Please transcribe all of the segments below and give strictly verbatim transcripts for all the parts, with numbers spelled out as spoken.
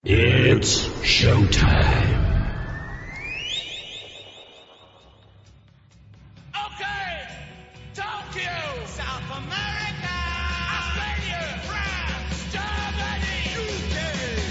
It's showtime. Okay, Tokyo, South America, Australia, France, Germany, U K,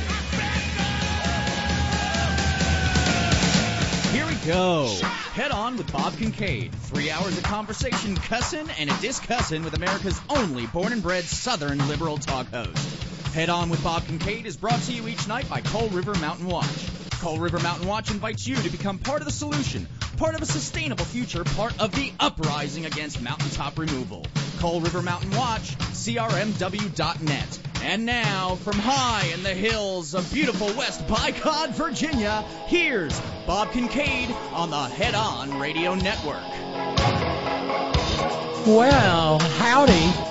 Africa. Here we go. Head on with Bob Kincaid. Three hours of conversation, cussin' and a discussin' with America's only born and bred Southern liberal talk host. Head On with Bob Kincaid is brought to you each night by Coal River Mountain Watch. Coal River Mountain Watch invites you to become part of the solution, part of a sustainable future, part of the uprising against mountaintop removal. Coal River Mountain Watch, C R M W dot net. And now, from high in the hills of beautiful West Bycod, Virginia, here's Bob Kincaid on the Head On Radio Network. Well, howdy.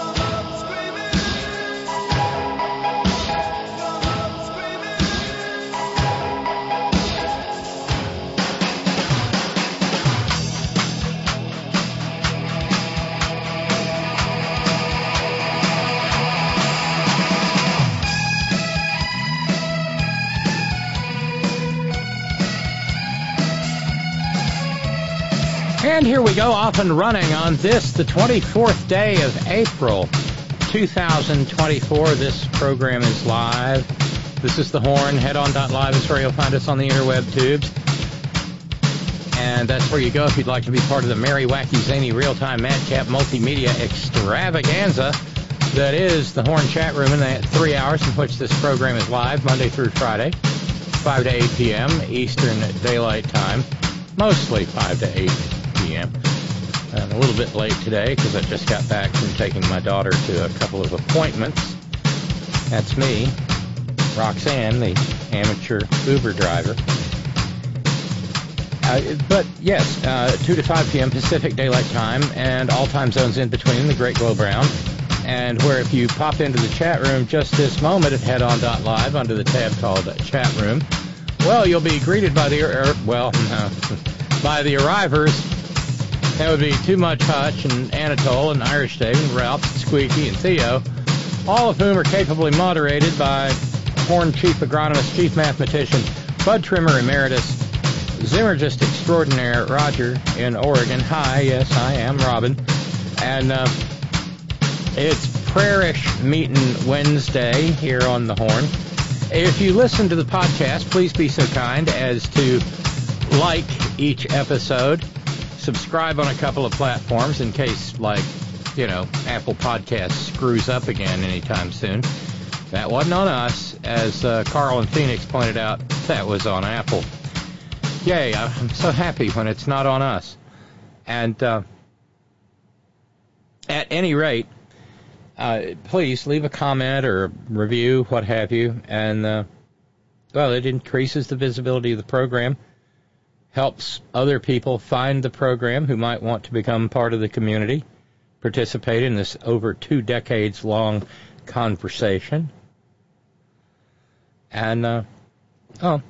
And here we go, off and running on this, the twenty-fourth day of April, two thousand twenty-four. This program is live. This is The Horn. Head On dot live is where you'll find us on the interweb tubes. And that's where you go if you'd like to be part of the merry, wacky, zany, real-time, madcap, multimedia extravaganza that is The Horn chat room in the three hours in which this program is live, Monday through Friday, five to eight p.m. Eastern Daylight Time, mostly five to eight p.m. I'm a little bit late today because I just got back from taking my daughter to a couple of appointments. That's me, Roxanne, the amateur Uber driver. Uh, but yes, uh, two to five p.m. Pacific Daylight Time and all time zones in between, the Great Glow Brown. And where if you pop into the chat room just this moment at head on dot live under the tab called Chat Room, well, you'll be greeted by the, er, well, no, by the arrivers. That would be Too Much Hutch and Anatole and Irish Dave and Ralph and Squeaky and Theo, all of whom are capably moderated by Horn Chief Agronomist, Chief Mathematician, Bud Trimmer Emeritus, Zimmergist Extraordinaire Roger in Oregon. Hi, yes, I am Robin. And uh, it's Prairish Meetin' Wednesday here on the Horn. If you listen to the podcast, please be so kind as to like each episode. Subscribe on a couple of platforms in case, like, you know, Apple Podcasts screws up again anytime soon. That wasn't on us. As uh, Carl and Phoenix pointed out, that was on Apple. Yay, I'm so happy when it's not on us. And uh, at any rate, uh, please leave a comment or a review, what have you. And, uh, well, it increases the visibility of the program. Helps other people find the program who might want to become part of the community, participate in this over two decades long conversation. And, uh, oh,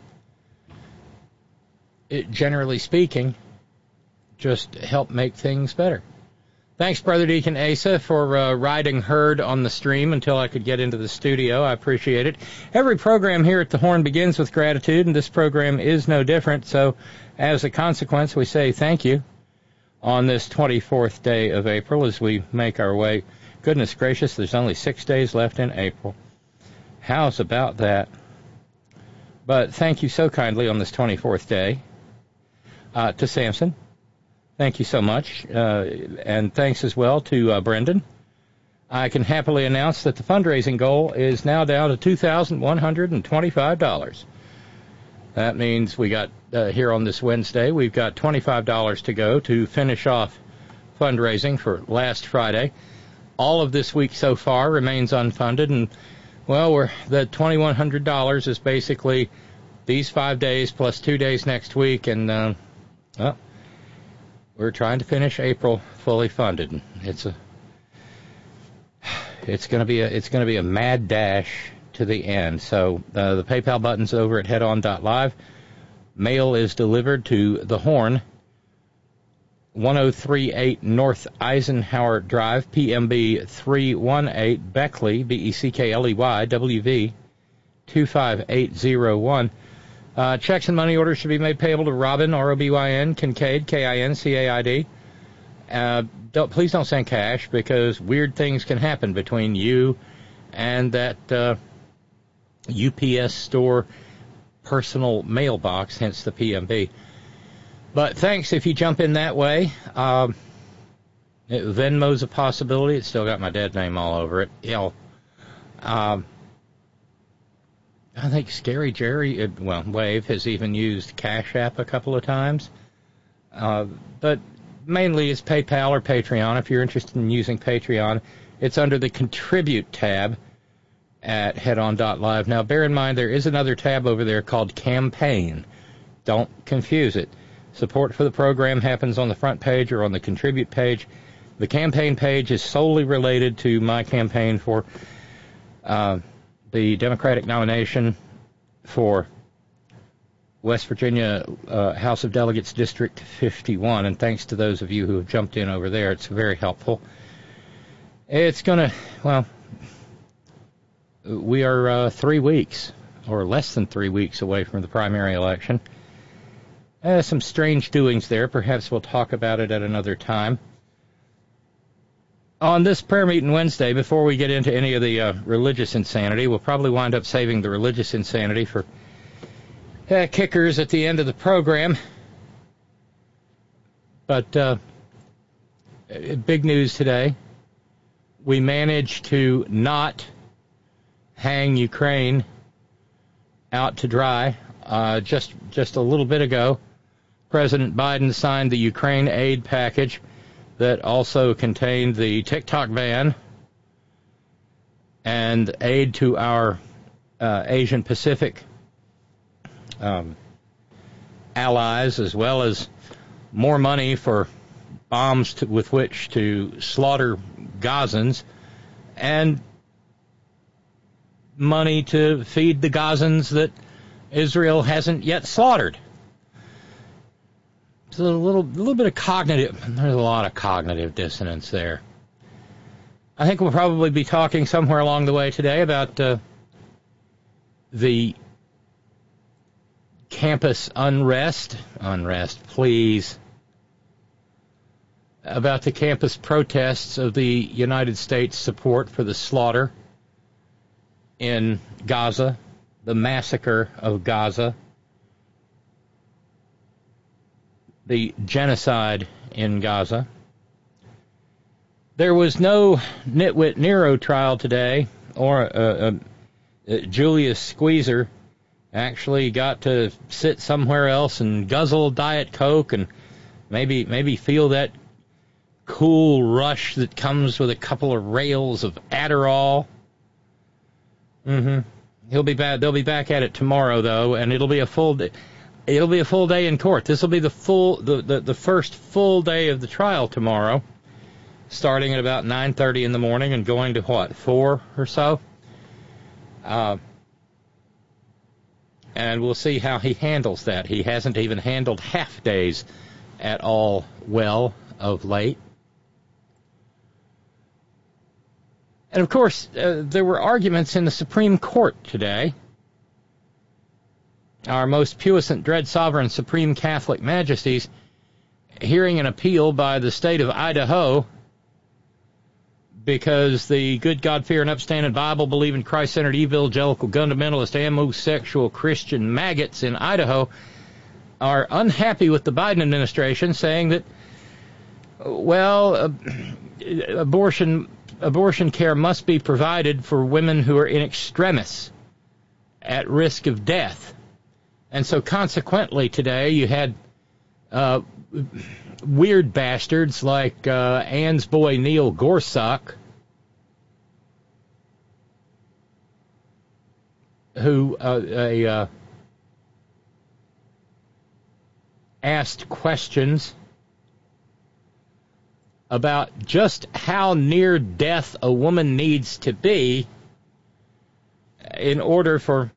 it, generally speaking, just help make things better. Thanks, Brother Deacon Asa, for uh, riding herd on the stream until I could get into the studio. I appreciate it. Every program here at the Horn begins with gratitude, and this program is no different. So, as a consequence, we say thank you on this twenty-fourth day of April as we make our way. Goodness gracious, there's only six days left in April. How's about that? But thank you so kindly on this twenty-fourth day uh, to Samson. Thank you so much, uh, and thanks as well to uh, Brendan. I can happily announce that the fundraising goal is now down to two thousand one hundred twenty-five dollars. That means we got, uh, here on this Wednesday, we've got twenty-five dollars to go to finish off fundraising for last Friday. All of this week so far remains unfunded, and, well, we're, the twenty-one hundred dollars is basically these five days plus two days next week, and, uh, well, we're trying to finish April fully funded. It's a, it's going to be a, it's going to be a mad dash to the end. So uh, the PayPal button's over at head on dot live. Mail is delivered to The Horn, ten thirty-eight North Eisenhower Drive, P M B three one eight, Beckley, B E C K L E Y, W V two five eight zero one. Uh, checks and money orders should be made payable to Robin, R O B Y N, Kincaid, K I N C A I D. Uh, don't, please don't send cash, because weird things can happen between you and that uh, U P S store personal mailbox, hence the P M B. But thanks if you jump in that way. Um, it, Venmo's a possibility. It's still got my dead name all over it. L. Um, I think Scary Jerry, well, Wave has even used Cash App a couple of times. Uh, but mainly it's PayPal or Patreon. If you're interested in using Patreon, it's under the Contribute tab at headon dot live. Now, bear in mind, there is another tab over there called Campaign. Don't confuse it. Support for the program happens on the front page or on the Contribute page. The Campaign page is solely related to my campaign for uh, the Democratic nomination for West Virginia uh, House of Delegates District fifty-one, and thanks to those of you who have jumped in over there, it's very helpful. It's going to, well, we are uh, three weeks, or less than three weeks away from the primary election. Uh, some strange doings there. Perhaps we'll talk about it at another time. On this prayer meeting Wednesday, before we get into any of the uh, religious insanity, we'll probably wind up saving the religious insanity for uh, kickers at the end of the program. But uh, big news today. We managed to not hang Ukraine out to dry. Uh, just just a little bit ago, President Biden signed the Ukraine aid package that also contained the TikTok ban and aid to our uh, Asian Pacific um, allies, as well as more money for bombs to, with which to slaughter Gazans, and money to feed the Gazans that Israel hasn't yet slaughtered. So a little, little bit of cognitive, there's a lot of cognitive dissonance there. I think we'll probably be talking somewhere along the way today about uh, the campus unrest, unrest, please, about the campus protests of the United States support for the slaughter in Gaza, the massacre of Gaza, the genocide in Gaza. There was no Nitwit Nero trial today, or uh, uh, Julius Squeezer actually got to sit somewhere else and guzzle Diet Coke and maybe maybe feel that cool rush that comes with a couple of rails of Adderall. Mm-hmm. He'll be back. They'll be back at it tomorrow, though, and it'll be a full day. It'll be a full day in court. This will be the full, the, the, the first full day of the trial tomorrow, starting at about nine thirty in the morning and going to what, four or so. Uh, and we'll see how he handles that. He hasn't even handled half days at all well of late. And, of course, uh, there were arguments in the Supreme Court today. Our most puissant, dread sovereign, supreme Catholic majesties hearing an appeal by the state of Idaho because the good, God-fearing, upstanding, Bible-believing, Christ-centered, evangelical, fundamentalist, homosexual Christian maggots in Idaho are unhappy with the Biden administration, saying that, well, uh, abortion abortion care must be provided for women who are in extremis, at risk of death. And so consequently today you had uh, weird bastards like uh, Ann's boy Neil Gorsuch, who uh, a, uh, asked questions about just how near death a woman needs to be in order for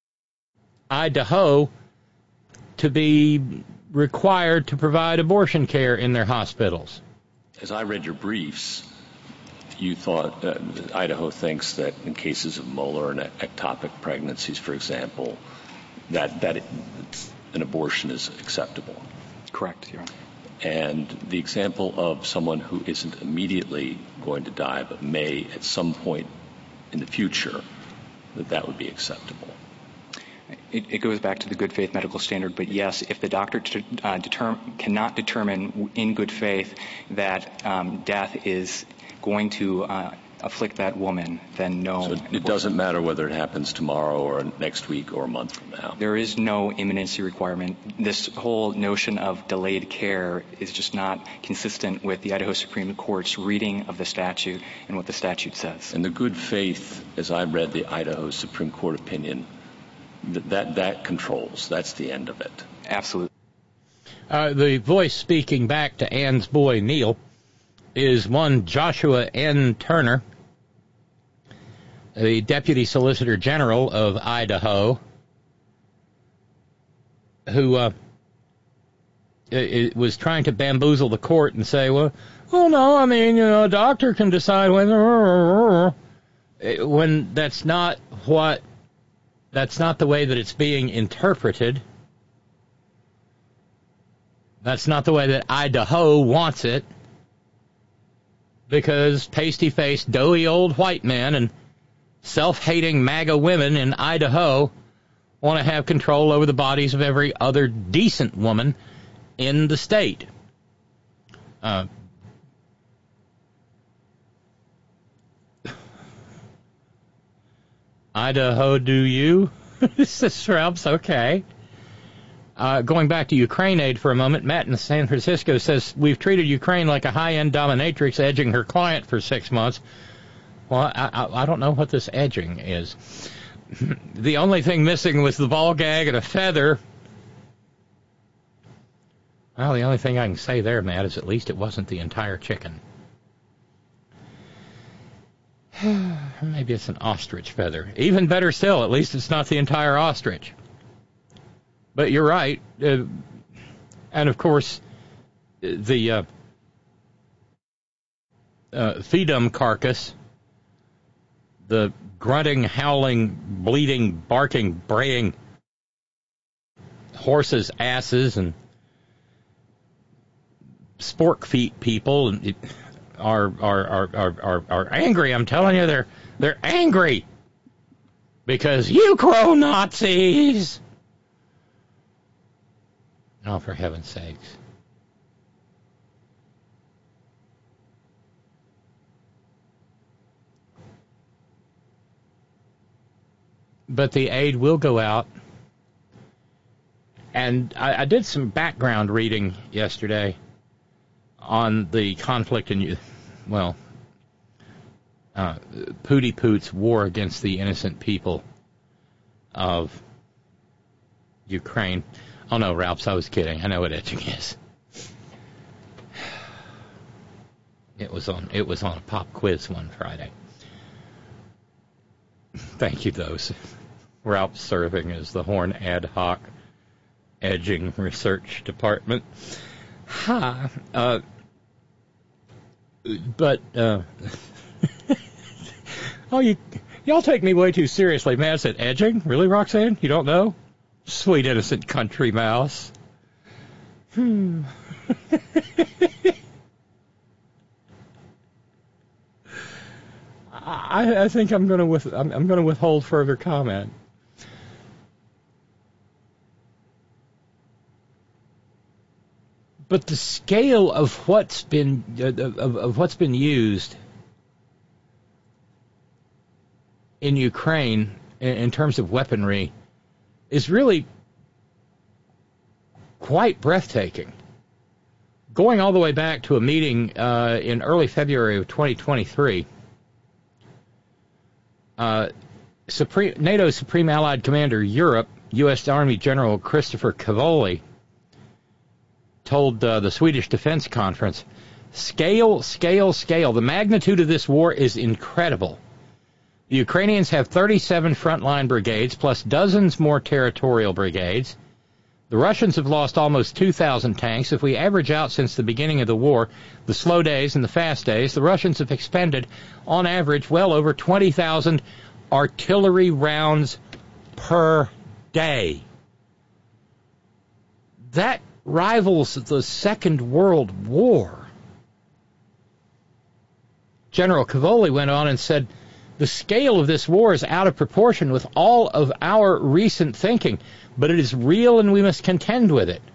Idaho to be required to provide abortion care in their hospitals. As I read your briefs, you thought, uh, Idaho thinks that in cases of molar and ectopic pregnancies, for example, that, that it, an abortion is acceptable. Correct, Your Honor. And the example of someone who isn't immediately going to die but may at some point in the future, that that would be acceptable. It, it goes back to the good faith medical standard, but yes, if the doctor t- uh, determ- cannot determine in good faith that um, death is going to uh, afflict that woman, then no. So it doesn't matter whether it happens tomorrow or next week or a month from now. There is no imminency requirement. This whole notion of delayed care is just not consistent with the Idaho Supreme Court's reading of the statute and what the statute says. And the good faith, as I read the Idaho Supreme Court opinion, that that, that controls. That's the end of it. Absolutely. Uh, the voice speaking back to Ann's boy, Neil, is one Joshua N. Turner, the Deputy Solicitor General of Idaho, who uh, it, it was trying to bamboozle the court and say, well, oh, no, I mean, you know, a doctor can decide when, when that's not what, that's not the way that it's being interpreted. That's not the way that Idaho wants it, because pasty-faced, doughy old white men and self-hating MAGA women in Idaho want to have control over the bodies of every other decent woman in the state. Uh, Idaho, do you? This Ralph's okay. Uh, going back to Ukraine aid for a moment, Matt in San Francisco says, we've treated Ukraine like a high-end dominatrix edging her client for six months. Well, I, I, I don't know what this edging is. The only thing missing was the ball gag and a feather. Well, the only thing I can say there, Matt, is at least it wasn't the entire chicken. Maybe it's an ostrich feather. Even better still, at least it's not the entire ostrich. But you're right. Uh, and, of course, the uh, uh, Feedum carcass, the grunting, howling, bleeding, barking, braying horses' asses and spork feet people and it, are, are, are, are, are, are angry. I'm telling you, they're, they're angry because you crow Nazis. Oh, for heaven's sakes. But the aid will go out. And I, I did some background reading yesterday on the conflict in, well, uh, Pooty Poot's war against the innocent people of Ukraine. Oh, no, Ralphs, I was kidding. I know what etching is. It was on, it was on a pop quiz one Friday. Thank you, those. Ralph serving as the Horn Ad Hoc Edging Research Department. Ha! Uh, but, uh, oh, you, y'all take me way too seriously. Man, said edging? Really, Roxanne? You don't know? Sweet innocent country mouse. Hmm. I, I think I'm going to with I'm, I'm going to withhold further comment. But the scale of what's been uh, of, of what's been used in Ukraine in, in terms of weaponry is really quite breathtaking. Going all the way back to a meeting uh, in early February of twenty twenty-three, uh, Supreme, NATO Supreme Allied Commander Europe, U S Army General Christopher Cavoli, told uh, the Swedish Defense Conference, scale, scale, scale. The magnitude of this war is incredible. The Ukrainians have thirty-seven frontline brigades plus dozens more territorial brigades. The Russians have lost almost two thousand tanks. If we average out since the beginning of the war, the slow days and the fast days, the Russians have expended, on average, well over twenty thousand artillery rounds per day. That rivals the Second World War. General Cavoli went on and said, the scale of this war is out of proportion with all of our recent thinking, but it is real and we must contend with it.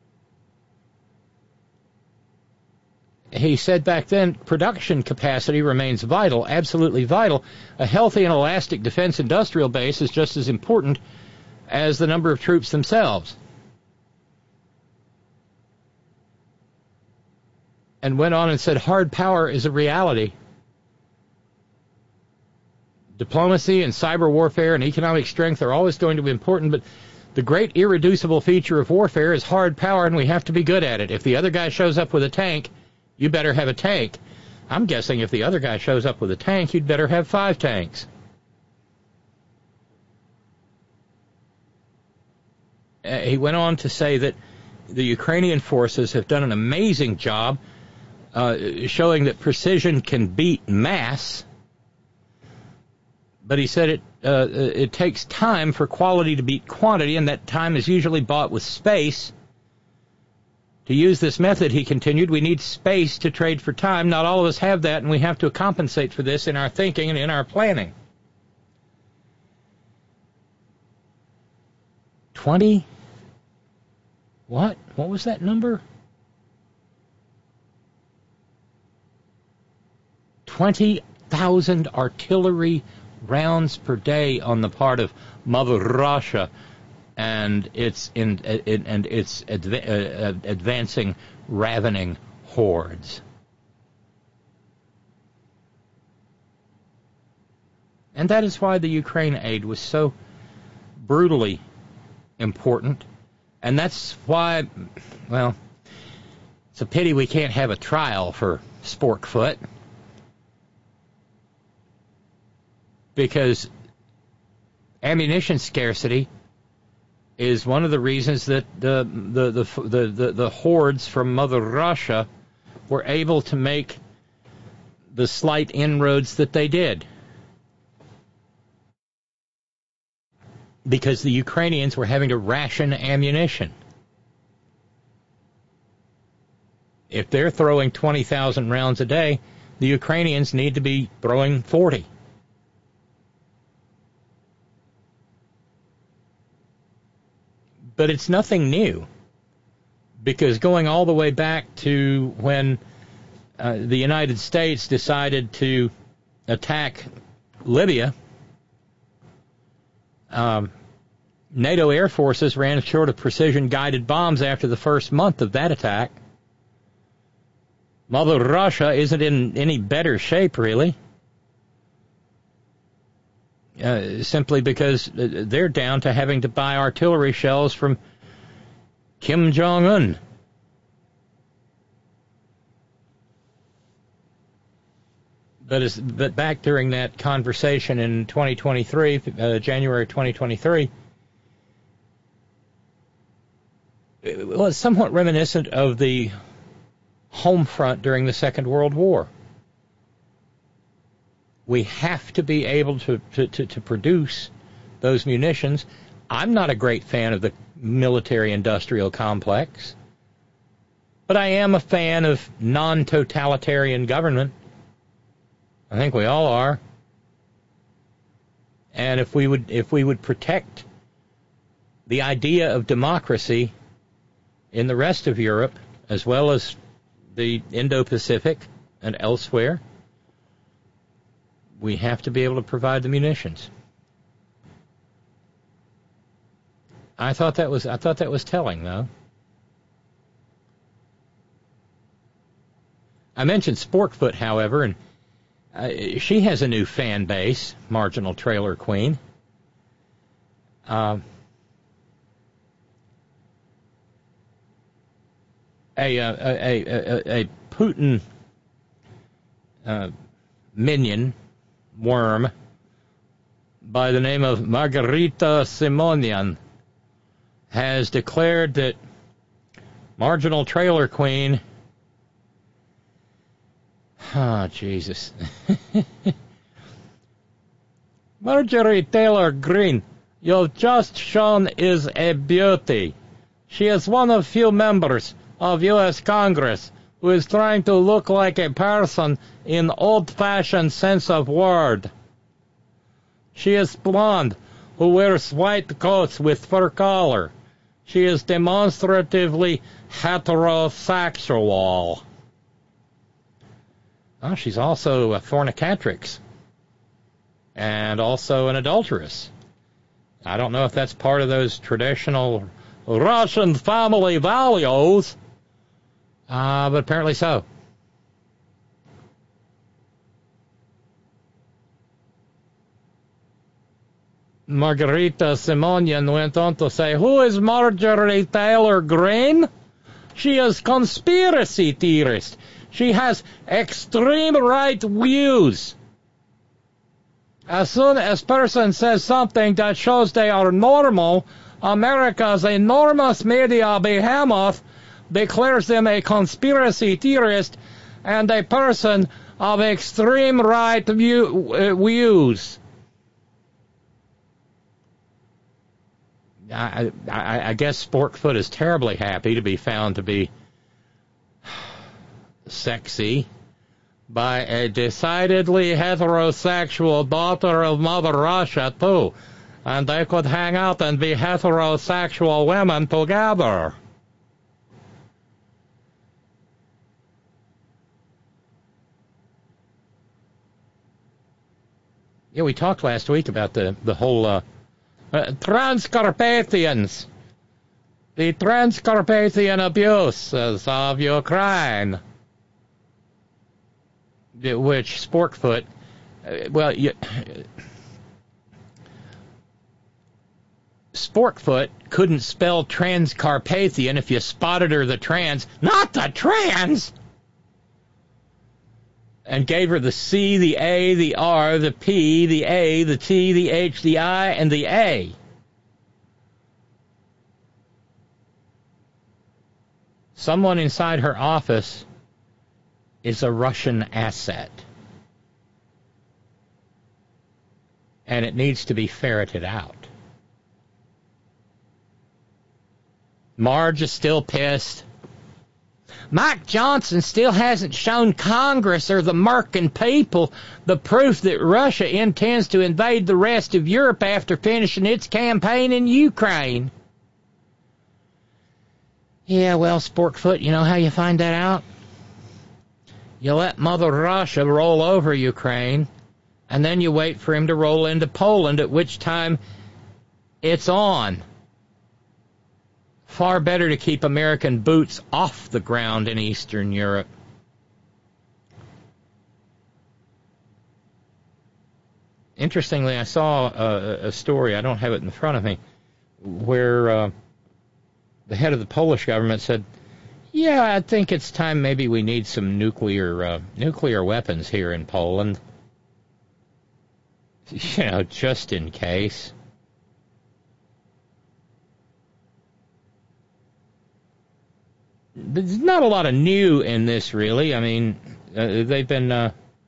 He said back then, production capacity remains vital, absolutely vital. A healthy and elastic defense industrial base is just as important as the number of troops themselves. And went on and said, hard power is a reality. Diplomacy and cyber warfare and economic strength are always going to be important, but the great irreducible feature of warfare is hard power, and we have to be good at it. If the other guy shows up with a tank, you better have a tank. I'm guessing if the other guy shows up with a tank, you'd better have five tanks. Uh, he went on to say that the Ukrainian forces have done an amazing job uh, showing that precision can beat mass. But he said it uh, it takes time for quality to beat quantity, and that time is usually bought with space. To use this method, he continued, we need space to trade for time. Not all of us have that, and we have to compensate for this in our thinking and in our planning. Twenty? What? What was that number? Twenty thousand artillery rounds per day on the part of Mother Russia and its in, in and its adva- uh, advancing, ravening hordes. And that is why the Ukraine aid was so brutally important. And that's why, well, it's a pity we can't have a trial for Sporkfoot. Because ammunition scarcity is one of the reasons that the the, the the the the hordes from Mother Russia were able to make the slight inroads that they did. Because the Ukrainians were having to ration ammunition. If they're throwing twenty thousand rounds a day, the Ukrainians need to be throwing forty. But it's nothing new, because going all the way back to when uh, the United States decided to attack Libya, um, NATO air forces ran short of precision-guided bombs after the first month of that attack. Mother Russia isn't in any better shape, really. Uh, simply because they're down to having to buy artillery shells from Kim Jong-un. But, as, but back during that conversation in twenty twenty-three, uh, January twenty twenty-three, it was somewhat reminiscent of the home front during the Second World War. We have to be able to, to, to, to produce those munitions. I'm not a great fan of the military-industrial complex, but I am a fan of non-totalitarian government. I think we all are. And if we would, if we would protect the idea of democracy in the rest of Europe, as well as the Indo-Pacific and elsewhere, we have to be able to provide the munitions. I thought that was I thought that was telling, though. I mentioned Sporkfoot, however, and uh, she has a new fan base, Marginal Trailer Queen. Um, a, a, a, a, a Putin uh, minion, worm, by the name of Margarita Simonian has declared that marginal trailer queen, oh, Jesus, Marjorie Taylor Greene, you've just shown is a beauty. She is one of few members of U S Congress who is trying to look like a person in old-fashioned sense of word. She is blonde, who wears white coats with fur collar. She is demonstratively heterosexual. Oh, she's also a fornicatrix and also an adulteress. I don't know if that's part of those traditional Russian family values, uh, but apparently so. Margarita Simonian went on to say, who is Marjorie Taylor Greene? She is conspiracy theorist. She has extreme right views. As soon as person says something that shows they are normal, America's enormous media behemoth declares them a conspiracy theorist and a person of extreme right view, uh, views. I, I, I guess Sporkfoot is terribly happy to be found to be sexy by a decidedly heterosexual daughter of Mother Russia, too. And they could hang out and be heterosexual women together. Yeah, we talked last week about the, the whole uh, uh, Transcarpathians. The Transcarpathian abuses of Ukraine. Which Sporkfoot, uh, well, you, Sporkfoot couldn't spell Transcarpathian if you spotted her the trans, not the trans, and gave her the C, the A, the R, the P, the A, the T, the H, the I, and the A. Someone inside her office is a Russian asset. And it needs to be ferreted out. Marge is still pissed. Mike Johnson still hasn't shown Congress or the American people the proof that Russia intends to invade the rest of Europe after finishing its campaign in Ukraine. Yeah, well, Sporkfoot, you know how you find that out? You let Mother Russia roll over Ukraine, and then you wait for him to roll into Poland, at which time it's on. Far better to keep American boots off the ground in Eastern Europe. Interestingly, I saw a, a story, I don't have it in front of me, where uh, the head of the Polish government said, yeah, I think it's time maybe we need some nuclear uh, nuclear weapons here in Poland. You know, just in case. There's not a lot of new in this, really. I mean, uh, they've been... Uh,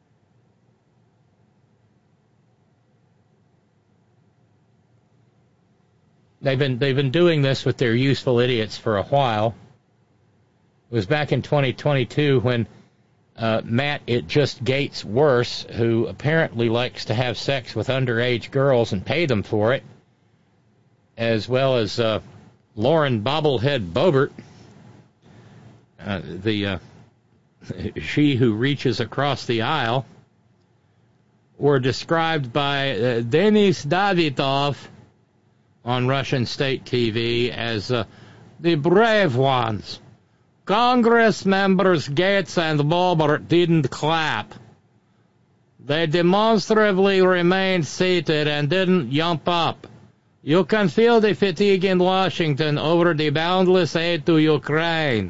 they've been they've been doing this with their useful idiots for a while. It was back in twenty twenty-two when uh, Matt It Just Gates Worse, who apparently likes to have sex with underage girls and pay them for it, as well as uh, Lauren Bobblehead Boebert, uh, the uh, she who reaches across the aisle, were described by uh, Denis Davidov on Russian state T V as uh, the brave ones. Congress members Gates and Boebert didn't clap. They demonstratively remained seated and didn't jump up. You can feel the fatigue in Washington over the boundless aid to Ukraine.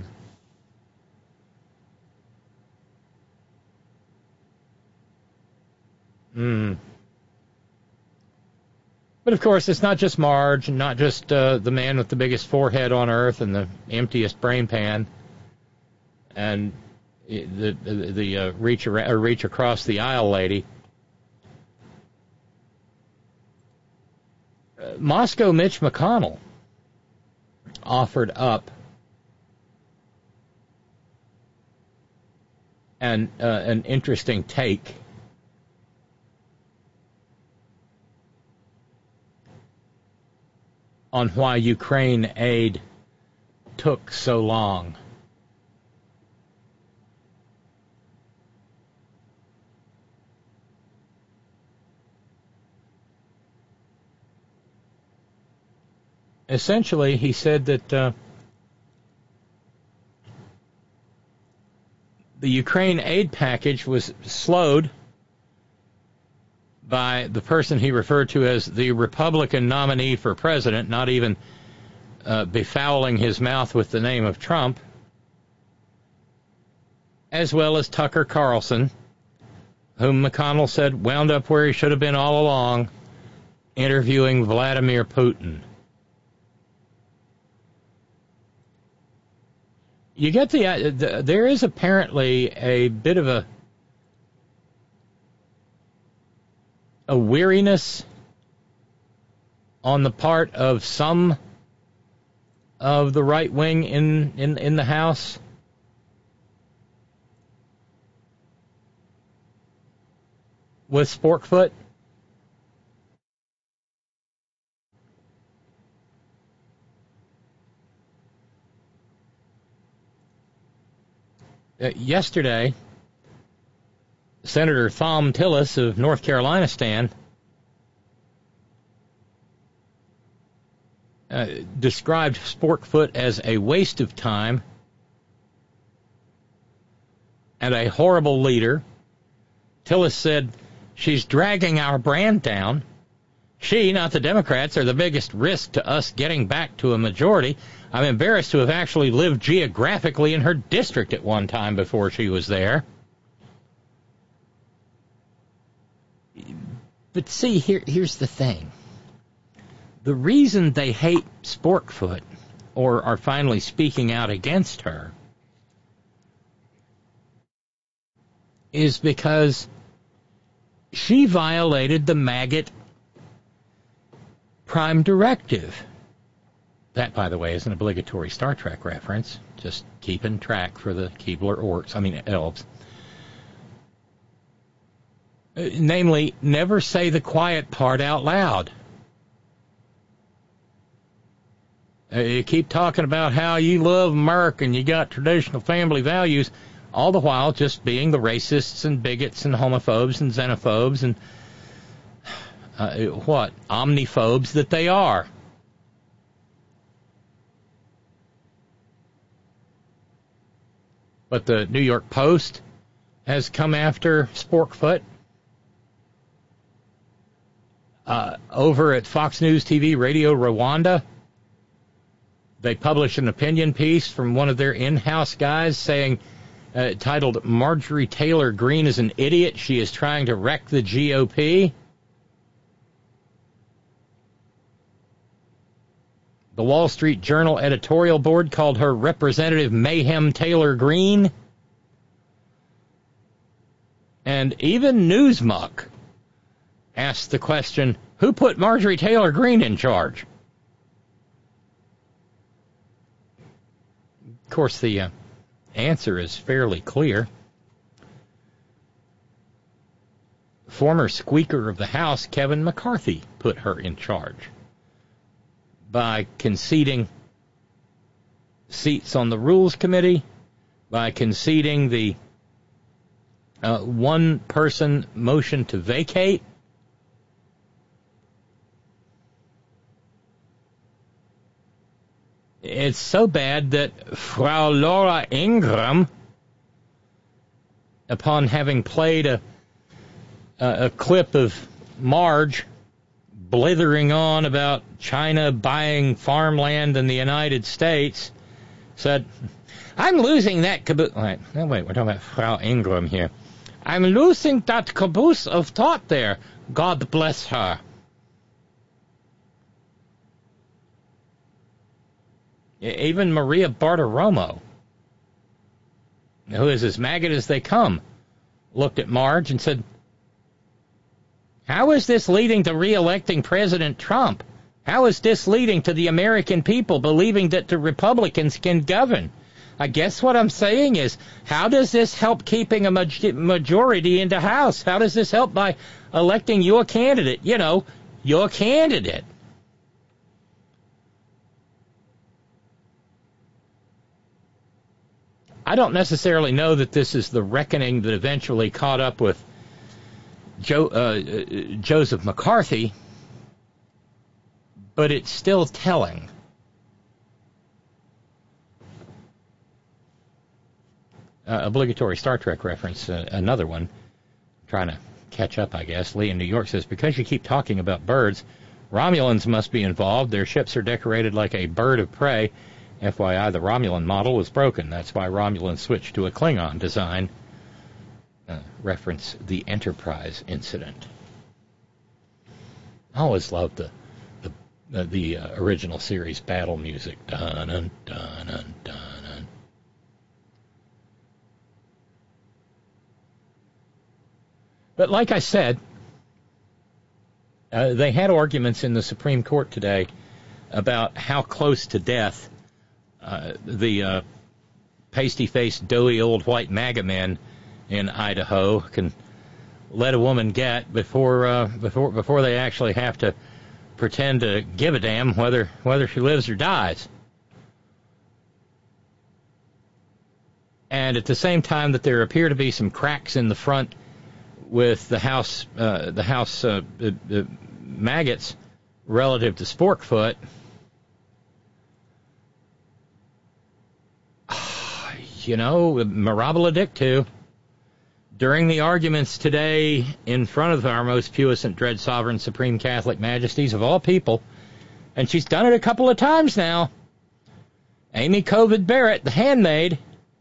Hmm. But, of course, it's not just Marge and not just uh, the man with the biggest forehead on earth and the emptiest brain pan and the the, the uh, reach, around, or reach across the aisle lady. Uh, Moscow Mitch McConnell offered up an, uh, an interesting take on why Ukraine aid took so long. Essentially, he said that uh, the Ukraine aid package was slowed by the person he referred to as the Republican nominee for president, not even uh, befouling his mouth with the name of Trump, as well as Tucker Carlson, whom McConnell said wound up where he should have been all along, interviewing Vladimir Putin. You get the, uh, the there is apparently a bit of a a weariness on the part of some of the right wing in, in, in the House with Sporkfoot. Uh, yesterday, Senator Thom Tillis of North Carolina stand uh, described Sporkfoot as a waste of time and a horrible leader. Tillis said, she's dragging our brand down. She, not the Democrats, are the biggest risk to us getting back to a majority. I'm embarrassed to have actually lived geographically in her district at one time before she was there. But see, here, here's the thing. The reason they hate Sporkfoot, or are finally speaking out against her, is because she violated the Maggot Prime Directive. That, by the way, is an obligatory Star Trek reference. Just keeping track for the Keebler orcs, I mean elves. Uh, namely, never say the quiet part out loud. Uh, you keep talking about how you love America and you got traditional family values, all the while just being the racists and bigots and homophobes and xenophobes and uh, what, omniphobes that they are. But the New York Post has come after Sporkfoot. Uh, over at Fox News T V Radio Rwanda, they published an opinion piece from one of their in-house guys saying, uh, titled, Marjorie Taylor Greene is an idiot. She is trying to wreck the G O P. The Wall Street Journal editorial board called her Representative Mayhem Taylor Greene. And even Newsmuck asked the question, who put Marjorie Taylor Greene in charge? Of course, the uh, answer is fairly clear. Former Speaker of the House, Kevin McCarthy, put her in charge by conceding seats on the Rules Committee, by conceding the uh, one-person motion to vacate. It's so bad that Frau Laura Ingraham, upon having played a, a, a clip of Marge blithering on about China buying farmland in the United States, said, I'm losing that caboose. Wait, no, wait, we're talking about Frau Ingraham here. I'm losing that caboose of thought there. God bless her. Even Maria Bartiromo, who is as maggot as they come, looked at Marge and said, how is this leading to re-electing President Trump? How is this leading to the American people believing that the Republicans can govern? I guess what I'm saying is, how does this help keeping a majority in the House? How does this help by electing your candidate? You know, your candidate. I don't necessarily know that this is the reckoning that eventually caught up with Joe, uh, Joseph McCarthy, but it's still telling. Uh, obligatory Star Trek reference, uh, another one. Trying to catch up, I guess. Lee in New York says, because you keep talking about birds, Romulans must be involved. Their ships are decorated like a bird of prey. F Y I, the Romulan model was broken. That's why Romulans switched to a Klingon design. Uh, reference the Enterprise incident. I always loved the the, uh, the uh, original series battle music. Dun dun dun dun dun. But like I said, uh, they had arguments in the Supreme Court today about how close to death uh, the uh, pasty-faced, doughy old white MAGA men in Idaho can let a woman get before uh, before before they actually have to pretend to give a damn whether whether she lives or dies. And at the same time that there appear to be some cracks in the front with the House uh, the House uh, uh, uh, maggots relative to Sporkfoot, you know, mirabile dictu. During the arguments today in front of our most puissant, dread, sovereign, supreme Catholic majesties of all people, and she's done it a couple of times now, Amy COVID Barrett, the handmaid,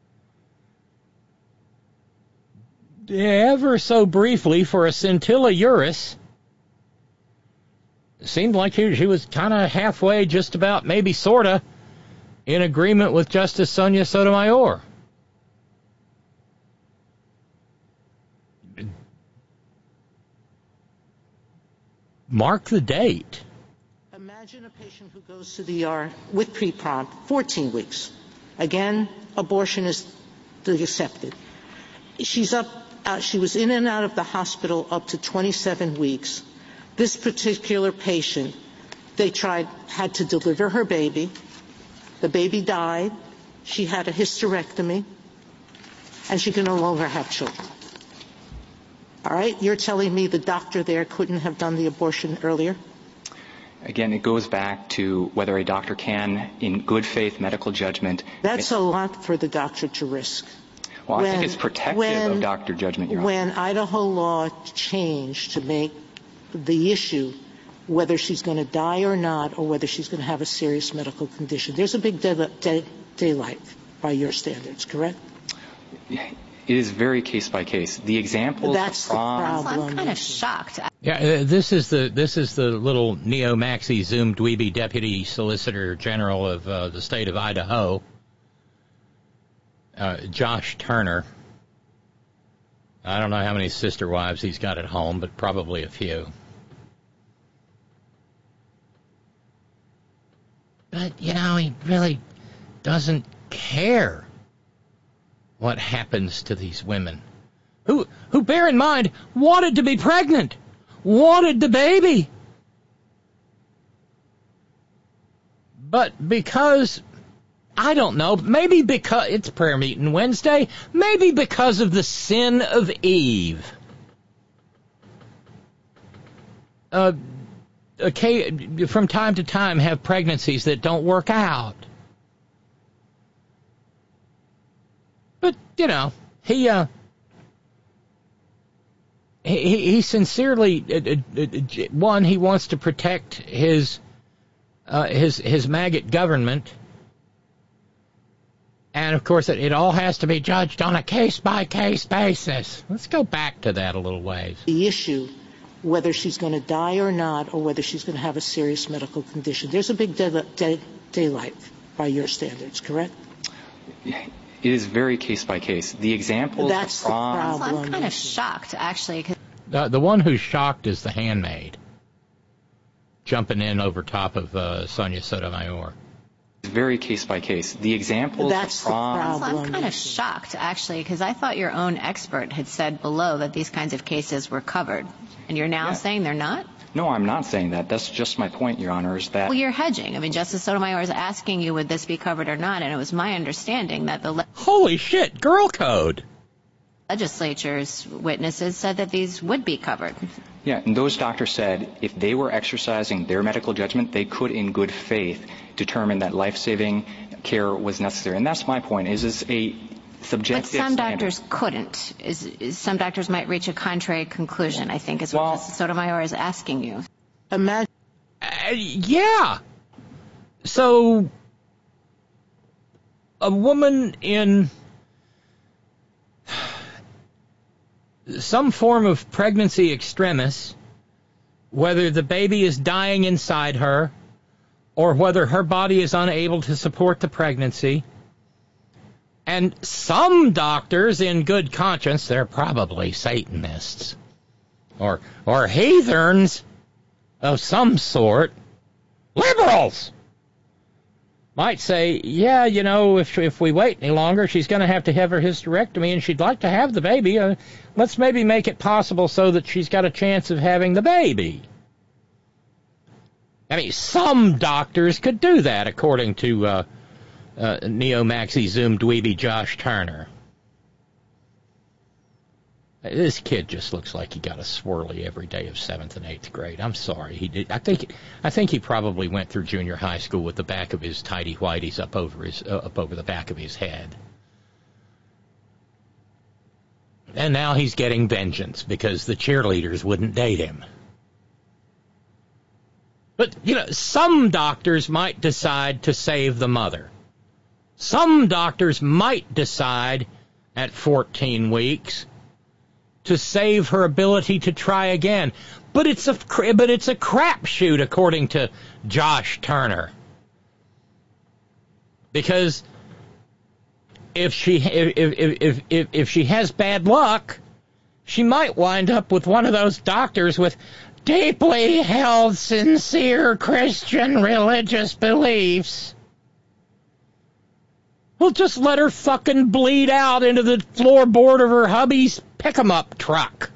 ever so briefly for a scintilla juris, seemed like she, she was kind of halfway, just about, maybe sorta, in agreement with Justice Sonia Sotomayor. Mark the date. Imagine a patient who goes to the E R with pre-prompt, fourteen weeks. Again, abortion is accepted. She's up, uh, she was in and out of the hospital up to twenty-seven weeks. This particular patient, they tried, had to deliver her baby. The baby died. She had a hysterectomy, and she can no longer have children. All right, you're telling me the doctor there couldn't have done the abortion earlier? Again, it goes back to whether a doctor can, in good faith medical judgment. That's a lot for the doctor to risk. Well, when, I think it's protective when, of doctor judgment, Your When Honor. Idaho law changed to make the issue whether she's going to die or not, or whether she's going to have a serious medical condition, there's a big de- de- daylight by your standards, correct? It is very case by case. The examples That's from the problem. I'm kind of shocked. Yeah, uh, this is the this is the little neo-maxi Zoom dweeby deputy solicitor general of uh, the state of Idaho, uh, Josh Turner. I don't know how many sister wives he's got at home, but probably a few. But, you know, he really doesn't care what happens to these women who, who, bear in mind, wanted to be pregnant, wanted the baby. But because, I don't know, maybe because it's prayer meeting Wednesday, maybe because of the sin of Eve. Uh, okay, from time to time have pregnancies that don't work out. But, you know, he, uh, he, he sincerely, uh, uh, one, he wants to protect his, uh, his, his maggot government. And, of course, it, it all has to be judged on a case-by-case basis. Let's go back to that a little ways. The issue, whether she's going to die or not, or whether she's going to have a serious medical condition, there's a big day, day, daylight by your standards, correct? It is very case by case. The examples That's from... the problem. Well, I'm kind of shocked, actually. Cause The, the one who's shocked is the handmaid, jumping in over top of uh, Sonia Sotomayor. Very case by case. The examples That's the from... problem. Well, I'm kind of shocked, actually, because I thought your own expert had said below that these kinds of cases were covered. And you're now Yeah. saying they're not? No, I'm not saying that. That's just my point, Your Honor, is that... Well, you're hedging. I mean, Justice Sotomayor is asking you, would this be covered or not? And it was my understanding that the le- Holy shit, girl code. legislature's witnesses said that these would be covered. Yeah, and those doctors said if they were exercising their medical judgment, they could, in good faith, determine that life-saving care was necessary. And that's my point, is it's a subjective But some standard. doctors couldn't. Is, is some doctors might reach a contrary conclusion, I think, is what Well- Justice Sotomayor is asking you. Imagine Uh, yeah. So, a woman in some form of pregnancy extremis, whether the baby is dying inside her or whether her body is unable to support the pregnancy, and some doctors in good conscience, they're probably Satanists or or heathens of some sort, liberals, might say, yeah, you know, if if we wait any longer, she's going to have to have her hysterectomy, and she'd like to have the baby. Uh, let's maybe make it possible so that she's got a chance of having the baby. I mean, some doctors could do that, according to uh, uh, neo-maxi Zoom dweeby Josh Turner. This kid just looks like he got a swirly every day of seventh and eighth grade. I'm sorry, he did. I think I think he probably went through junior high school with the back of his tidy whities up over his uh, up over the back of his head. And now he's getting vengeance because the cheerleaders wouldn't date him. But, you know, some doctors might decide to save the mother. Some doctors might decide at fourteen weeks to save her ability to try again. But it's a but it's a crapshoot, according to Josh Turner. Because if she if if if if, if she has bad luck, she might wind up with one of those doctors with deeply held, sincere Christian religious beliefs. Well, just let her fucking bleed out into the floorboard of her hubby's pick-em-up truck.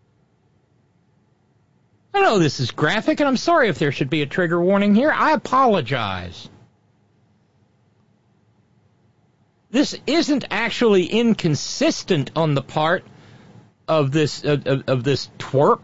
I know this is graphic, and I'm sorry if there should be a trigger warning here. I apologize. This isn't actually inconsistent on the part of this of, of, of this twerp.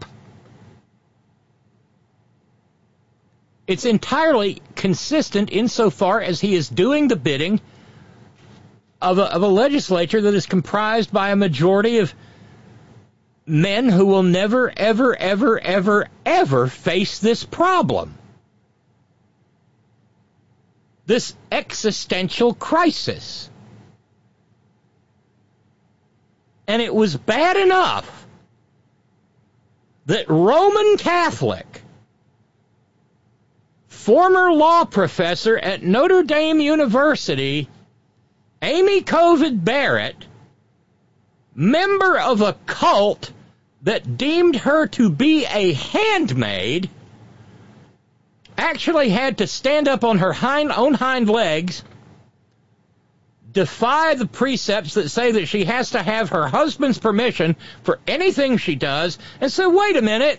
It's entirely consistent insofar as he is doing the bidding of a, of a legislature that is comprised by a majority of men who will never, ever, ever, ever, ever face this problem. This existential crisis. And it was bad enough that Roman Catholic, former law professor at Notre Dame University, Amy Covid Barrett, member of a cult that deemed her to be a handmaid, actually had to stand up on her hind, own hind legs, defy the precepts that say that she has to have her husband's permission for anything she does, and say, wait a minute,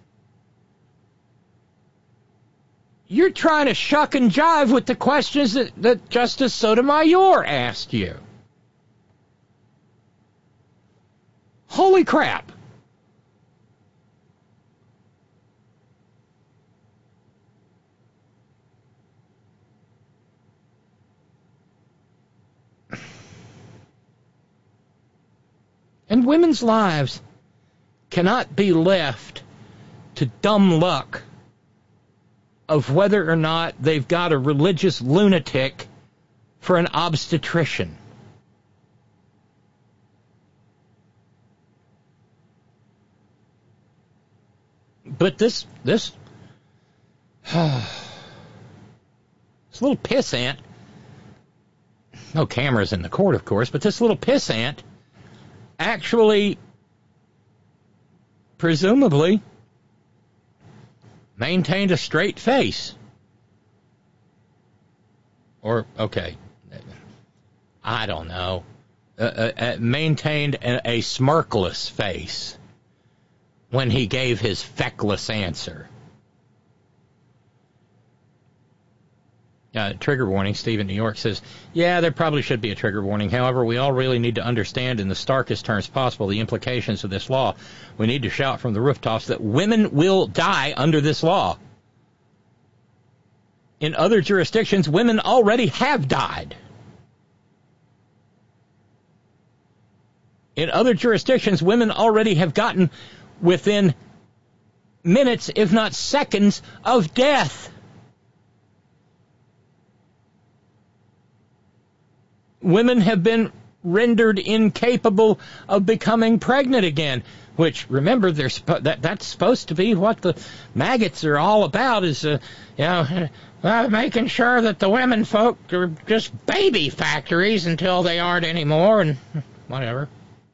you're trying to shuck and jive with the questions that, that Justice Sotomayor asked you. Holy crap. And women's lives cannot be left to dumb luck of whether or not they've got a religious lunatic for an obstetrician. But this, this, this little pissant no cameras in the court, of course, but this little pissant actually, presumably, maintained a straight face. Or, okay, I don't know, uh, uh, maintained a, a smirkless face when he gave his feckless answer. Uh, trigger warning, Steve in New York says, yeah, there probably should be a trigger warning. However, we all really need to understand in the starkest terms possible the implications of this law. We need to shout from the rooftops that women will die under this law. In other jurisdictions, women already have died. In other jurisdictions, women already have gotten within minutes, if not seconds, of death. Women have been rendered incapable of becoming pregnant again, which, remember, they're sp- that that's supposed to be what the maggots are all about, is, uh, you know, uh, making sure that the women folk are just baby factories until they aren't anymore, and whatever.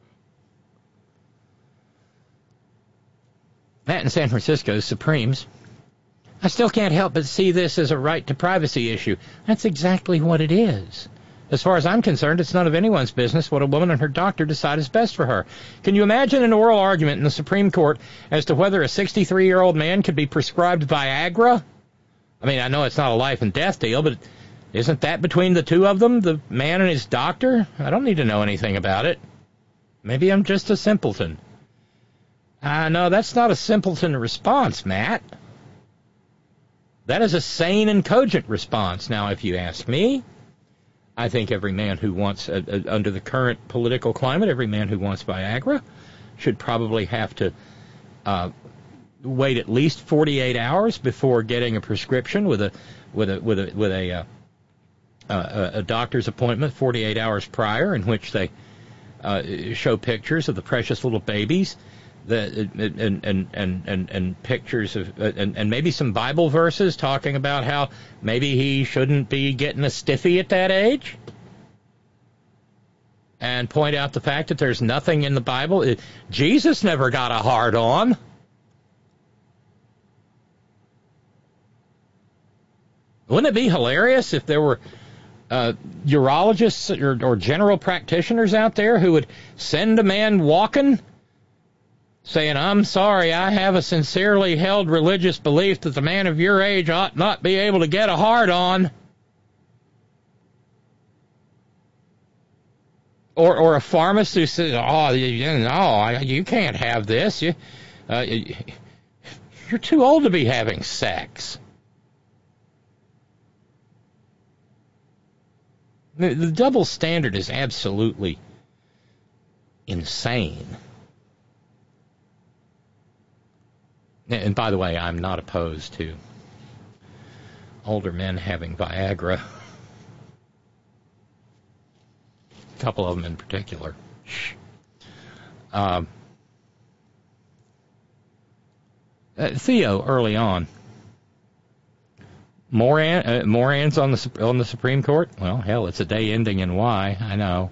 Matt in San Francisco, Supremes. I still can't help but see this as a right to privacy issue. That's exactly what it is. As far as I'm concerned, it's none of anyone's business what a woman and her doctor decide is best for her. Can you imagine an oral argument in the Supreme Court as to whether a sixty-three-year-old man could be prescribed Viagra? I mean, I know it's not a life and death deal, but isn't that between the two of them, the man and his doctor? I don't need to know anything about it. Maybe I'm just a simpleton. Uh, no, that's not a simpleton response, Matt. That is a sane and cogent response. Now, if you ask me, I think every man who wants, uh, uh, under the current political climate, every man who wants Viagra should probably have to uh, wait at least forty-eight hours before getting a prescription with a with a with a with a, uh, uh, a doctor's appointment forty-eight hours prior, in which they uh, show pictures of the precious little babies, the and and and and, and pictures of uh, and, and maybe some Bible verses talking about how maybe he shouldn't be getting a stiffy at that age, and point out the fact that there's nothing in the Bible. It, Jesus never got a hard on. Wouldn't it be hilarious if there were uh, urologists or, or general practitioners out there who would send a man walking saying, I'm sorry, I have a sincerely held religious belief that the man of your age ought not be able to get a hard-on. Or or a pharmacist who says, oh, you, no, you can't have this. You, uh, you're too old to be having sex. The, the double standard is absolutely insane. And by the way, I'm not opposed to older men having Viagra. A couple of them in particular. Um, uh, Theo, early on. Moran, uh, Moran's on the on the Supreme Court? Well, hell, it's a day ending in Y, I know.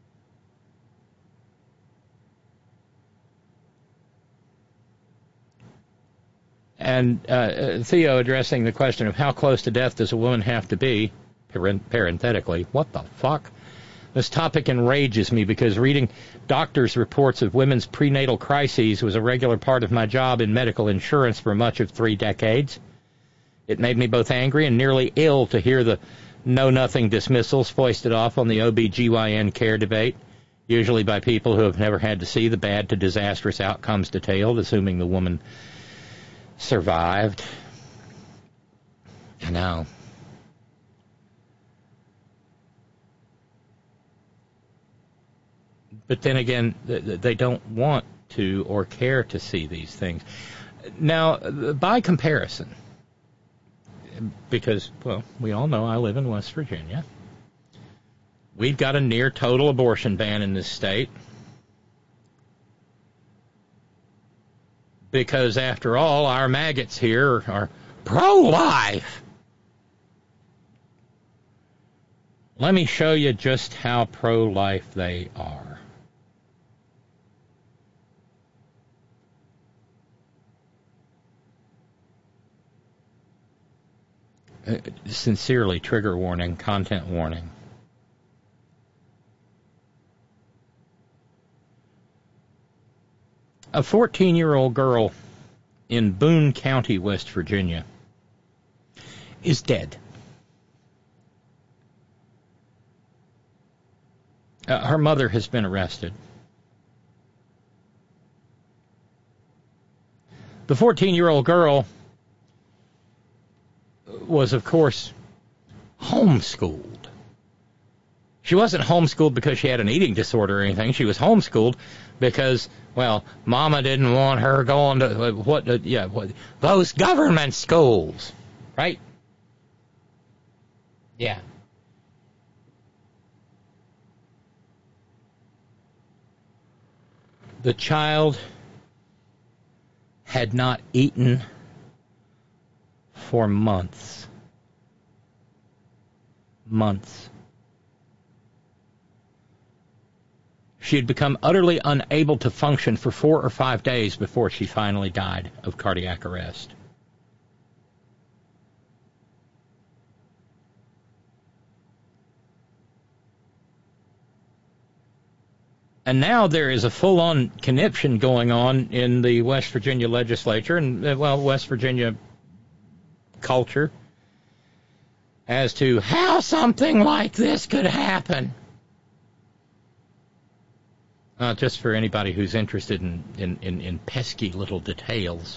And uh, Theo addressing the question of how close to death does a woman have to be, parenthetically, what the fuck? This topic enrages me because reading doctors' reports of women's prenatal crises was a regular part of my job in medical insurance for much of three decades. It made me both angry and nearly ill to hear the know-nothing dismissals foisted off on the O B G Y N care debate, usually by people who have never had to see the bad to disastrous outcomes detailed, assuming the woman survived. I know. But then again, they don't want to or care to see these things. Now, by comparison, because, well, we all know I live in West Virginia. We've got a near total abortion ban in this state. Because, after all, our maggots here are pro-life. Let me show you just how pro-life they are. Uh, sincerely, trigger warning, content warning. A fourteen-year-old girl in Boone County, West Virginia, is dead. Uh, her mother has been arrested. The fourteen-year-old girl was, of course, homeschooled. She wasn't homeschooled because she had an eating disorder or anything. She was homeschooled because, well, Mama didn't want her going to uh, what? Uh, yeah, what, those government schools, right? Yeah. The child had not eaten for months. Months. She had become utterly unable to function for four or five days before she finally died of cardiac arrest. And now there is a full-on conniption going on in the West Virginia legislature and, well, West Virginia culture as to how something like this could happen. Uh, just for anybody who's interested in, in, in, in pesky little details.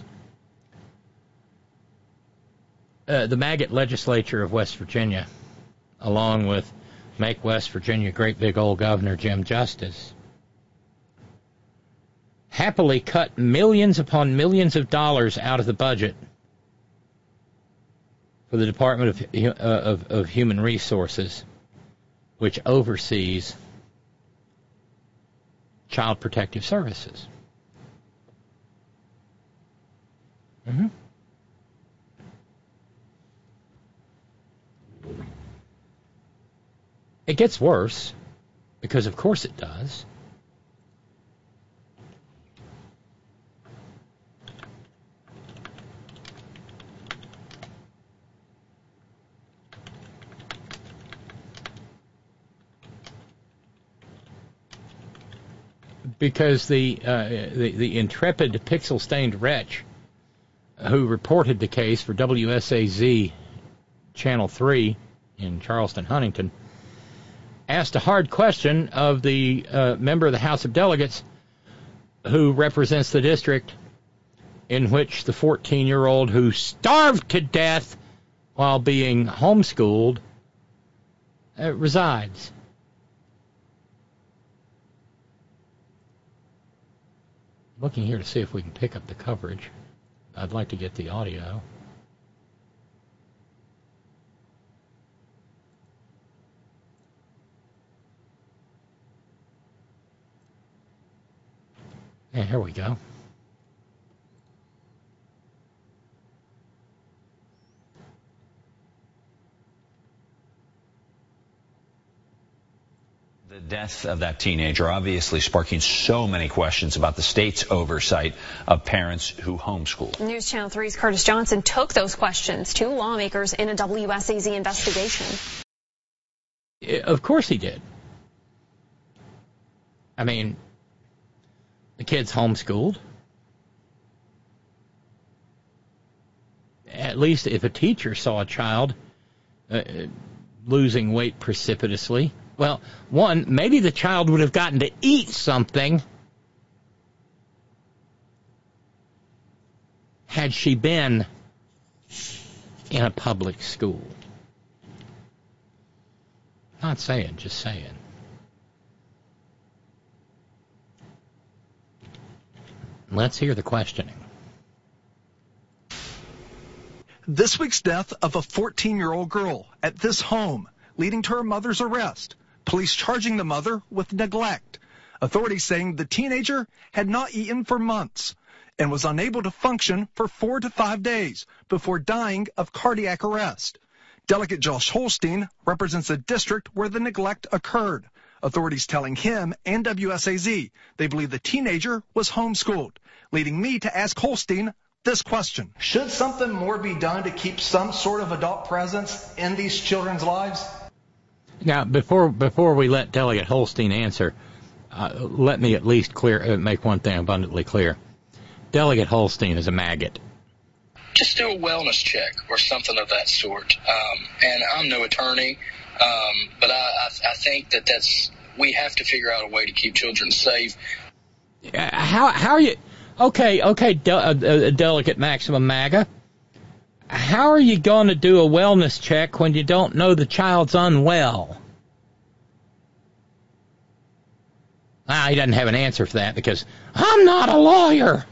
Uh, the maggot legislature of West Virginia, along with Make West Virginia Great Big Old Governor Jim Justice, happily cut millions upon millions of dollars out of the budget for the Department of, uh, of, of Human Resources, which oversees Child Protective Services. Mm-hmm. It gets worse, because of course it does. Because the, uh, the the intrepid pixel-stained wretch who reported the case for W S A Z Channel three in Charleston, Huntington, asked a hard question of the uh, member of the House of Delegates who represents the district in which the fourteen-year-old who starved to death while being homeschooled uh, resides. Looking here to see if we can pick up the coverage. I'd like to get the audio. Yeah, here we go. The death of that teenager obviously sparking so many questions about the state's oversight of parents who homeschool. News Channel three's Curtis Johnson took those questions to lawmakers in a W S A Z investigation. Of course he did. I mean, the kid's homeschooled. At least if a teacher saw a child uh, losing weight precipitously, well, one, maybe the child would have gotten to eat something had she been in a public school. Not saying, just saying. Let's hear the questioning. This week's death of a fourteen-year-old girl at this home, leading to her mother's arrest. Police charging the mother with neglect. Authorities saying the teenager had not eaten for months and was unable to function for four to five days before dying of cardiac arrest. Delegate Josh Holstein represents a district where the neglect occurred. Authorities telling him and W S A Z they believe the teenager was homeschooled, leading me to ask Holstein this question. Should something more be done to keep some sort of adult presence in these children's lives? Now, before before we let Delegate Holstein answer, uh, let me at least clear uh, make one thing abundantly clear. Delegate Holstein is a maggot. Just do a wellness check or something of that sort. Um, and I'm no attorney, um, but I, I, I think that that's we have to figure out a way to keep children safe. Uh, how how are you? Okay, okay, de- uh, uh, Delegate Maximum MAGA. How are you going to do a wellness check when you don't know the child's unwell? Ah, he doesn't have an answer for that because I'm not a lawyer.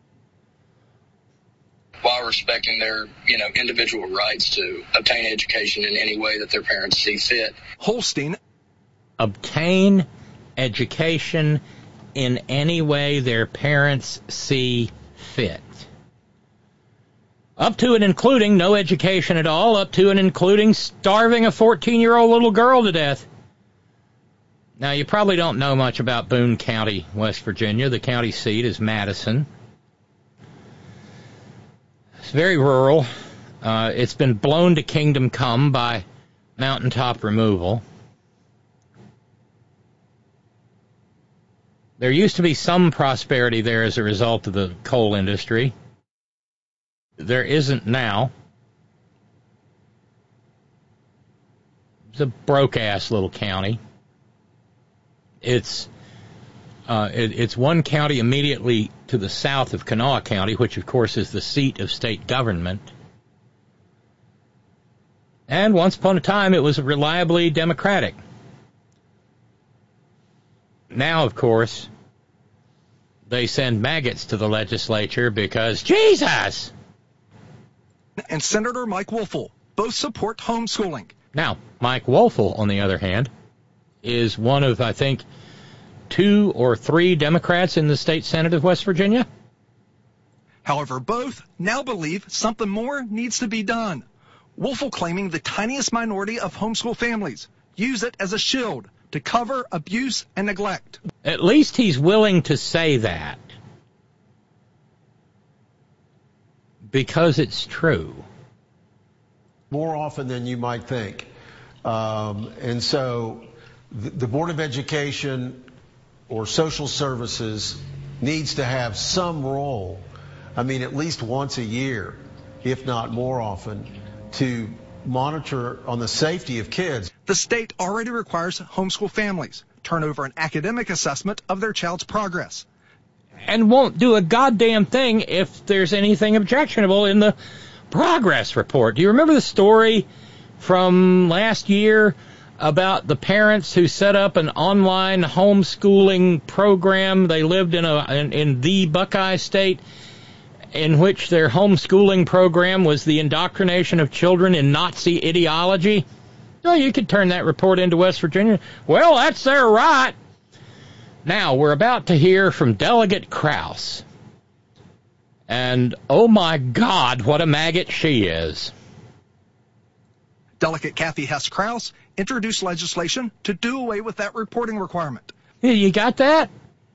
While respecting their, you know, individual rights to obtain education in any way that their parents see fit. Holstein. Obtain education in any way their parents see fit. Up to and including no education at all, up to and including starving a fourteen-year-old little girl to death. Now, you probably don't know much about Boone County, West Virginia. The county seat is Madison. It's very rural. Uh, it's been blown to kingdom come by mountaintop removal. There used to be some prosperity there as a result of the coal industry. There isn't now. It's a broke-ass little county. It's uh, it, it's one county immediately to the south of Kanawha County, which, of course, is the seat of state government. And once upon a time, it was reliably Democratic. Now, of course, they send maggots to the legislature because Jesus! And Senator Mike Woelfel both support homeschooling. Now, Mike Woelfel, on the other hand, is one of, I think, two or three Democrats in the state Senate of West Virginia. However, both now believe something more needs to be done. Woelfel claiming the tiniest minority of homeschool families use it as a shield to cover abuse and neglect. At least he's willing to say that. Because it's true. More often than you might think. Um, and so the, the Board of Education or Social Services needs to have some role, I mean, at least once a year, if not more often, to monitor on the safety of kids. The state already requires homeschool families turn over an academic assessment of their child's progress. And won't do a goddamn thing if there's anything objectionable in the progress report. Do you remember the story from last year about the parents who set up an online homeschooling program? They lived in a in, in the Buckeye State, in which their homeschooling program was the indoctrination of children in Nazi ideology. Oh, you could turn that report into West Virginia. Well, that's their right. Now, we're about to hear from Delegate Krause. And, oh my God, what a maggot she is. Delegate Kathy Hess Krause introduced legislation to do away with that reporting requirement. You got that?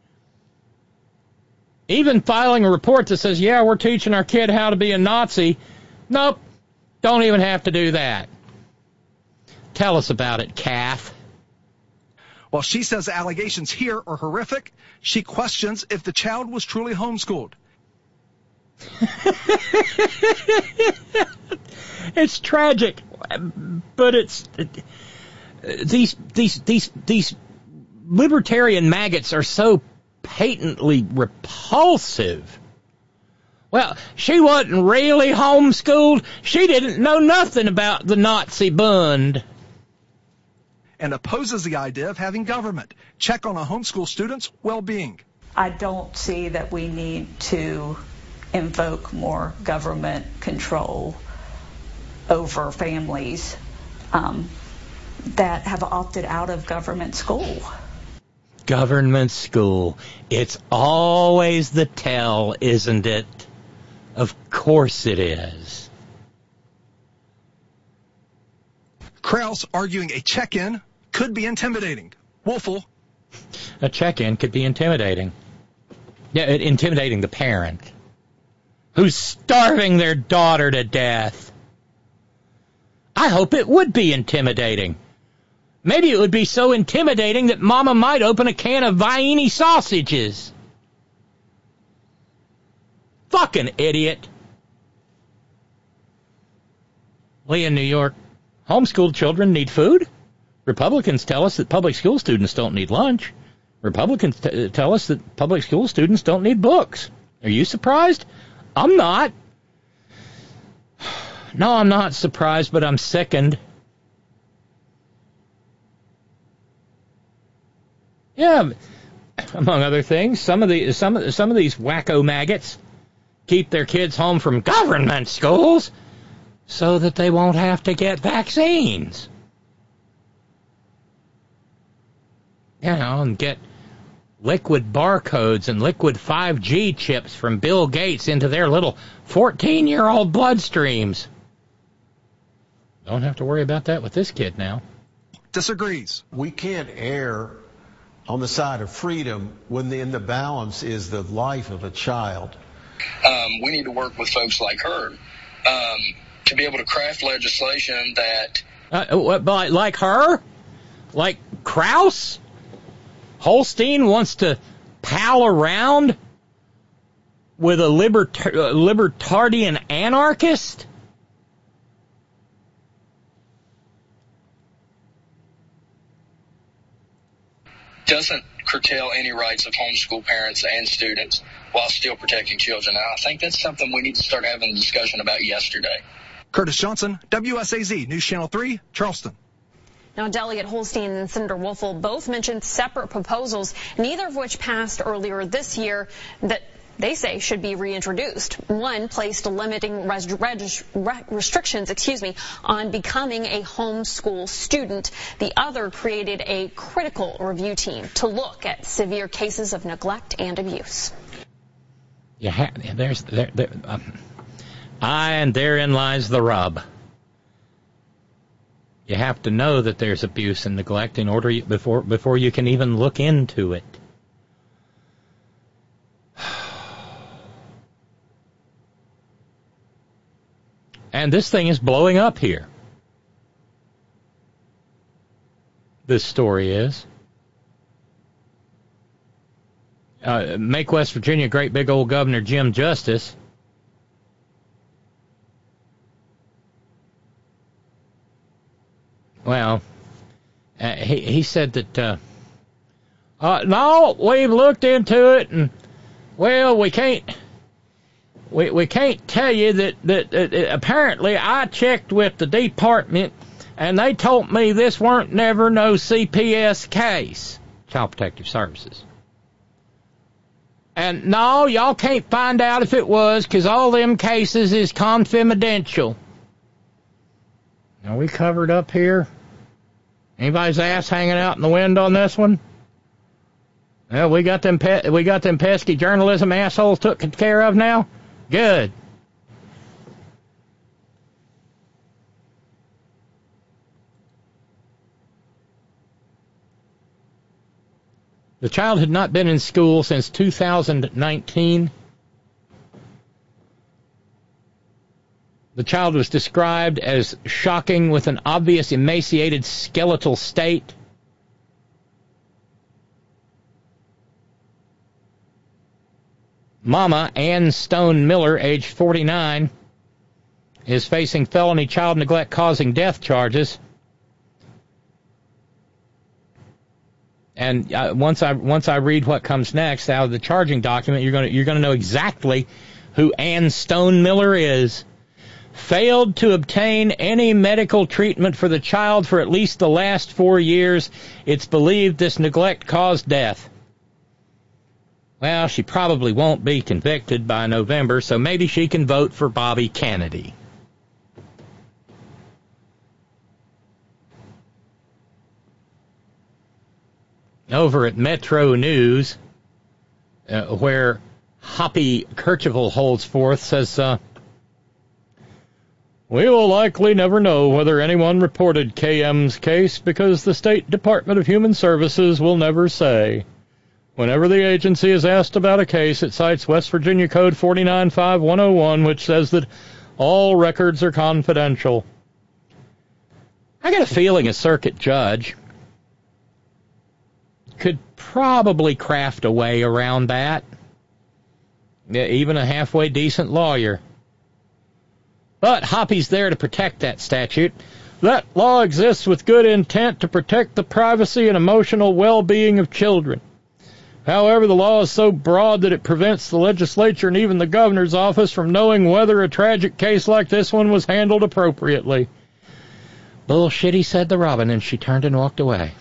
Even filing a report that says, yeah, we're teaching our kid how to be a Nazi. Nope, don't even have to do that. Tell us about it, Kath. While she says allegations here are horrific, she questions if the child was truly homeschooled. It's tragic, but it's these these these these libertarian maggots are so patently repulsive. Well, she wasn't really homeschooled. She didn't know nothing about the Nazi Bund. And opposes the idea of having government check on a homeschool student's well-being. I don't see that we need to invoke more government control over families um, that have opted out of government school. Government school. It's always the tell, isn't it? Of course it is. Krause arguing a check-in could be intimidating. Wolfel. A check-in could be intimidating. Yeah, intimidating the parent who's starving their daughter to death. I hope it would be intimidating. Maybe it would be so intimidating that Mama might open a can of Vienna sausages. Fucking idiot. Lee in New York. Homeschooled children need food. Republicans tell us that public school students don't need lunch. Republicans t- tell us that public school students don't need books. Are you surprised? I'm not. No, I'm not surprised, but I'm sickened. Yeah, among other things, some of the some of some of these wacko maggots keep their kids home from government schools so that they won't have to get vaccines. You know, and get liquid barcodes and liquid five G chips from Bill Gates into their little fourteen-year-old bloodstreams. Don't have to worry about that with this kid now. Disagrees. We can't err on the side of freedom when the, in the balance is the life of a child. Um, we need to work with folks like her um, to be able to craft legislation that... Uh, what, like her? Like Krause? Holstein wants to pal around with a libert- uh, libertarian anarchist? Doesn't curtail any rights of homeschool parents and students while still protecting children. And I think that's something we need to start having a discussion about yesterday. Curtis Johnson, W S A Z News Channel three, Charleston. Now, Delegate Holstein and Senator Wolfel both mentioned separate proposals, neither of which passed earlier this year, that they say should be reintroduced. One placed limiting res- res- restrictions, excuse me, on becoming a homeschool student. The other created a critical review team to look at severe cases of neglect and abuse. Yeah, there's there, there um, I and therein lies the rub. You have to know that there's abuse and neglect in order you, before before you can even look into it. And this thing is blowing up here. This story is. Uh, make West Virginia great big old Governor Jim Justice. Well, uh, he, he said that, uh, uh, no, we've looked into it, and, well, we can't... We we can't tell you that, that, that apparently I checked with the department and they told me this weren't never no C P S case, Child Protective Services. And no, y'all can't find out if it was because all them cases is confidential. Are we covered up here? Anybody's ass hanging out in the wind on this one? Well, we got them pe- we got them pesky journalism assholes taken care of now. Good. The child had not been in school since two thousand nineteen. The child was described as shocking with an obvious emaciated skeletal state. Mama, Ann Stone Miller, age forty-nine, is facing felony child neglect causing death charges. And uh, once I once I read what comes next out of the charging document, you're going to you're going to know exactly who Ann Stone Miller is. Failed to obtain any medical treatment for the child for at least the last four years. It's believed this neglect caused death. Well, she probably won't be convicted by November, so maybe she can vote for Bobby Kennedy. Over at Metro News, uh, where Hoppy Kercheval holds forth, says, uh, We will likely never know whether anyone reported K M's case because the State Department of Human Services will never say. Whenever the agency is asked about a case, it cites West Virginia Code forty-nine five one oh one, which says that all records are confidential. I got a feeling a circuit judge could probably craft a way around that. Yeah, even a halfway decent lawyer. But Hoppy's there to protect that statute. That law exists with good intent to protect the privacy and emotional well-being of children. However, the law is so broad that it prevents the legislature and even the governor's office from knowing whether a tragic case like this one was handled appropriately. Bullshitty, said the robin, and she turned and walked away.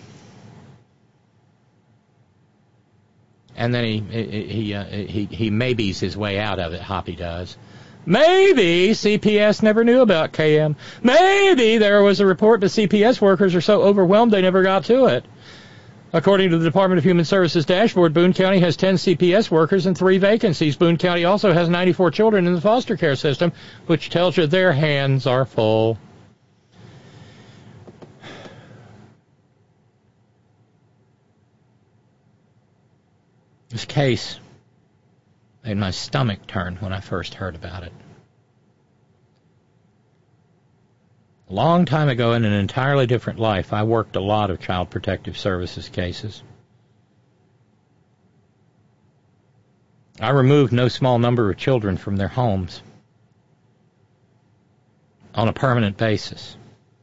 And then he he he, uh, he, he maybes his way out of it, Hoppy does. Maybe C P S never knew about K M. Maybe there was a report that C P S workers are so overwhelmed they never got to it. According to the Department of Human Services dashboard, Boone County has ten C P S workers and three vacancies. Boone County also has ninety-four children in the foster care system, which tells you their hands are full. This case made my stomach turn when I first heard about it. A long time ago, in an entirely different life, I worked a lot of Child Protective Services cases. I removed no small number of children from their homes on a permanent basis.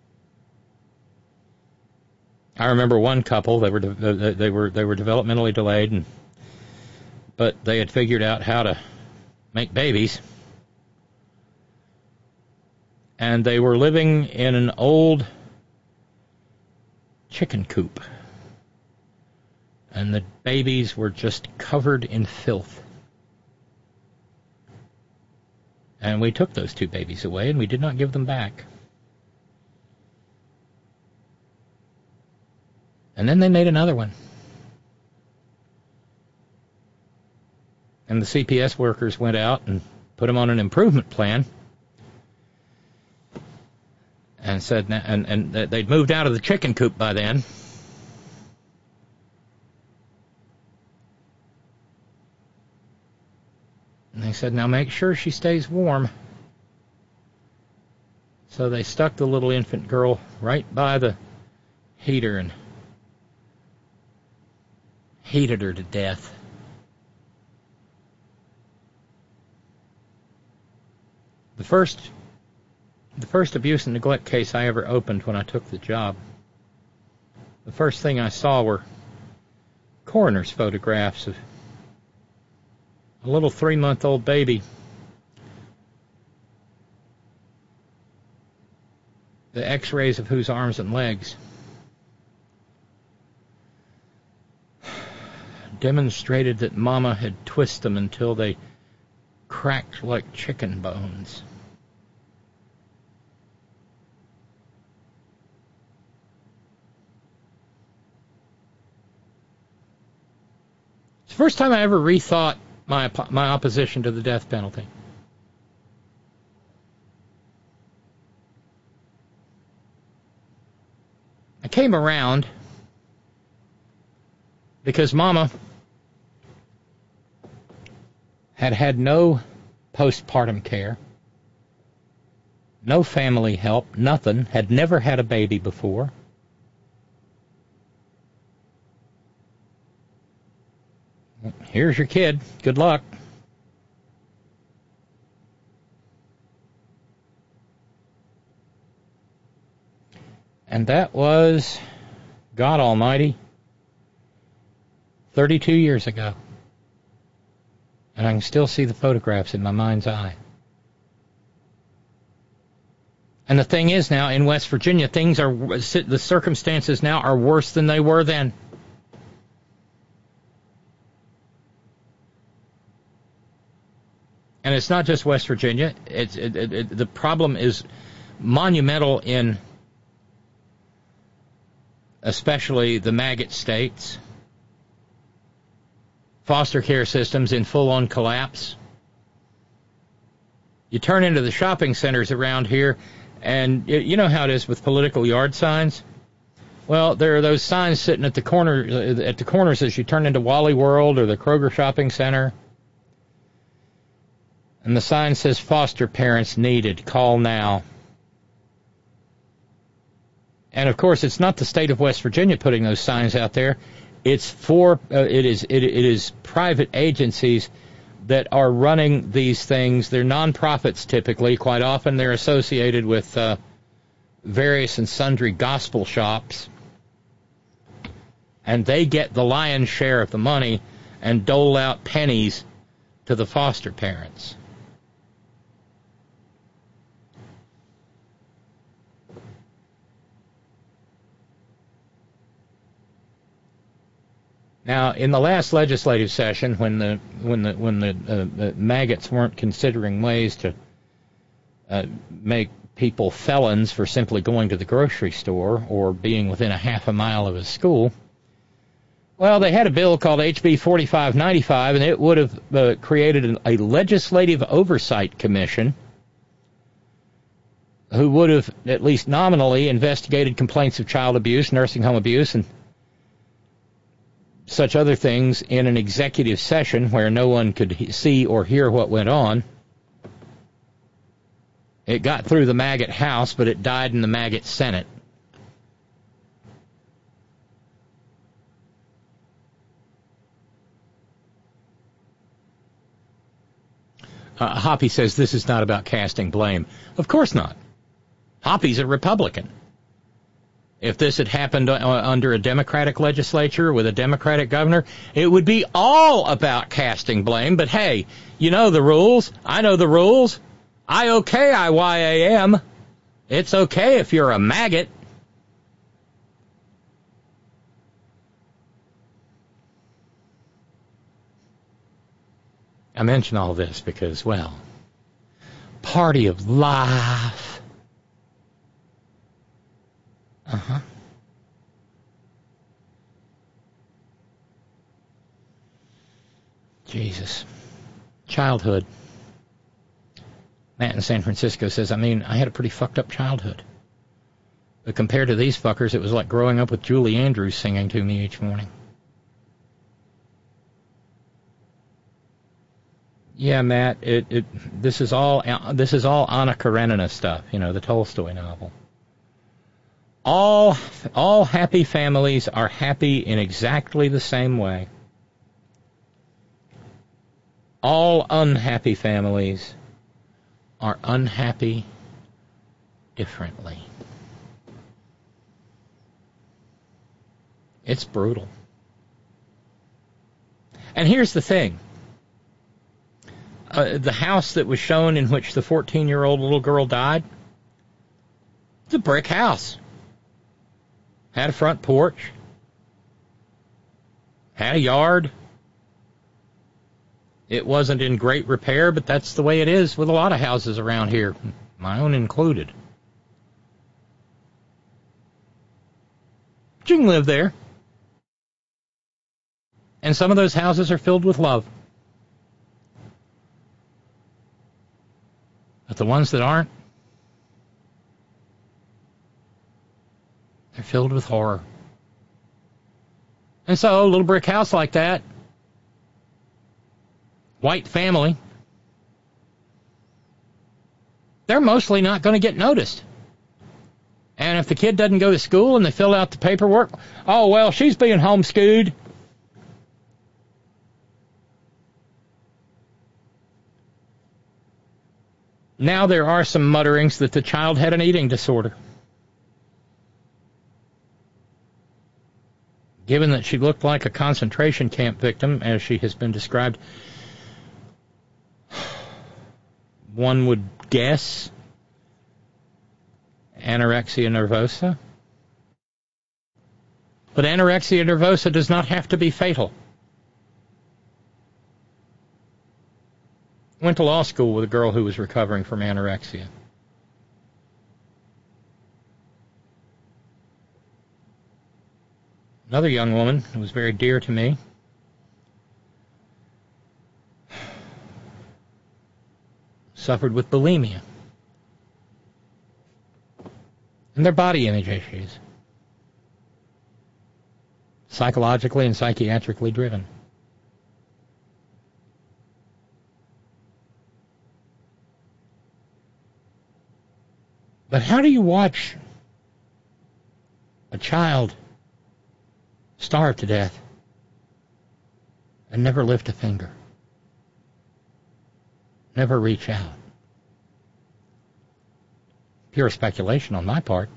I remember one couple, they were they were they were developmentally delayed, and but they had figured out how to make babies. And they were living in an old chicken coop. And the babies were just covered in filth. And we took those two babies away, and we did not give them back. And then they made another one. And the C P S workers went out and put them on an improvement plan, and said, and, and they'd moved out of the chicken coop by then. And they said, now make sure she stays warm. So they stuck the little infant girl right by the heater and heated her to death. The first, the first abuse and neglect case I ever opened when I took the job, the first thing I saw were coroner's photographs of a little three-month-old baby. The x-rays of whose arms and legs demonstrated that Mama had twisted them until they cracked like chicken bones. It's the first time I ever rethought my my opposition to the death penalty. I came around because Mama had had no postpartum care, no family help, nothing, had never had a baby before. Here's your kid. Good luck. And that was, God Almighty, thirty-two years ago. And I can still see the photographs in my mind's eye. And the thing is now, in West Virginia, things are, the circumstances now are worse than they were then. And it's not just West Virginia. It's, it, it, it, the problem is monumental in especially the maggot states. Foster care systems in full-on collapse. You turn into the shopping centers around here, And you know how it is with political yard signs? Well, there are those signs sitting at the corner, at the corners as you turn into Wally World or the Kroger Shopping Center. And the sign says, foster parents needed, call now. And of course, it's not the state of West Virginia putting those signs out there. It's for, uh, it is, it, it is private agencies that are running these things. They're nonprofits typically. Quite often they're associated with uh, various and sundry gospel shops. And they get the lion's share of the money and dole out pennies to the foster parents. Now, in the last legislative session, when the when the when the, uh, the maggots weren't considering ways to uh, make people felons for simply going to the grocery store or being within a half a mile of a school, well, they had a bill called H B forty-five ninety-five, and it would have uh, created an, a legislative oversight commission who would have at least nominally investigated complaints of child abuse, nursing home abuse, and such other things in an executive session where no one could see or hear what went on. It got through the maggot House, but it died in the maggot Senate. Uh, Hoppy says this is not about casting blame. Of course not. Hoppy's a Republican. If this had happened uh, under a Democratic legislature with a Democratic governor, it would be all about casting blame. But hey, you know the rules. I know the rules. I okay I Y A M. It's okay if you're a maggot. I mention all this because, well, party of life. Uh-huh. Jesus. Childhood. Matt in San Francisco says, I mean, I had a pretty fucked up childhood. But compared to these fuckers, it was like growing up with Julie Andrews singing to me each morning. Yeah, Matt, it, it this is all this is all Anna Karenina stuff, you know, the Tolstoy novel. All all happy families are happy in exactly the same way. All unhappy families are unhappy differently. It's brutal. And here's the thing. Uh, the house that was shown in which the fourteen-year-old little girl died, it's a brick house. Had a front porch. Had a yard. It wasn't in great repair, but that's the way it is with a lot of houses around here, my own included. But you can live there. And some of those houses are filled with love. But the ones that aren't, they're filled with horror. And so a little brick house like that, white family, they're mostly not going to get noticed. And if the kid doesn't go to school and they fill out the paperwork, oh, well, she's being homeschooled. Now there are some mutterings that the child had an eating disorder. Given that she looked like a concentration camp victim, as she has been described, one would guess anorexia nervosa. But anorexia nervosa does not have to be fatal. Went to law school with a girl who was recovering from anorexia. Another young woman who was very dear to me suffered with bulimia. And they're body image issues. Psychologically and psychiatrically driven. But how do you watch a child starve to death and never lift a finger? Never reach out? Pure speculation on my part.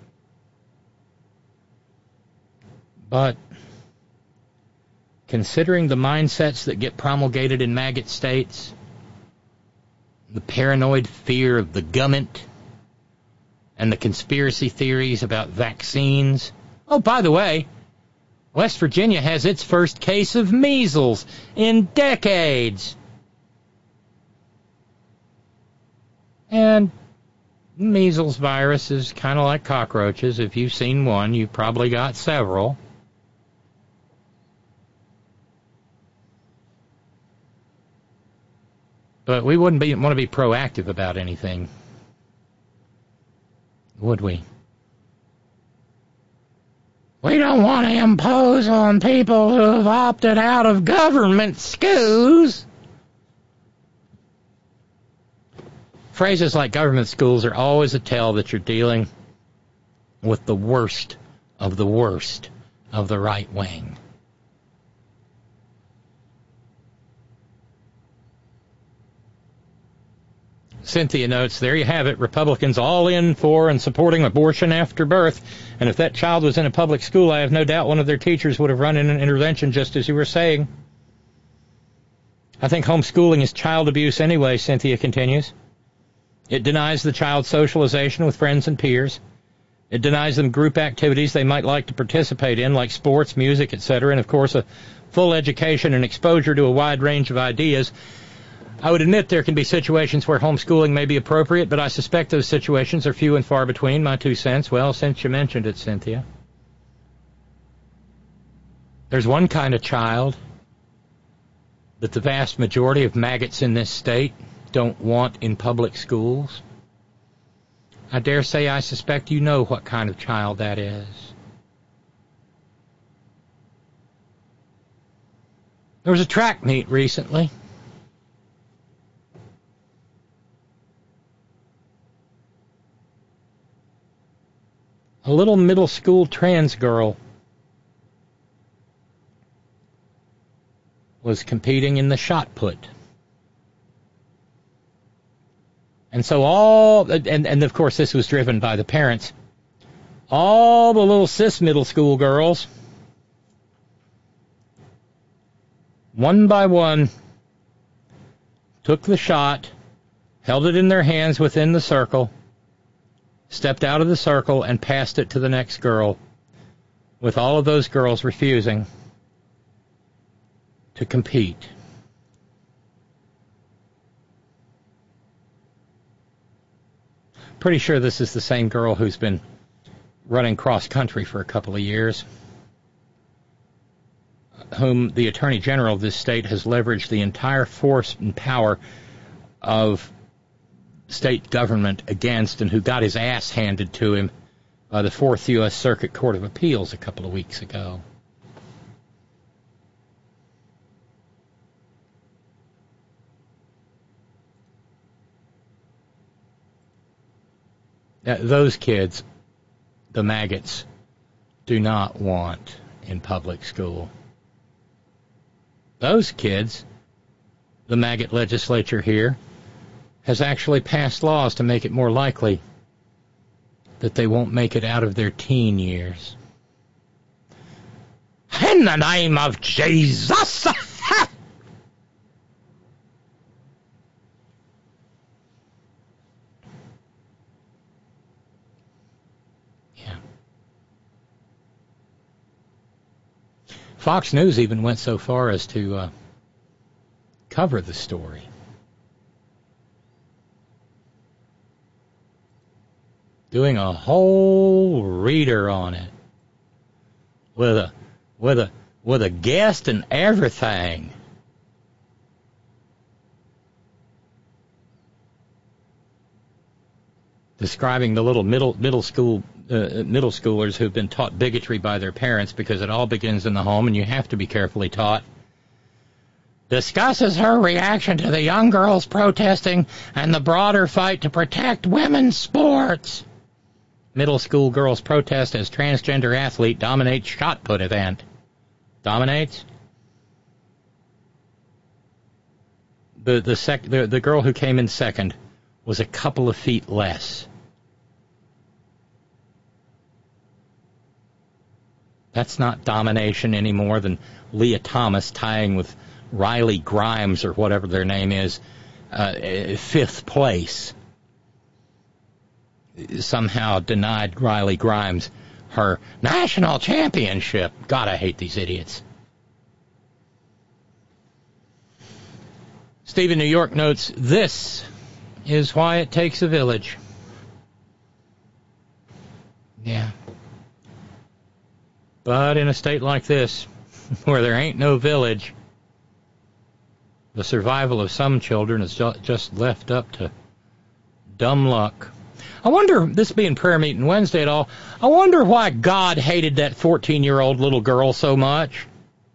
But considering the mindsets that get promulgated in maggot states, the paranoid fear of the government, and the conspiracy theories about vaccines. Oh, by the way, West Virginia has its first case of measles in decades. And measles virus is kind of like cockroaches. If you've seen one, you've probably got several. But we wouldn't be, want to be proactive about anything, would we? We don't want to impose on people who have opted out of government schools. Phrases like government schools are always a tell that you're dealing with the worst of the worst of the right wing. Cynthia notes, there you have it, Republicans all in for and supporting abortion after birth. And if that child was in a public school, I have no doubt one of their teachers would have run in an intervention, just as you were saying. I think homeschooling is child abuse anyway, Cynthia continues. It denies the child socialization with friends and peers. It denies them group activities they might like to participate in, like sports, music, et cetera, and, of course, a full education and exposure to a wide range of ideas. I would admit there can be situations where homeschooling may be appropriate, but I suspect those situations are few and far between, my two cents. Well, since you mentioned it, Cynthia. There's one kind of child that the vast majority of maggots in this state don't want in public schools. I dare say I suspect you know what kind of child that is. There was a track meet recently. A little middle school trans girl was competing in the shot put. And so all, and, and of course this was driven by the parents, all the little cis middle school girls, one by one, took the shot, held it in their hands within the circle, stepped out of the circle and passed it to the next girl, with all of those girls refusing to compete. Pretty sure this is the same girl who's been running cross-country for a couple of years, whom the Attorney General of this state has leveraged the entire force and power of state government against, and who got his ass handed to him by the Fourth U S Circuit Court of Appeals a couple of weeks ago. Now, those kids, the maggots, do not want in public school. Those kids, the maggot legislature here, has actually passed laws to make it more likely that they won't make it out of their teen years. In the name of Jesus! Yeah. Fox News even went so far as to uh, cover the story. Doing a whole reader on it, with a with a with a guest and everything. Describing the little middle middle school uh, middle schoolers who've been taught bigotry by their parents, because it all begins in the home, and you have to be carefully taught, discusses her reaction to the young girls protesting and the broader fight to protect women's sports. Middle school girls protest as transgender athlete dominates shot put event. Dominates? The the, sec, the the girl who came in second was a couple of feet less. That's not domination any more than Leah Thomas tying with Riley Grimes, or whatever their name is, uh, fifth place. Somehow denied Riley Grimes her national championship. God, I hate these idiots. Steve in New York notes, this is why it takes a village. Yeah. But in a state like this, where there ain't no village, the survival of some children is just left up to dumb luck. I wonder, this being prayer meeting Wednesday at all, I wonder why God hated that fourteen-year-old little girl so much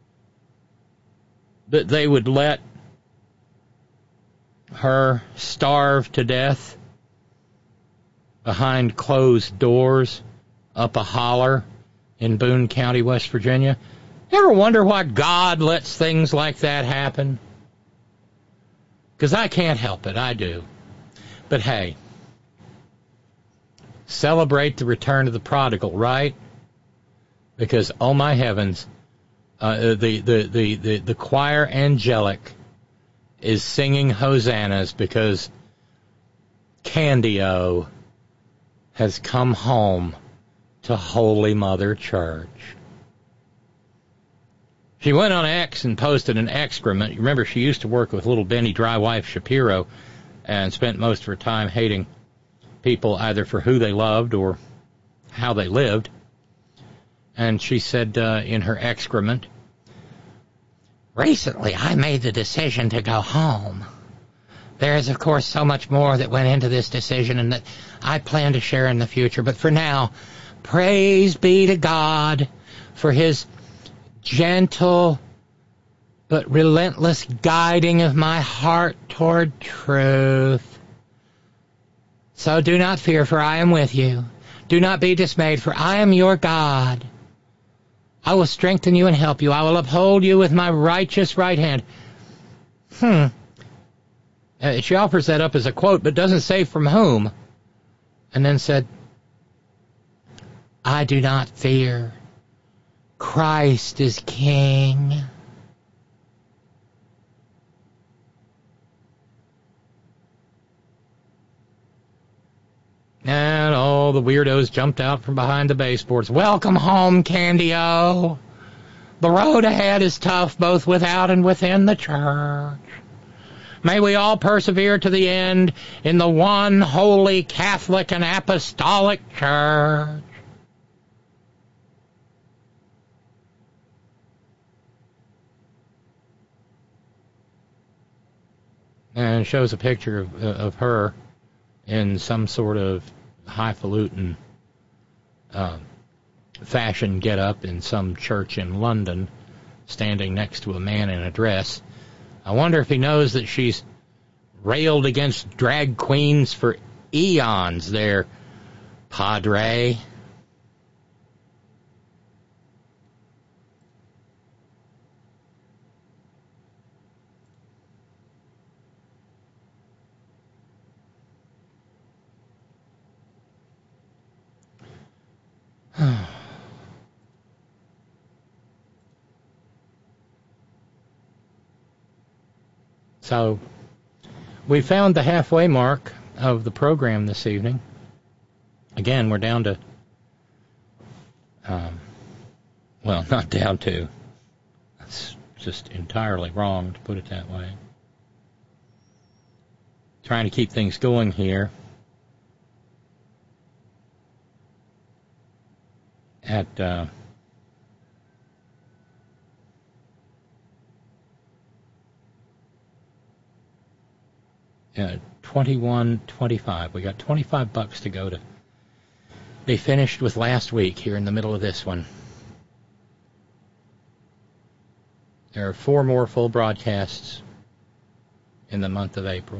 that they would let her starve to death behind closed doors up a holler in Boone County, West Virginia. You ever wonder why God lets things like that happen? Because I can't help it, I do. But hey, celebrate the return of the prodigal, right? Because, oh my heavens, uh, the, the, the, the, the choir angelic is singing hosannas because Candy-O has come home to Holy Mother Church. She went on X and posted an excrement. You remember, she used to work with little Benny Dry Wife Shapiro and spent most of her time hating people either for who they loved or how they lived. And she said uh, in her excrement, recently I made the decision to go home. There is, of course, so much more that went into this decision and that I plan to share in the future. But for now, praise be to God for his gentle but relentless guiding of my heart toward truth. So do not fear, for I am with you. Do not be dismayed, for I am your God. I will strengthen you and help you. I will uphold you with my righteous right hand. Hmm. Uh, she offers that up as a quote, but doesn't say from whom. And then said, I do not fear. Christ is King. And all the weirdos jumped out from behind the baseboards. Welcome home, Candy-O. The road ahead is tough, both without and within the church. May we all persevere to the end in the one holy Catholic and Apostolic Church. And it shows a picture of, uh, of her in some sort of highfalutin uh, fashion get-up in some church in London, standing next to a man in a dress. I wonder if he knows that she's railed against drag queens for eons there, Padre. So, we found the halfway mark of the program this evening. Again, we're down to, um, well, not down to, that's just entirely wrong to put it that way. Trying to keep things going here. At, uh, Uh, twenty-one twenty-five. We got twenty-five bucks to go to be finished with last week here in the middle of this one. There are four more full broadcasts in the month of April.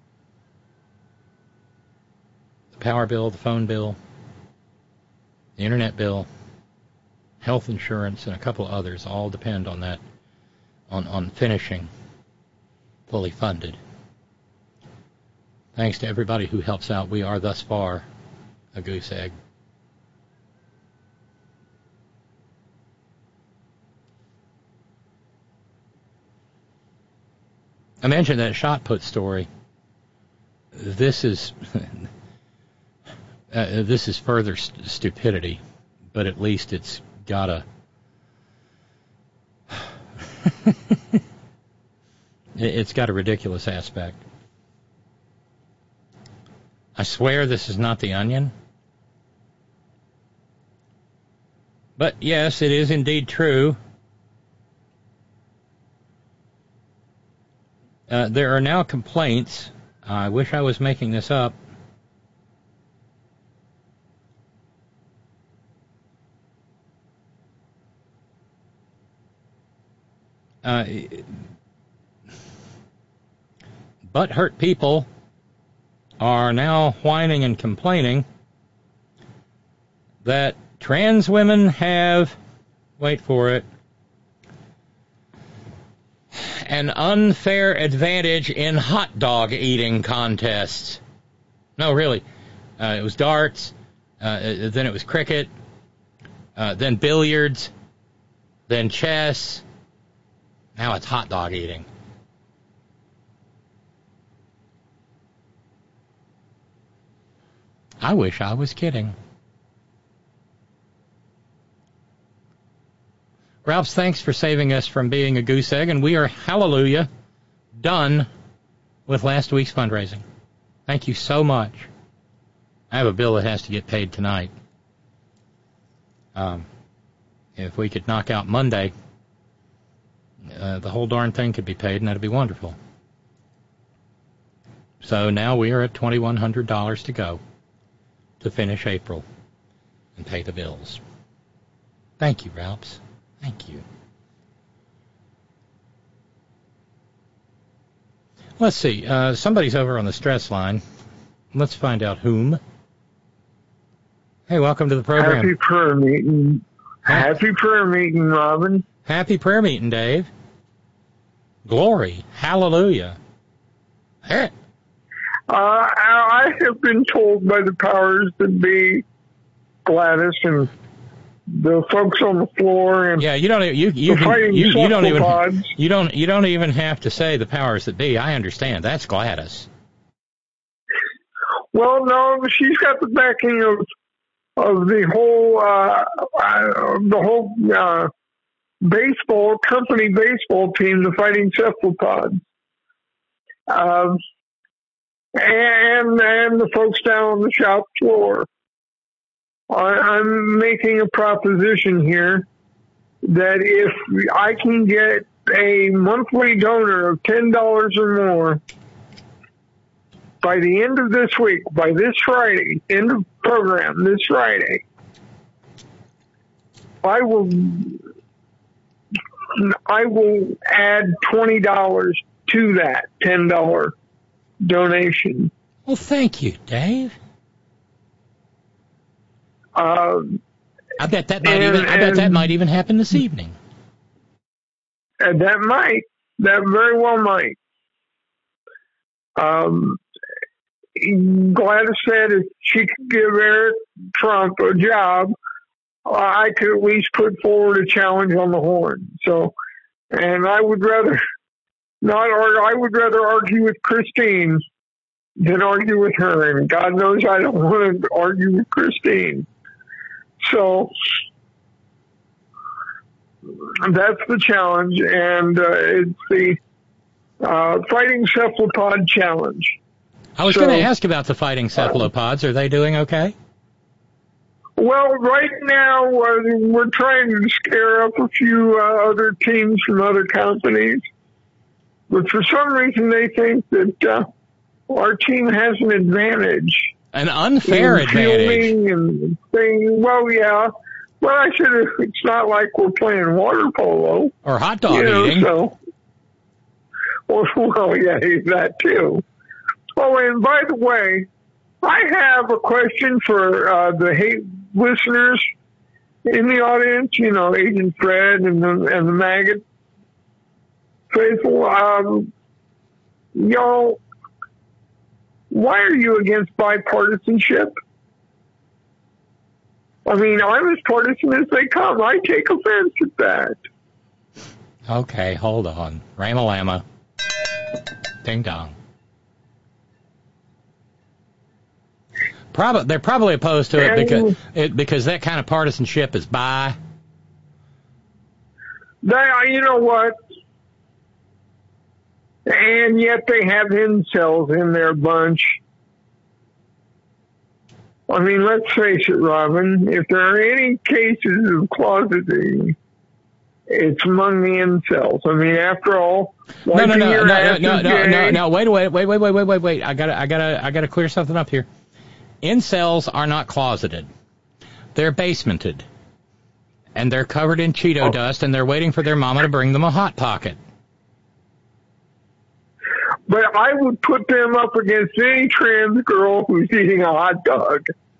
The power bill, the phone bill, the internet bill, health insurance, and a couple others all depend on that, on, on finishing fully funded. Thanks to everybody who helps out. We are thus far a goose egg. I mentioned that shot put story. This is uh, this is further st- stupidity, but at least it's got a it's got a ridiculous aspect. I swear this is not The Onion. But yes, it is indeed true. Uh, there are now complaints. I wish I was making this up. Uh, butthurt people are now whining and complaining that trans women have, wait for it, an unfair advantage in hot dog eating contests. No, really. Uh, it was darts, uh, then it was cricket, uh, then billiards, then chess. Now it's hot dog eating. I wish I was kidding. Ralphs, thanks for saving us from being a goose egg, and we are, hallelujah, done with last week's fundraising. Thank you so much. I have a bill that has to get paid tonight. Um, if we could knock out Monday, uh, the whole darn thing could be paid, and that'd be wonderful. So now we are at twenty-one hundred dollars to go to finish April and pay the bills. Thank you, Ralphs. Thank you. Let's see. Uh, somebody's over on the stress line. Let's find out whom. Hey, welcome to the program. Happy prayer meeting. Happy prayer meeting, Robin. Happy prayer meeting, Dave. Glory. Hallelujah. Hey. Uh, I have been told by the powers that be, Gladys and the folks on the floor, and yeah, you don't you you can, you, you don't even you don't you don't even have to say the powers that be. I understand. That's Gladys. Well, no, she's got the backing of of the whole uh, uh, the whole uh, baseball company baseball team, the Fighting Cephalopods, um, and and the folks down on the shop floor. I'm making a proposition here that if I can get a monthly donor of ten dollars or more by the end of this week, by this Friday, end of program, this Friday, I will I will add twenty dollars to that ten dollars donation. Well, thank you, Dave. Uh, I bet that might and, even. I bet that might even happen this evening. And that might. That very well might. Um, Gladys said if she could give Eric Trump a job, I could at least put forward a challenge on the horn. So, and I would rather not. Argue, I would rather argue with Christine than argue with her. And God knows I don't want to argue with Christine. So that's the challenge, and uh, it's the uh, Fighting Cephalopod Challenge. I was so, going to ask about the Fighting Cephalopods. Are they doing okay? Well, right now uh, we're trying to scare up a few uh, other teams from other companies, but for some reason they think that uh, our team has an advantage. An unfair advantage. And saying, well, yeah. Well, I said, it's not like we're playing water polo. Or hot dog you know, eating. So, well, well, yeah, that too. Oh, and by the way, I have a question for uh, the hate listeners in the audience, you know, Agent Fred and the, and the maggot faithful. Um, y'all, why are you against bipartisanship? I mean, I'm as partisan as they come. I take offense at that. Okay, hold on. Ramalama. Ding dong. Probably, they're probably opposed to it because it, because that kind of partisanship is by. They, you know what? And yet they have incels in their bunch. I mean, let's face it, Robin, if there are any cases of closeting, it's among the incels. I mean, after all, no, no, no, your no, ass no, is no, gay. no, no, wait, wait, wait, wait, wait, wait, wait, wait. I gotta, I gotta, I gotta clear something up here. Incels are not closeted. They're basemented. And they're covered in Cheeto Oh. dust, and they're waiting for their mama to bring them a Hot Pocket. But I would put them up against any trans girl who's eating a hot dog.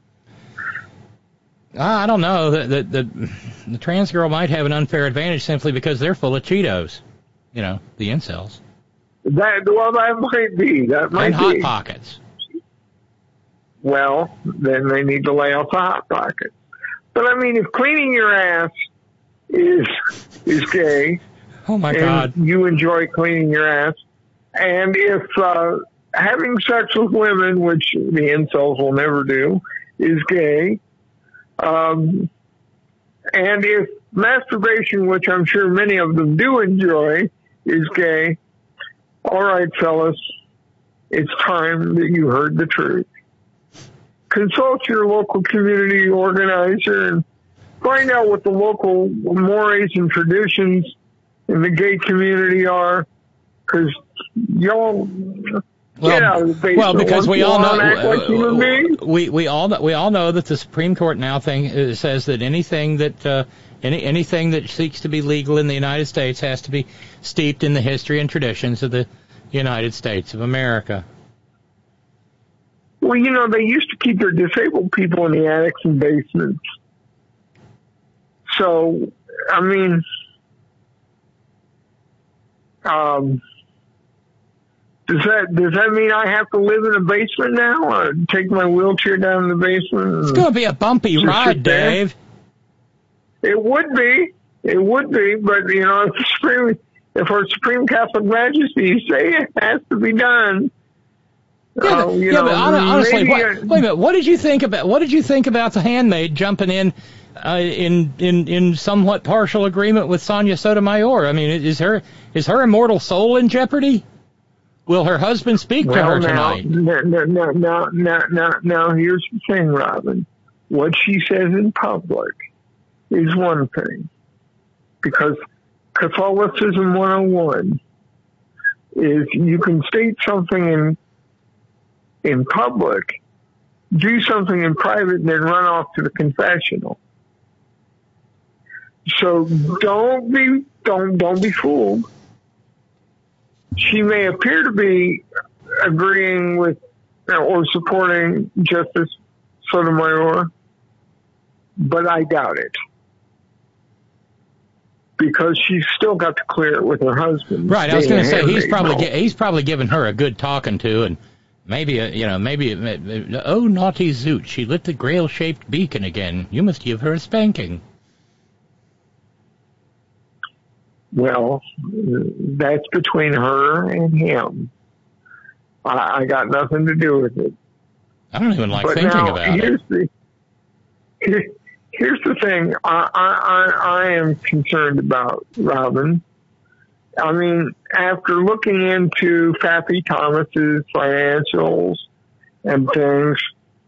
Uh, I don't know. The, the, the, the trans girl might have an unfair advantage simply because they're full of Cheetos. You know, the incels. That well, that might be. That might And Hot be. Pockets. Well, then they need to lay off the Hot Pocket. But I mean, if cleaning your ass is is gay, oh my and God, you enjoy cleaning your ass, and if uh, having sex with women, which the incels will never do, is gay, um, and if masturbation, which I'm sure many of them do enjoy, is gay, all right, fellas, it's time that you heard the truth. Consult your local community organizer and find out what the local mores and traditions in the gay community are, because y'all well, get out of the basement. well, because we all know act like human beings. we we all know, we all know that the Supreme Court now thing uh, says that anything that uh, any anything that seeks to be legal in the United States has to be steeped in the history and traditions of the United States of America. Well, you know, they used to keep their disabled people in the attics and basements. So, I mean, um, does that does that mean I have to live in a basement now, or take my wheelchair down in the basement? It's going to be a bumpy ride, Dave. It would be. It would be, but, you know, if, the Supreme, if our Supreme Catholic Majesty say it has to be done, Yeah, uh, but, you yeah, know, but honestly, maybe what, I- wait a minute. What did you think about what did you think about the handmaid jumping in, uh, in in in somewhat partial agreement with Sonia Sotomayor? I mean, is her is her immortal soul in jeopardy? Will her husband speak well, to her now, tonight? No, no, no, no, no, no, no, here's the thing, Robin. What she says in public is one thing, because Catholicism one oh one is you can state something in in public, do something in private, and then run off to the confessional. So don't be don't don't be fooled. She may appear to be agreeing with or supporting Justice Sotomayor, but I doubt it, because she's still got to clear it with her husband. Right, I was going to say he's handmaid. probably No. gi- he's probably given her a good talking to, and maybe a, you know maybe a, oh naughty Zoot, she lit the grail-shaped beacon again. You must give her a spanking. Well, that's between her and him. I, I got nothing to do with it. I don't even like but thinking now, about here's it. The, here, here's the thing I, I, I, I am concerned about, Robin. I mean, after looking into Faffy Thomas's financials and things,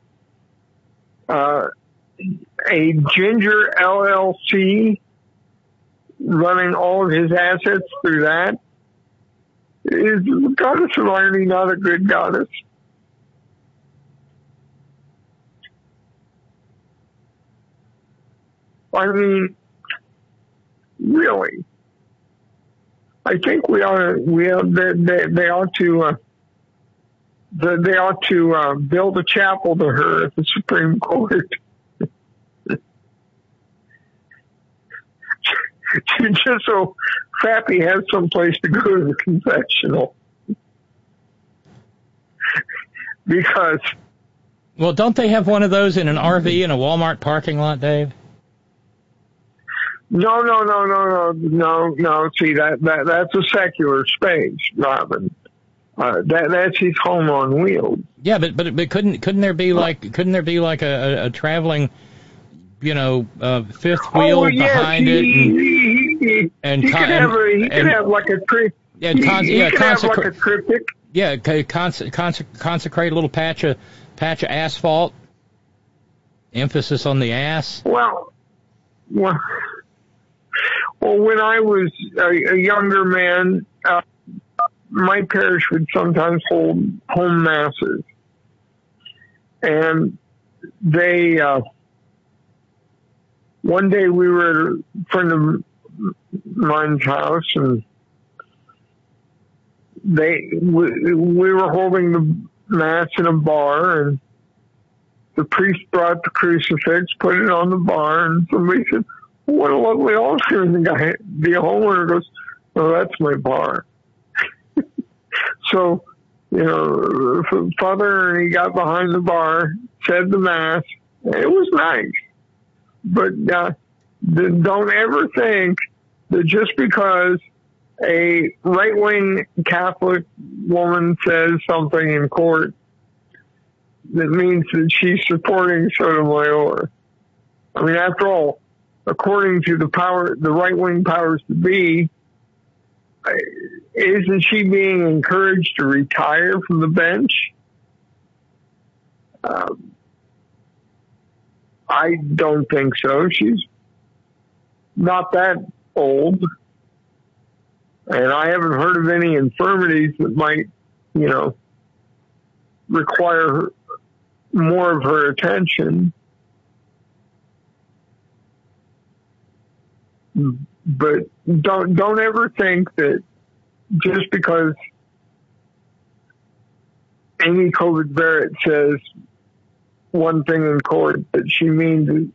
uh, a Ginger L L C running all of his assets through that is the goddess of irony not a good goddess? I mean, really, I think we ought to, we ought, they, they, they ought to, uh, they, they ought to uh, build a chapel to her at the Supreme Court. Just so Fappy has some place to go to the confessional. Because. Well, don't they have one of those in an R V in a Walmart parking lot, Dave? No, no, no, no, no, no, no. See, that, that that's a secular space, Robin. Uh, that that's his home on wheels. Yeah, but but but couldn't couldn't there be like couldn't there be like a, a, a traveling, you know, uh, fifth wheel oh, yes, behind he, it? And, he, he, and he con- could have a, he and, could have like a tri- yeah, he, con- he yeah, could consecra- have like a triptych. Yeah, cons- cons- consecrate a little patch of patch of asphalt. Emphasis on the ass. Well, well, well when I was a, a younger man, uh, my parish would sometimes hold home masses, and they. Uh, one day we were at a friend of mine's house, and they we, we were holding the mass in a bar, and the priest brought the crucifix, put it on the bar, and somebody said, "What a lovely altar!" And the guy, the homeowner, goes, "Oh, that's my bar." So, you know, Father, and he got behind the bar, said the mass. It was nice, but uh, don't ever think that just because a right-wing Catholic woman says something in court, that means that she's supporting Sotomayor. I mean, after all, according to the power, the right-wing powers to be, isn't she being encouraged to retire from the bench? Um, I don't think so. She's not that old. And I haven't heard of any infirmities that might, you know, require more of her attention. But don't don't ever think that just because Amy Covid Barrett says one thing in court that she means it.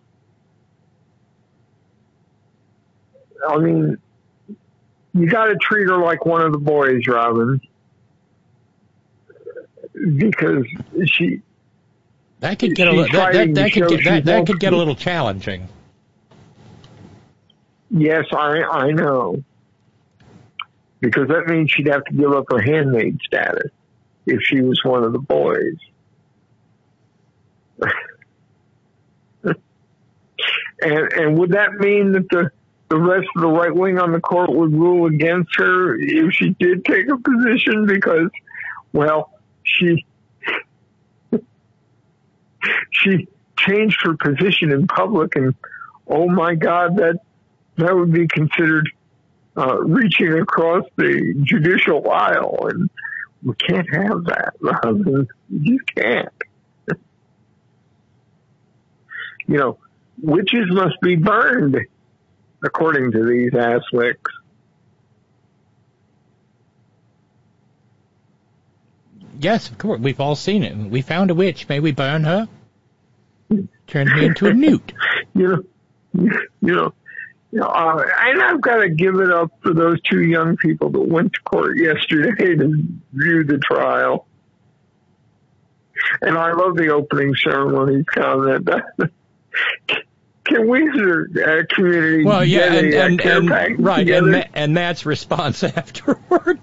I mean, you got to treat her like one of the boys, Robin, because she that could get a little that, that, that could get that, that could get a little challenging. Yes, I I know, because that means she'd have to give up her handmaid status if she was one of the boys. and and would that mean that the the rest of the right wing on the court would rule against her if she did take a position? Because, well, she she changed her position in public, and oh my God, that that would be considered uh, reaching across the judicial aisle, and we can't have that. You can't. You know, witches must be burned, according to these asswicks. Yes, of course. We've all seen it. We found a witch. May we burn her? Turn me into a newt. You know, you know, you know uh, and I've got to give it up for those two young people that went to court yesterday to view the trial. And I love the opening ceremony comment. Can we, as a community, well, yeah, get and, a, and, a care and, package right, together? and, Ma- and Matt's response afterward.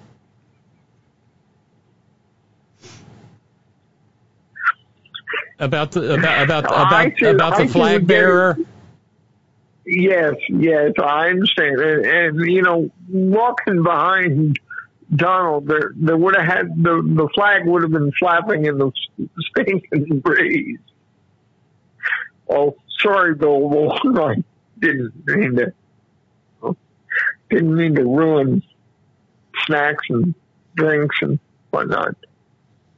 about the about about about, can, about the flag bearer. Yes, yes, I understand, and, and you know, walking behind Donald, there there would have had the the flag would have been flapping in the stinking breeze. Oh, sorry, Bill. I didn't mean to. Didn't mean to ruin snacks and drinks and whatnot.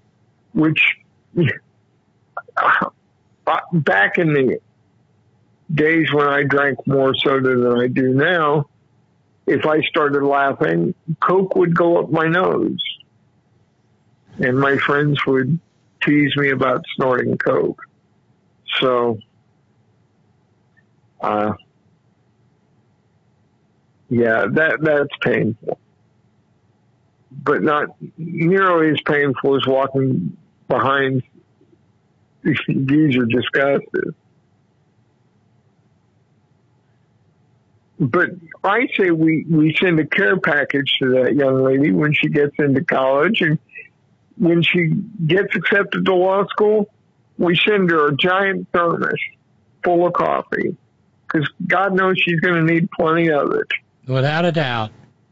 Which, uh, back in the days when I drank more soda than I do now, if I started laughing, Coke would go up my nose. And my friends would tease me about snorting Coke. So, uh, yeah, that that's painful. But not nearly as painful as walking behind geezer disgusted. But I say we, we send a care package to that young lady when she gets into college, and when she gets accepted to law school, we send her a giant thermos full of coffee, because God knows she's going to need plenty of it. Without a doubt.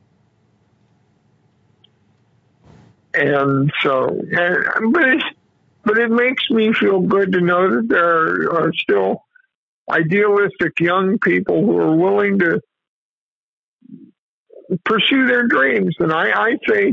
And so, and, but, it, but it makes me feel good to know that there are still idealistic young people who are willing to pursue their dreams. And I, I say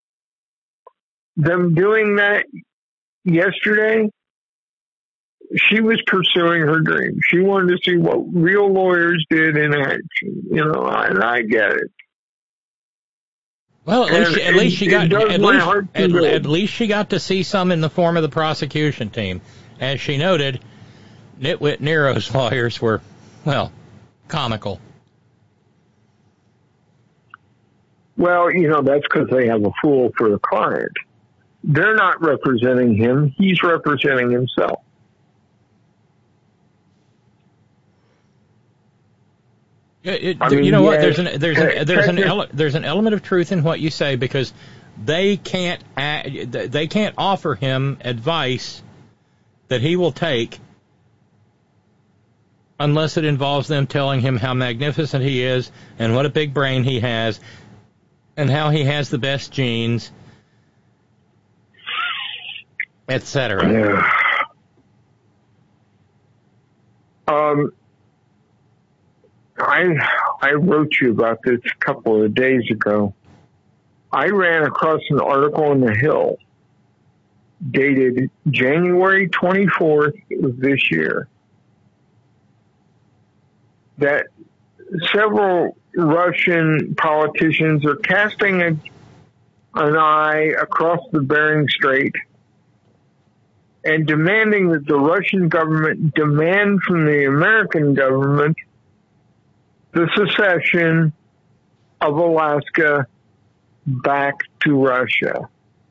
them doing that yesterday, she was pursuing her dream. She wanted to see what real lawyers did in action, you know, and I get it. Well, at and, least she, at least she got at least, at, at, at least she got to see some in the form of the prosecution team. As she noted, Nitwit Nero's lawyers were, well, comical. Well, you know, that's because they have a fool for the client. They're not representing him. He's representing himself. It, I you mean, know yeah, what? There's an there's an there's an check ele- there's an element of truth in what you say, because they can't act, they can't offer him advice that he will take unless it involves them telling him how magnificent he is and what a big brain he has and how he has the best genes, et cetera. Yeah. Um. I I wrote you about this a couple of days ago. I ran across an article in The Hill dated January twenty-fourth of this year that several Russian politicians are casting a, an eye across the Bering Strait and demanding that the Russian government demand from the American government the secession of Alaska back to Russia.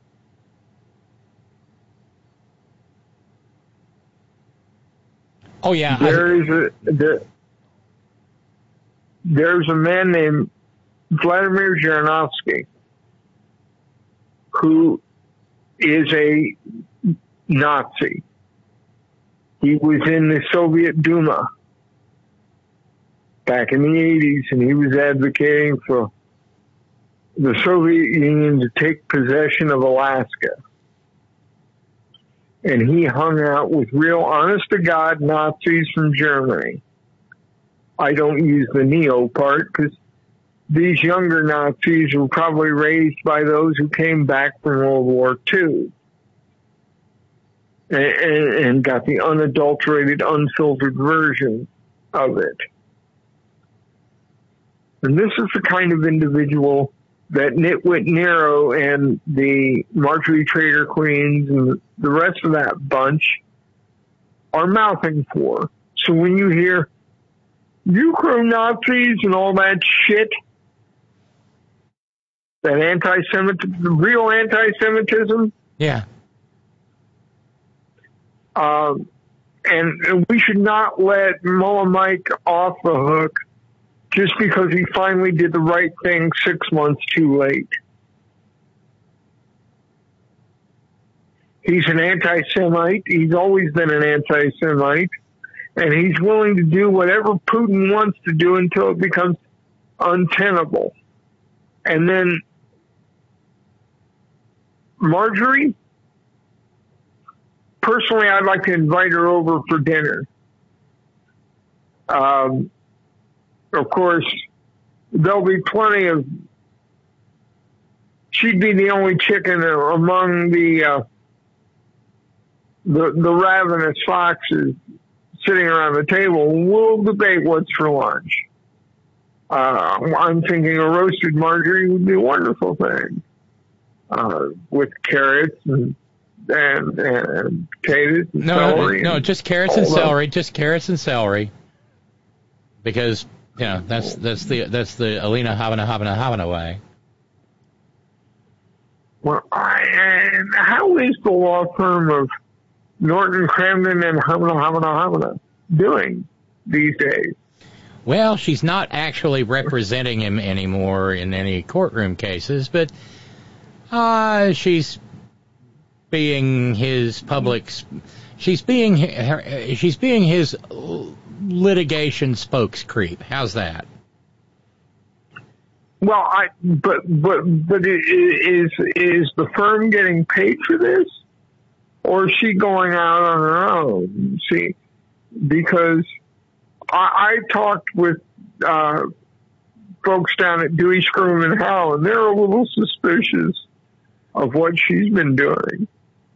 Oh yeah, there is a there, there's a man named Vladimir Zhirinovsky who is a Nazi. He was in the Soviet Duma back in the eighties, and he was advocating for the Soviet Union to take possession of Alaska. And he hung out with real honest-to-God Nazis from Germany. I don't use the neo part because these younger Nazis were probably raised by those who came back from World War Two and, and, and got the unadulterated, unfiltered version of it. And this is the kind of individual that Nitwit Nero and the Marjorie Trader Queens and the rest of that bunch are mouthing for. So when you hear Ukro-Nazis and all that shit, that anti-Semitism, the real anti-Semitism, yeah, um, and, and we should not let Mullah Mike off the hook just because he finally did the right thing six months too late. He's an anti-Semite. He's always been an anti-Semite. And he's willing to do whatever Putin wants to do until it becomes untenable. And then Marjorie, personally, I'd like to invite her over for dinner. Um, Of course, there'll be plenty of. She'd be the only chicken among the uh, the, the ravenous foxes, sitting around the table, we'll debate what's for lunch. Uh, I'm thinking a roasted margarine would be a wonderful thing, uh, with carrots and and, and potatoes and no, celery. No, no, and just carrots and all celery. Just carrots and celery. Because, you know, that's that's the that's the Alina Havana Havana Havana way. Well, I, and how is the law firm of Norton, Cramden, and Havana Havana Havana doing these days? Well, she's not actually representing him anymore in any courtroom cases, but uh, she's being his public. She's being she's being his litigation spokescreep. How's that? Well, I but but but it, is is the firm getting paid for this, or is she going out on her own? See, because I, I talked with uh, folks down at Dewey, Scrum and Howe, and they're a little suspicious of what she's been doing.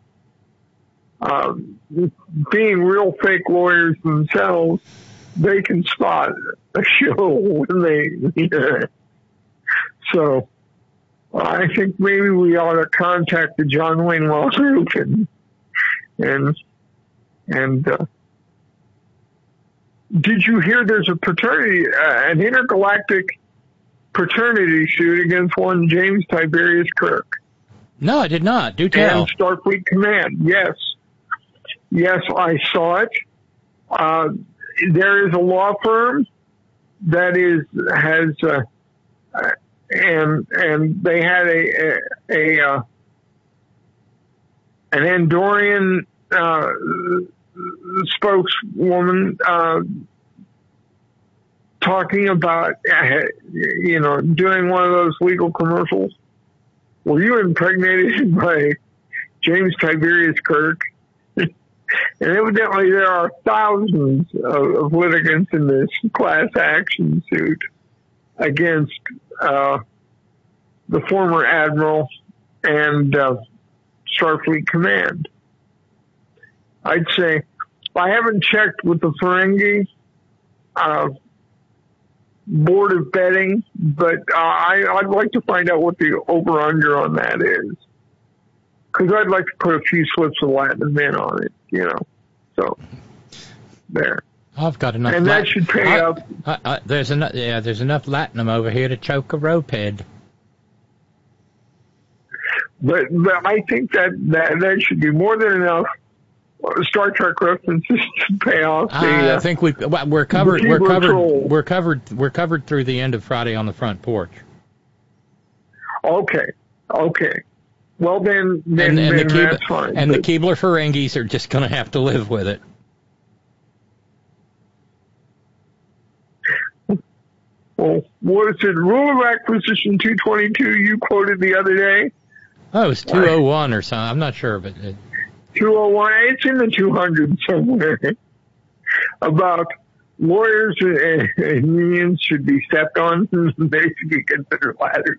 Um, being real fake lawyers themselves, they can spot a show when they hear it. So I think maybe we ought to contact the John Wayne Law Group and and and uh, did you hear there's a paternity, uh, an intergalactic paternity suit against one James Tiberius Kirk? No, I did not. Do tell. And Starfleet Command. Yes, yes, I saw it. Uh, there is a law firm that is has. Uh, And and they had a a, a uh, an Andorian uh, spokeswoman uh, talking about uh, you know doing one of those legal commercials. Were you impregnated by James Tiberius Kirk? And evidently there are thousands of, of litigants in this class action suit against uh, the former admiral and uh, Starfleet Command. I'd say I haven't checked with the Ferengi uh, board of betting, but uh, I, I'd like to find out what the over-under on that is, because I'd like to put a few slips of Latin men on it, you know. So there. I've got enough. And that Latin. should pay I, up. I, I, there's enough. Yeah, there's enough latinum over here to choke a roped. But, but I think that, that that should be more than enough Star Trek references to pay off the. I uh, think we we're covered. We're covered. Troll. We're covered. We're covered through the end of Friday on the Front Porch. Okay. Okay. Well then, then, and, and then the Keebler, that's fine. And but, the Keebler Ferengis are just going to have to live with it. Well, what is it? Rule of Acquisition two twenty-two you quoted the other day? Oh, it was two oh one or something. I'm not sure, but it, two oh one. It's in the two hundred somewhere. About lawyers and, and unions should be stepped on. They should be considered ladders.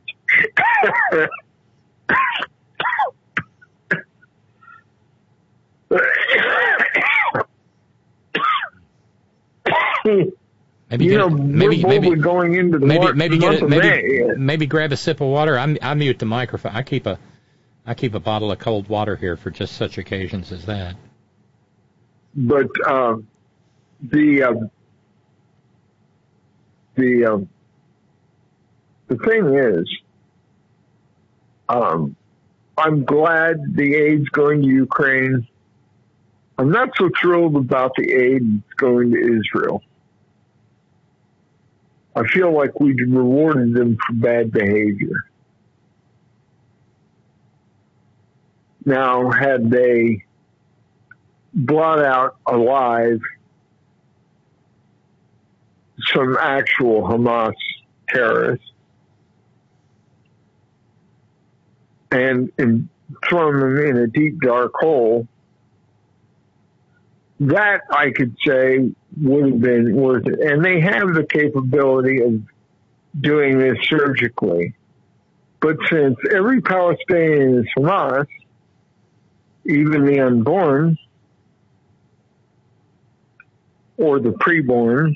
Maybe you get, know, maybe we're maybe going into the maybe month, maybe the get month it, of maybe May. maybe grab a sip of water. I'm I mute the microphone. I keep a I keep a bottle of cold water here for just such occasions as that. But um, the uh, the um, the thing is, um, I'm glad the aid's going to Ukraine. I'm not so thrilled about the aid going to Israel. I feel like we rewarded them for bad behavior. Now, had they brought out alive some actual Hamas terrorists and, and thrown them in a deep, dark hole, that I could say would have been worth it. And they have the capability of doing this surgically. But since every Palestinian is Hamas, even the unborn, or the preborn,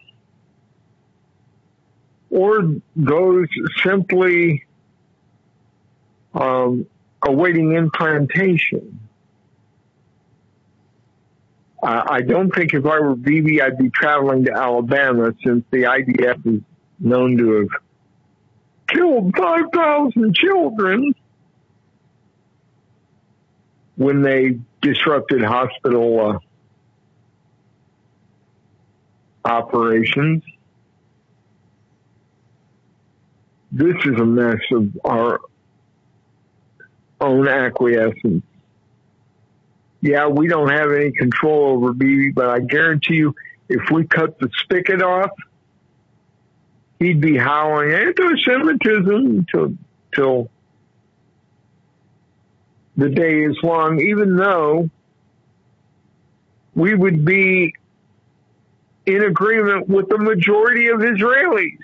or those simply um, awaiting implantation. Uh, I don't think if I were Bibi, I'd be traveling to Alabama, since the I D F is known to have killed five thousand children when they disrupted hospital uh, operations. This is a mess of our own acquiescence. Yeah, we don't have any control over Bibi, but I guarantee you, if we cut the spigot off, he'd be howling anti-Semitism till, till the day is long, even though we would be in agreement with the majority of Israelis.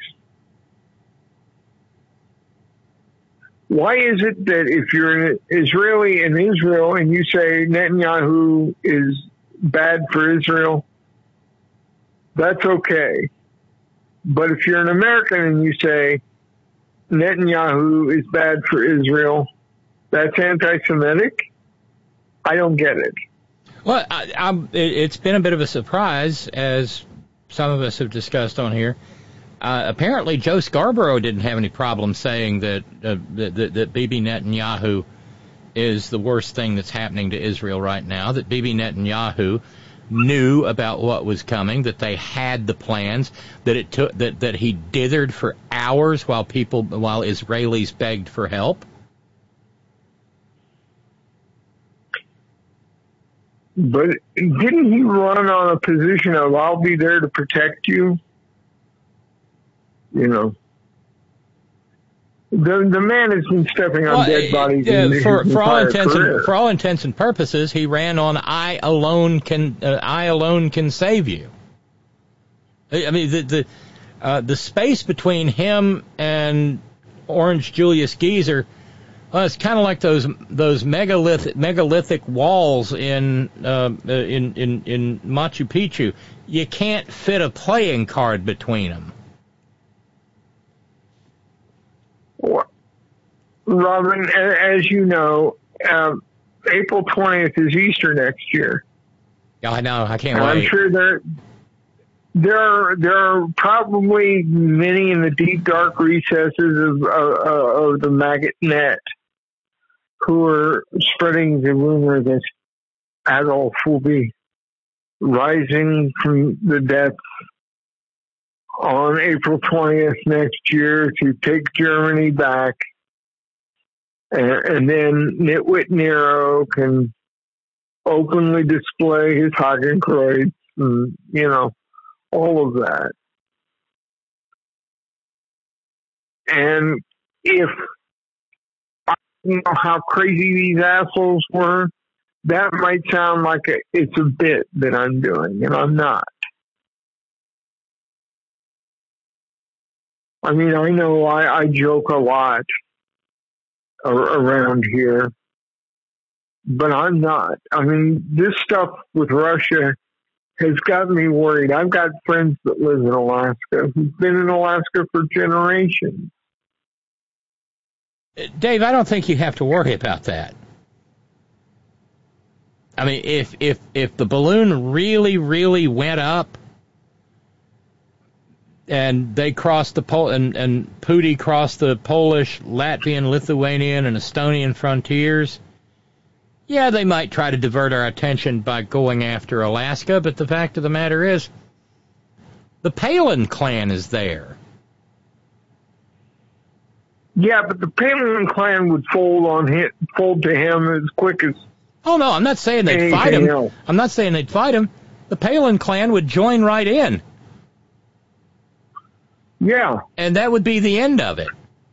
Why is it that if you're an Israeli in Israel and you say Netanyahu is bad for Israel, that's okay? But if you're an American and you say Netanyahu is bad for Israel, that's anti-Semitic? I don't get it. Well, I, I'm, it, it's been a bit of a surprise, as some of us have discussed on here. Uh, apparently, Joe Scarborough didn't have any problem saying that, uh, that, that that Bibi Netanyahu is the worst thing that's happening to Israel right now, that Bibi Netanyahu knew about what was coming, that they had the plans, that it took that, that he dithered for hours while people while Israelis begged for help. But didn't he run on a position of I'll be there to protect you? You know, the the man has been stepping on well, dead bodies uh, in for, his for all entire intents career. and, for all intents and purposes. He ran on I alone can uh, I alone can save you. I mean the the uh, the space between him and Orange Julius Geezer, well, it's kind of like those those megalithic megalithic walls in uh, in in in Machu Picchu. You can't fit a playing card between them. Robin, as you know, um, April twentieth is Easter next year. Yeah, I know. I can't and wait. I'm sure there, there are there are probably many in the deep dark recesses of, uh, of the maggot net who are spreading the rumor that Adolf will be rising from the depths on April twentieth next year to take Germany back. And, and then Nitwit Nero can openly display his Hakenkreuz and, you know, all of that. And if I don't know how crazy these assholes were, that might sound like a, it's a bit that I'm doing, and I'm not. I mean, I know I, I joke a lot around here, but I'm not. I mean, this stuff with Russia has got me worried. I've got friends that live in Alaska who've been in Alaska for generations. Dave, I don't think you have to worry about that. I mean, if if if the balloon really, really went up, and they crossed the Pol and, and Putin crossed the Polish, Latvian, Lithuanian, and Estonian frontiers, yeah, they might try to divert our attention by going after Alaska, but the fact of the matter is, the Palin clan is there. Yeah, but the Palin clan would fold on him, fold to him as quick as. Oh no, I'm not saying they'd fight him. Else. I'm not saying they'd fight him. The Palin clan would join right in. Yeah. And that would be the end of it.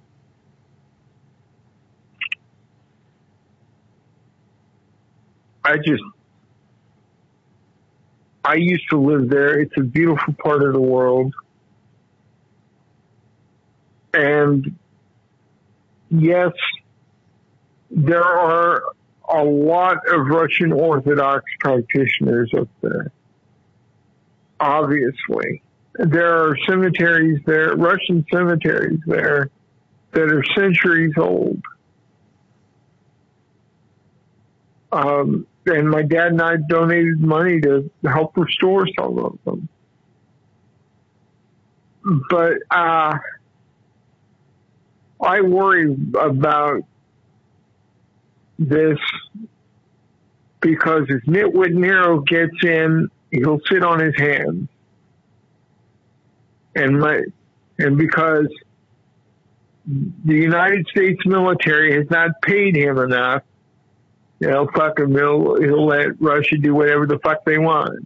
I just, I used to live there. It's a beautiful part of the world. And yes, there are a lot of Russian Orthodox practitioners up there. obviously. There are cemeteries there, Russian cemeteries there, that are centuries old. Um, and my dad and I donated money to help restore some of them. But uh, I worry about this because if Nitwit Nero gets in, he'll sit on his hands. And my, and because the United States military has not paid him enough, you know, fuck him, he'll, he'll let Russia do whatever the fuck they want.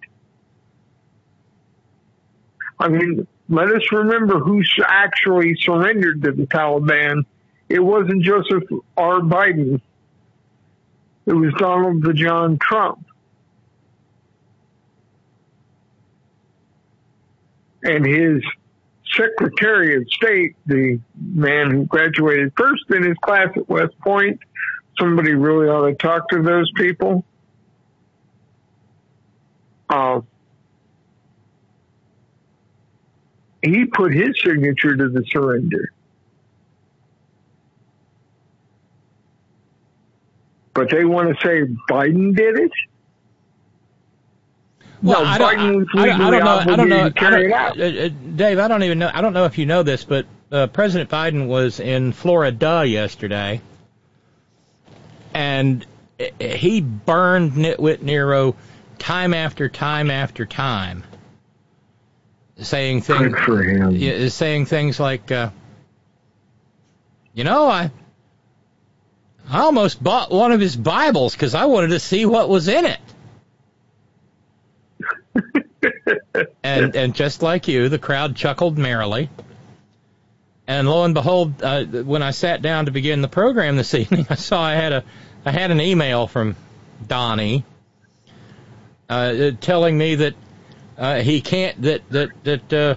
I mean, let us remember who actually surrendered to the Taliban. It wasn't Joseph R. Biden. It was Donald the John Trump. And his Secretary of State, the man who graduated first in his class at West Point, somebody really ought to talk to those people. Uh, he put his signature to the surrender. But they want to say Biden did it? Well, no, I Biden don't, was I, don't, I don't know. I don't know. to carry it I out. don't, uh, uh, Dave, I don't even know. I don't know if you know this, but uh, President Biden was in Florida yesterday, and he burned Nitwit Nero time after time after time, saying things. Good for him. Yeah, saying things like, uh, you know, I. I almost bought one of his Bibles because I wanted to see what was in it. and and just like you, the crowd chuckled merrily. And lo and behold, uh, when I sat down to begin the program this evening, I saw I had a I had an email from Donnie uh, telling me that uh, he can't that that that uh,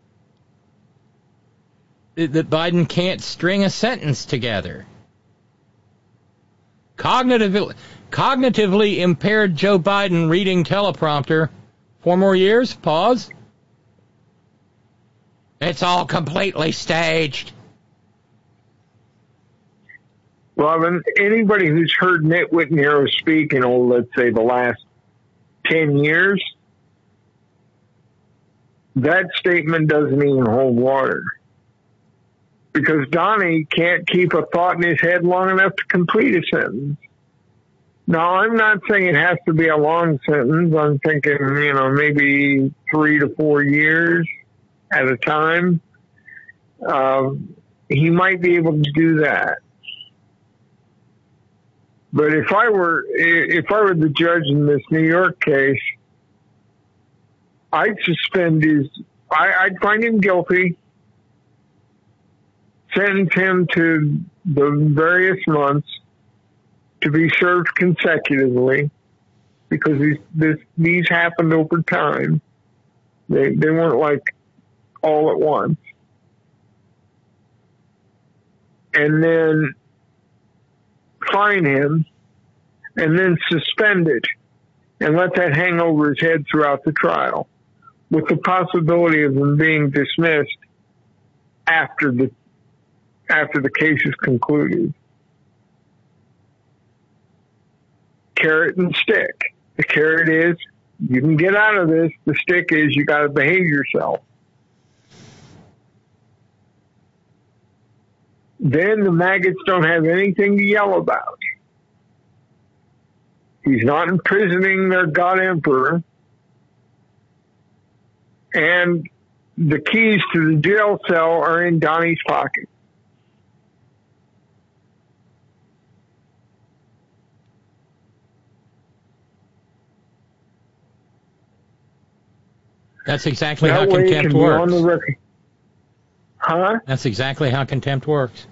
that Biden can't string a sentence together. Cognitively, cognitively impaired Joe Biden reading teleprompter. Four more years? Pause. It's all completely staged. Well, I mean, anybody who's heard Nitwit Nero speak in, oh, let's say, the last ten years, that statement doesn't even hold water. Because Donnie can't keep a thought in his head long enough to complete a sentence. Now, I'm not saying it has to be a long sentence. I'm thinking, you know, maybe three to four years at a time. Uh, he might be able to do that. But if I were, if I were the judge in this New York case, I'd suspend his, I, I'd find him guilty, sentence him to the various months to be served consecutively, because these this, these happened over time. They they weren't like all at once. And then fine him, and then suspend it, and let that hang over his head throughout the trial, with the possibility of him being dismissed after the after the case is concluded. Carrot and stick. The carrot is, you can get out of this. The stick is, you got to behave yourself. Then the maggots don't have anything to yell about. He's not imprisoning their God Emperor. And the keys to the jail cell are in Donnie's pocket. That's exactly that how way contempt it can works. Be on the record. Huh? That's exactly how contempt works.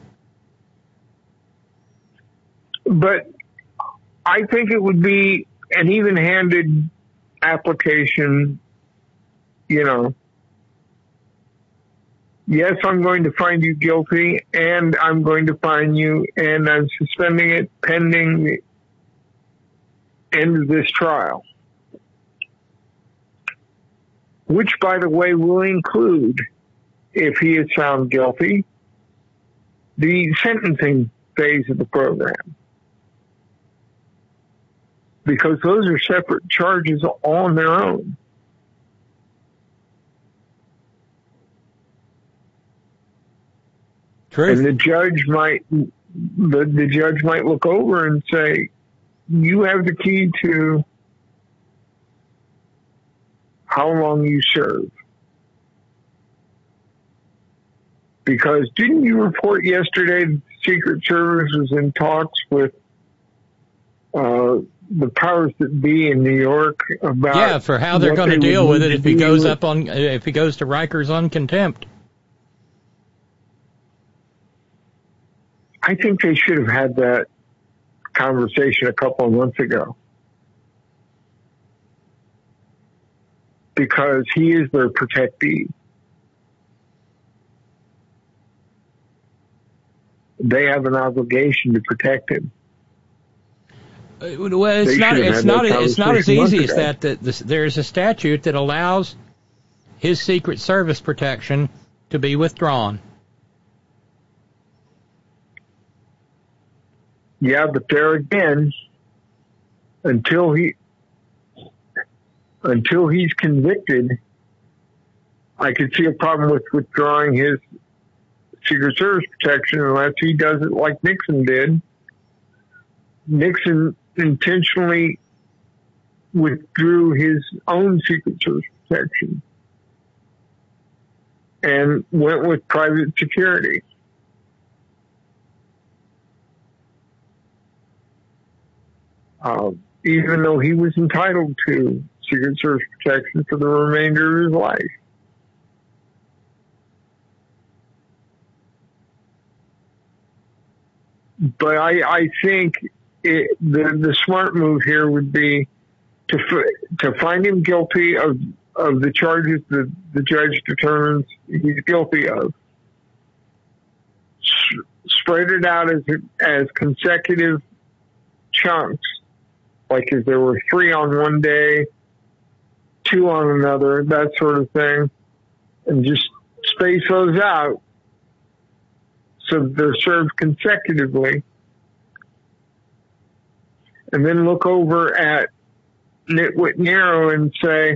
But I think it would be an even-handed application, you know. Yes, I'm going to find you guilty, and I'm going to fine you, and I'm suspending it pending the end of this trial. which, by the way, will include, if he is found guilty, the sentencing phase of the program. Because those are separate charges on their own. True. And the judge might, the, the judge might look over and say, you have the key to how long you serve. Because didn't you report yesterday that the Secret Service was in talks with uh, the powers that be in New York about yeah for how they're going to deal with it if he goes up on if he goes to Rikers on contempt? I think they should have had that conversation a couple of months ago. Because he is their protectee. They have an obligation to protect him. Uh, well, it's they not. It's not. It's not as easy as that. That this, there's a statute that allows his Secret Service protection to be withdrawn. Yeah, but there again, until he until he's convicted, I could see a problem with withdrawing his Secret Service protection unless he does it like Nixon did. Nixon intentionally withdrew his own Secret Service protection and went with private security. Uh, even though he was entitled to Secret Service protection for the remainder of his life. But I, I think it, the the smart move here would be to to find him guilty of of the charges that the judge determines he's guilty of. S- spread it out as as consecutive chunks, like if there were three on one day, two on another, that sort of thing, and just space those out so that they're served consecutively. And then look over at Nitwit Nero and say,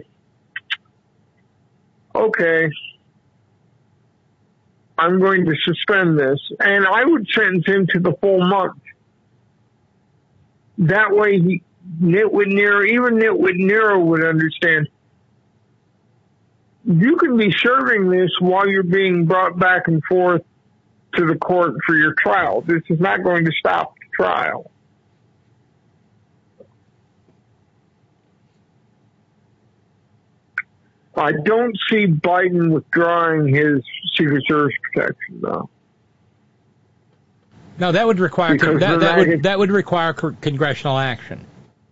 okay, I'm going to suspend this. And I would sentence him to the full month. That way, he, Nitwit Nero, even Nitwit Nero would understand. You can be serving this while you're being brought back and forth to the court for your trial. This is not going to stop the trial. I don't see Biden withdrawing his Secret Service protection, though. No, that would require con- that, that would that would require co- congressional action.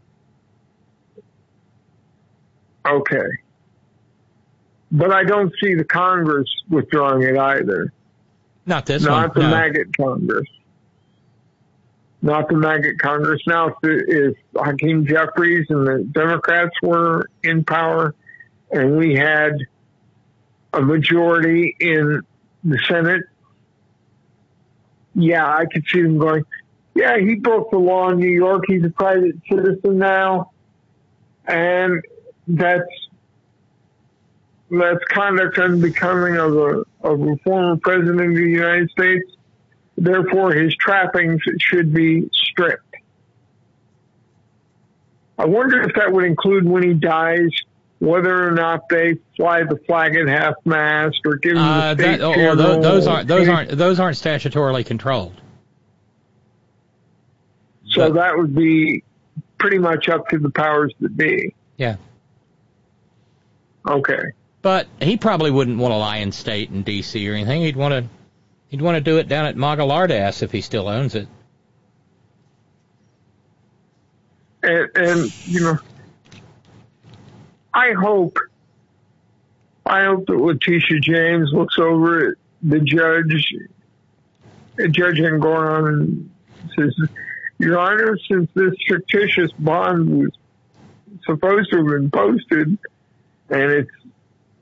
Okay, but I don't see the Congress withdrawing it either. Not this Not one. the no. maggot Congress. Not the maggot Congress. Now, if, the, if Hakeem Jeffries and the Democrats were in power, and we had a majority in the Senate, yeah, I could see them going, yeah, he broke the law in New York. He's a private citizen now. And that's that's conduct unbecoming of a, of a former president of the United States. Therefore, his trappings should be stripped. I wonder if that would include when he dies, whether or not they fly the flag at half-mast or give him Uh, the state that, or funeral. those, those aren't those aren't those aren't statutorily controlled. So but, that would be pretty much up to the powers that be. Yeah. Okay. But he probably wouldn't want to lie in state in D C or anything. He'd want to he'd want to do it down at Magalardas if he still owns it. And, and you know, I hope, I hope that Letitia James looks over at the judge, Judge Engoron, and says, Your Honor, since this fictitious bond was supposed to have been posted, and it's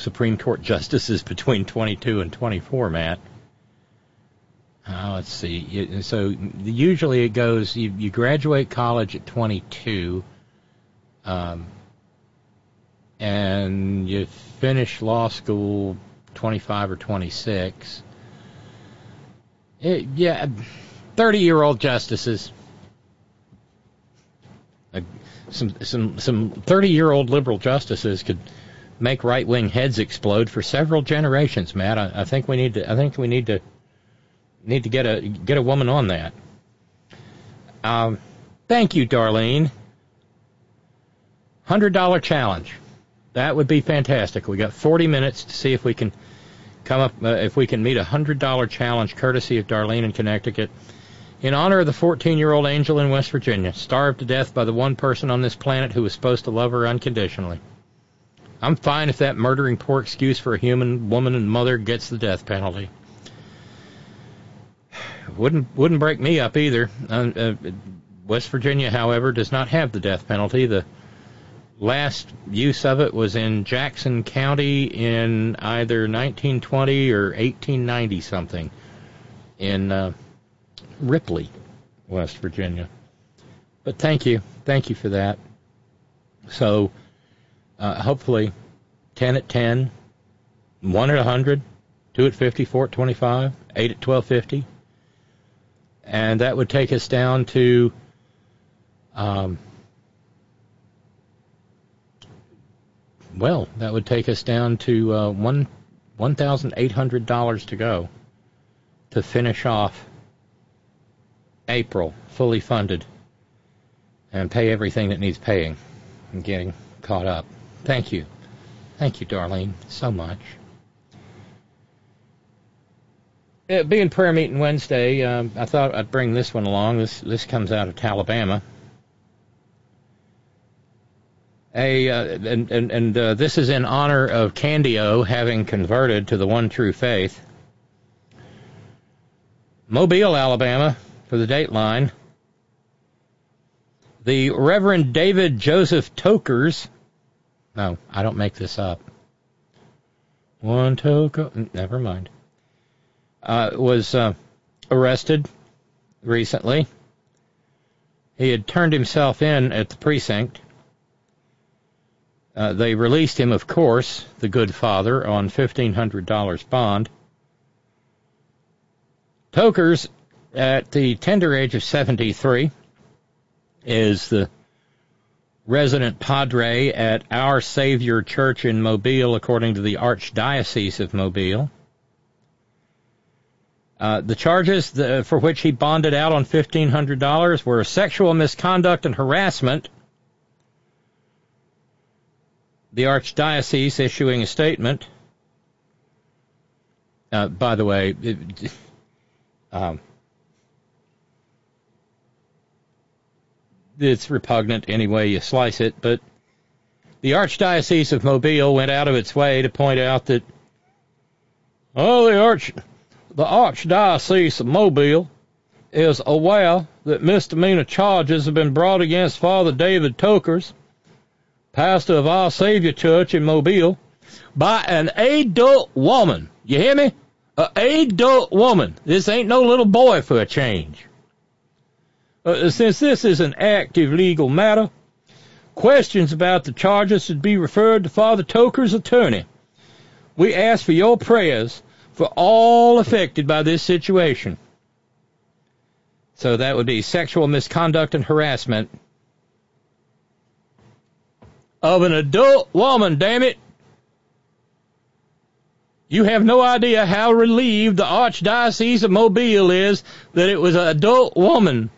Supreme Court justices between twenty-two and twenty-four, Matt. Uh, let's see. So usually it goes, you, you graduate college at twenty-two, um, and you finish law school twenty-five or twenty-six. It, yeah, thirty-year-old justices. Uh, some some some thirty-year-old liberal justices could make right-wing heads explode for several generations, Matt. I, I think we need to. I think we need to need to get a get a woman on that. Um, thank you, Darlene. Hundred dollar challenge. That would be fantastic. We got forty minutes to see if we can come up uh, if we can meet a hundred dollar challenge, courtesy of Darlene in Connecticut, in honor of the fourteen-year-old Angel in West Virginia, starved to death by the one person on this planet who was supposed to love her unconditionally. I'm fine if that murdering poor excuse for a human woman and mother gets the death penalty. Wouldn't wouldn't break me up either. Uh, uh, West Virginia, however, does not have the death penalty. The last use of it was in Jackson County in either nineteen twenty or eighteen ninety something in uh, Ripley, West Virginia. But thank you, thank you for that. So. Uh, hopefully, ten at ten, one at one hundred, two at fifty, four at twenty-five, eight at twelve fifty. And that would take us down to um, well, that would take us down to uh, one one thousand eight hundred dollars to go to finish off April fully funded and pay everything that needs paying and getting caught up. Thank you. Thank you, Darlene, so much. It being prayer meeting Wednesday, um, I thought I'd bring this one along. This this comes out of Alabama. A uh, and and, and uh, this is in honor of Candio having converted to the one true faith. Mobile, Alabama, for the Dateline. The Reverend David Joseph Tokers. No, I don't make this up. One token, never mind. Uh, was uh, arrested recently. He had turned himself in at the precinct. Uh, they released him, of course, the good father, on fifteen hundred dollars bond. Tokers, at the tender age of seventy-three, is the resident padre at Our Savior Church in Mobile, according to the Archdiocese of Mobile. Uh, the charges the, for which he bonded out on fifteen hundred dollars were sexual misconduct and harassment. The Archdiocese issuing a statement. Uh, by the way, it, um, it's repugnant any way you slice it, but the Archdiocese of Mobile went out of its way to point out that, oh, the Arch, the Archdiocese of Mobile is aware that misdemeanor charges have been brought against Father David Tokers, pastor of Our Savior Church in Mobile, by an adult woman. You hear me? An adult woman. This ain't no little boy for a change. Uh, since this is an active legal matter, questions about the charges should be referred to Father Tokers' attorney. We ask for your prayers for all affected by this situation. So that would be sexual misconduct and harassment of an adult woman, damn it. You have no idea how relieved the Archdiocese of Mobile is that it was an adult woman.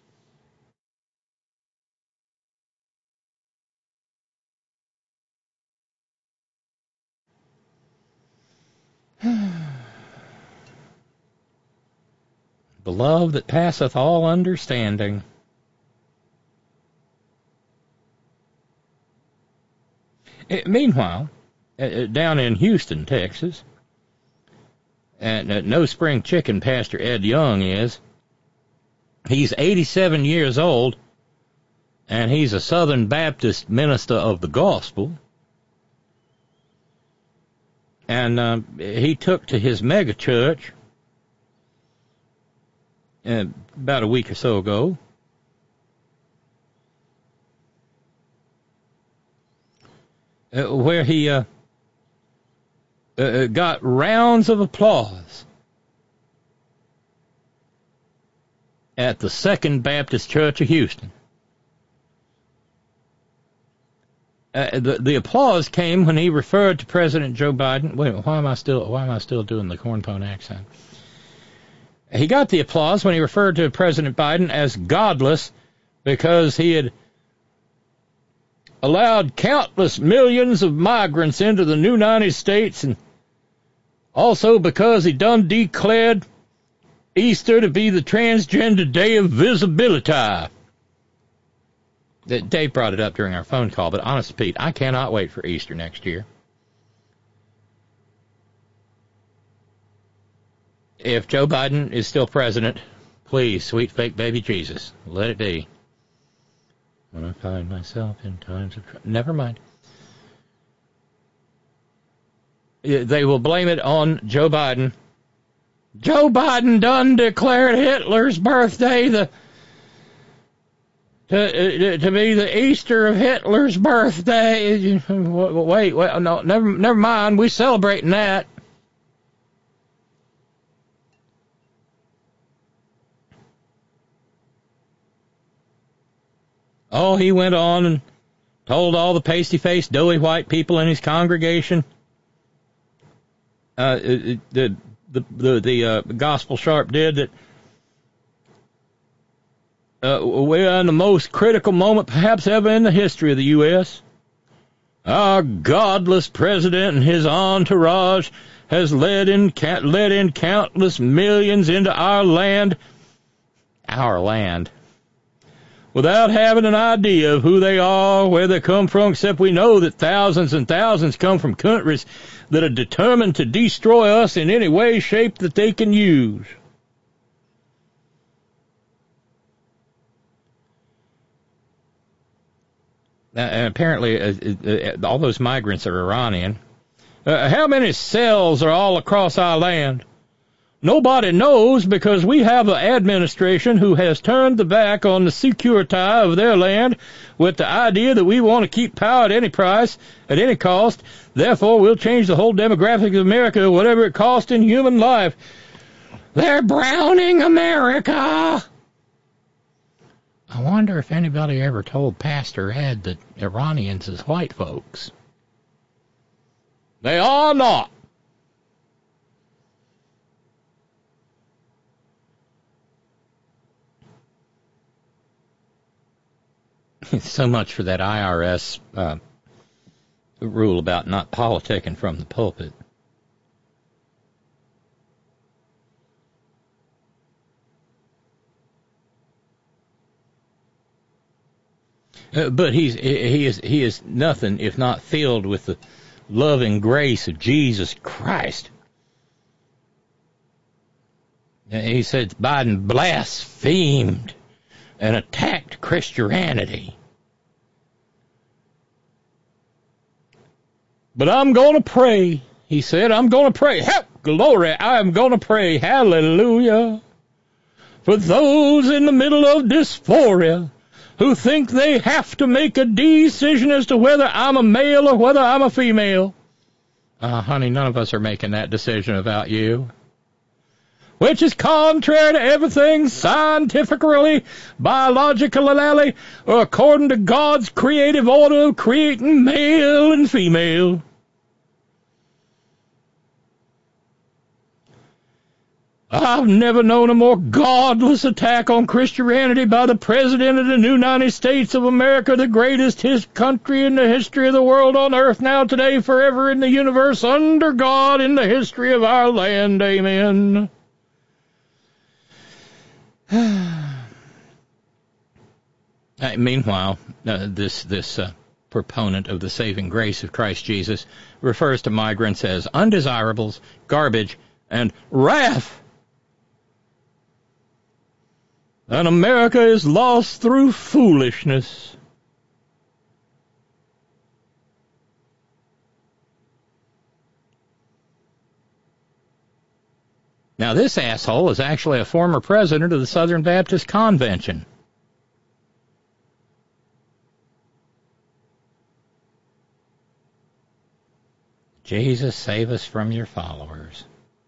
The love that passeth all understanding. It, meanwhile, uh, down in Houston, Texas, and uh, No Spring Chicken Pastor Ed Young is, he's eighty-seven years old, and he's a Southern Baptist minister of the gospel. And uh, he took to his mega church uh, about a week or so ago. Uh, where he uh, uh, got rounds of applause at the Second Baptist Church of Houston. Uh, the, the applause came when he referred to President Joe Biden. Wait a minute, why am I still why am I still doing the cornpone accent? He got the applause when he referred to President Biden as godless because he had allowed countless millions of migrants into the United States, and also because he done declared Easter to be the transgender day of visibility. Dave brought it up during our phone call, but honest, Pete, I cannot wait for Easter next year. If Joe Biden is still president, please, sweet fake baby Jesus, let it be. When I find myself in times of trouble. Never mind. They will blame it on Joe Biden. Joe Biden done declared Hitler's birthday the To, to be the Easter of Hitler's birthday. Wait, wait, no, never, never mind. We celebrating that. Oh, he went on and told all the pasty-faced, doughy white people in his congregation, uh, the the the, the uh, gospel sharp did, that Uh, we're in the most critical moment perhaps ever in the history of the U S Our godless president and his entourage has led in, led in countless millions into our land, our land, without having an idea of who they are, where they come from, except we know that thousands and thousands come from countries that are determined to destroy us in any way, shape that they can use. Uh, apparently, uh, uh, all those migrants are Iranian. Uh, how many cells are all across our land? Nobody knows, because we have an administration who has turned the back on the security of their land with the idea that we want to keep power at any price, at any cost. Therefore, we'll change the whole demographic of America, whatever it costs in human life. They're browning America. I wonder if anybody ever told Pastor Ed that Iranians is white folks. They are not. So much for that I R S uh, rule about not politicking from the pulpit. Uh, but he's he is he is nothing if not filled with the love and grace of Jesus Christ. He said Biden blasphemed and attacked Christianity. But I'm going to pray, he said. I'm going to pray. Help, glory, I am going to pray. Hallelujah. For those in the middle of dysphoria who think they have to make a decision as to whether I'm a male or whether I'm a female. Uh, honey, none of us are making that decision about you. Which is contrary to everything scientifically, biologically, or according to God's creative order of creating male and female. I've never known a more godless attack on Christianity by the President of the United States of America, the greatest his country in the history of the world, on earth, now, today, forever, in the universe, under God, in the history of our land. Amen. uh, meanwhile, uh, this this uh, proponent of the saving grace of Christ Jesus refers to migrants as undesirables, garbage, and wrath. And America is lost through foolishness. Now, this asshole is actually a former president of the Southern Baptist Convention. Jesus, save us from your followers.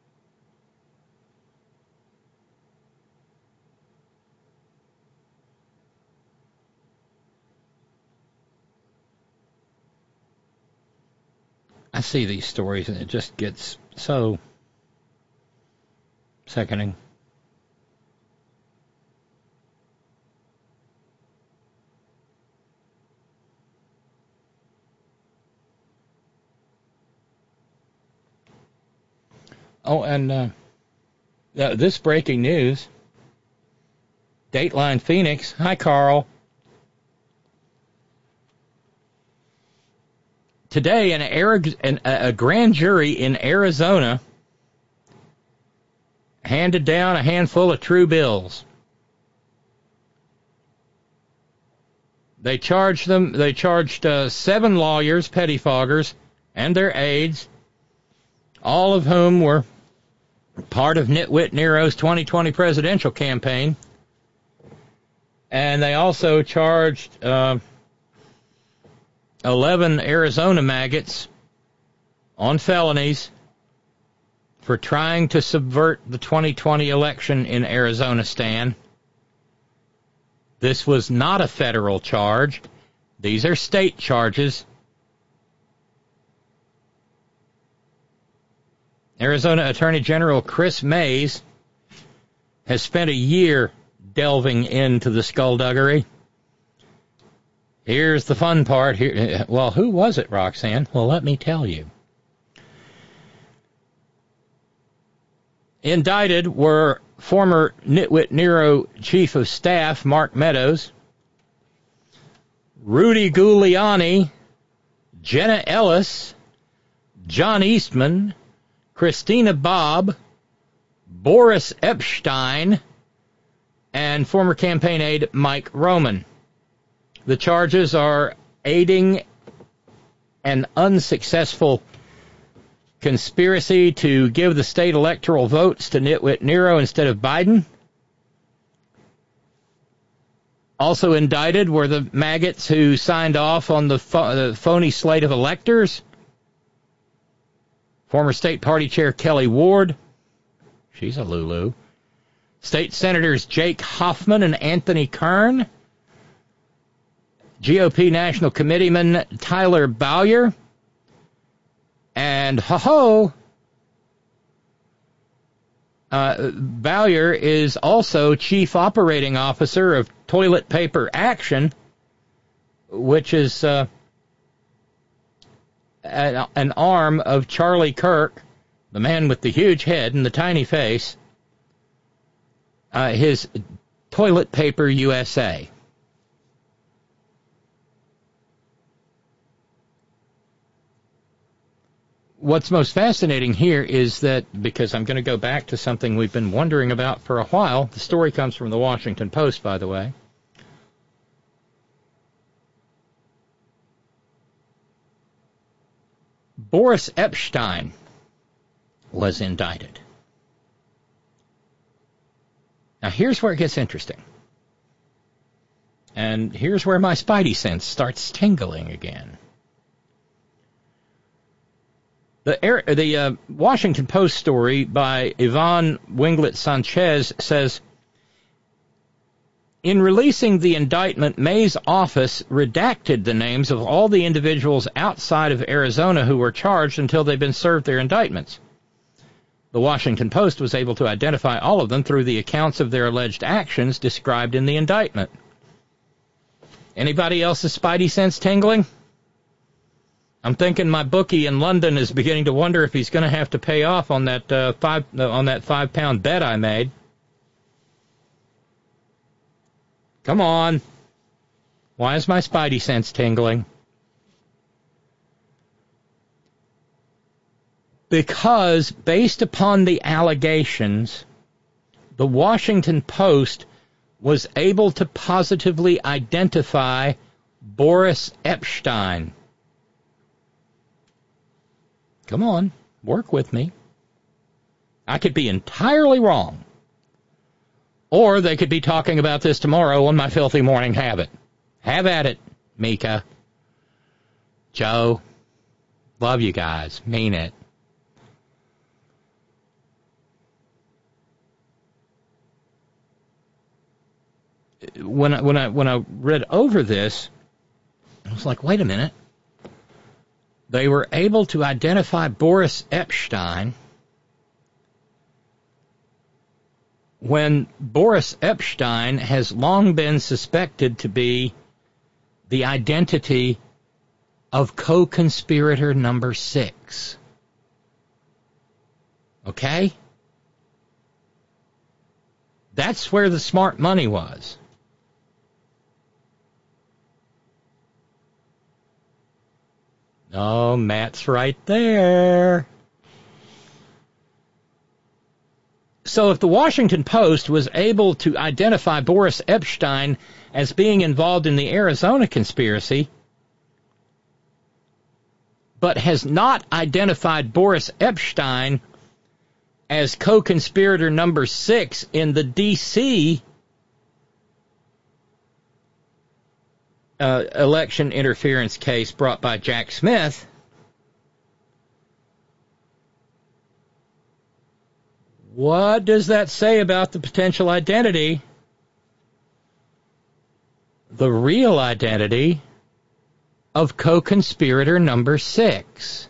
I see these stories and it just gets so sickening. Oh, and uh, uh, this breaking news, Dateline Phoenix. Hi, Carl. Today, an, an, a grand jury in Arizona handed down a handful of true bills. They charged them. They charged uh, seven lawyers, pettifoggers, and their aides, all of whom were part of Nitwit Nero's twenty twenty presidential campaign. And they also charged uh, eleven Arizona maggots on felonies for trying to subvert the twenty twenty election in Arizona, Stan. This was not a federal charge. These are state charges. Arizona Attorney General Chris Mays has spent a year delving into the skullduggery. Here's the fun part. Here, well, who was it, Roxanne? Well, let me tell you. Indicted were former Nitwit Nero Chief of Staff Mark Meadows, Rudy Giuliani, Jenna Ellis, John Eastman, Christina Bobb, Boris Epshteyn, and former campaign aide Mike Roman. The charges are aiding an unsuccessful conspiracy to give the state electoral votes to Nitwit Nero instead of Biden. Also indicted were the maggots who signed off on the, pho- the phony slate of electors. Former state party chair Kelly Ward, she's a Lulu. State senators Jake Hoffman and Anthony Kern. G O P National Committeeman Tyler Bowyer. And ho-ho, uh, Bowyer is also Chief Operating Officer of Toilet Paper Action, which is uh, an, an arm of Charlie Kirk, the man with the huge head and the tiny face, uh, his Toilet Paper U S A. What's most fascinating here is that, because I'm going to go back to something we've been wondering about for a while, the story comes from the Washington Post, by the way. Boris Epshteyn was indicted. Now, here's where it gets interesting. And here's where my spidey sense starts tingling again. The, the uh, Washington Post story by Yvonne Winglet Sanchez says, in releasing the indictment, May's office redacted the names of all the individuals outside of Arizona who were charged until they'd been served their indictments. The Washington Post was able to identify all of them through the accounts of their alleged actions described in the indictment. Anybody else's spidey sense tingling? I'm thinking my bookie in London is beginning to wonder if he's going to have to pay off on that uh, five uh, on that five pound bet I made. Come on. Why is my spidey sense tingling? Because based upon the allegations, the Washington Post was able to positively identify Boris Epshteyn. Come on, work with me. I could be entirely wrong. Or they could be talking about this tomorrow on my Filthy Morning Habit. Have at it, Mika. Joe. Love you guys. Mean it. When I, when I, when I read over this, I was like, wait a minute. They were able to identify Boris Epshteyn when Boris Epshteyn has long been suspected to be the identity of co-conspirator number six. Okay? That's where the smart money was. Oh, Matt's right there. So if the Washington Post was able to identify Boris Epshteyn as being involved in the Arizona conspiracy, but has not identified Boris Epshteyn as co-conspirator number six in the D C uh, election interference case brought by Jack Smith, what does that say about the potential identity, the real identity of co-conspirator number six?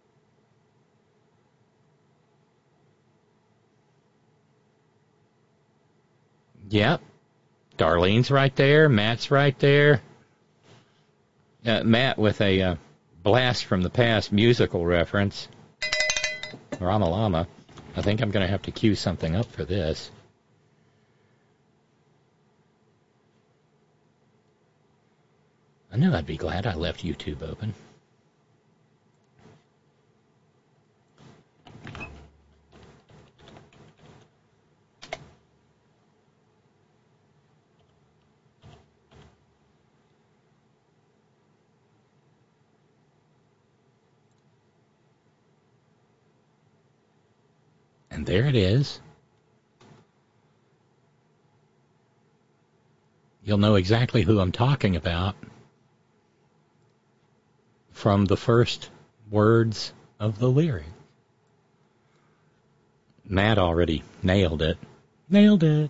Yep. Darlene's right there. Matt's right there. Uh, Matt with a uh, Blast from the Past musical reference. Ramalama. I think I'm going to have to cue something up for this. I knew I'd be glad I left YouTube open. And there it is. You'll know exactly who I'm talking about from the first words of the lyric. Matt already nailed it. Nailed it.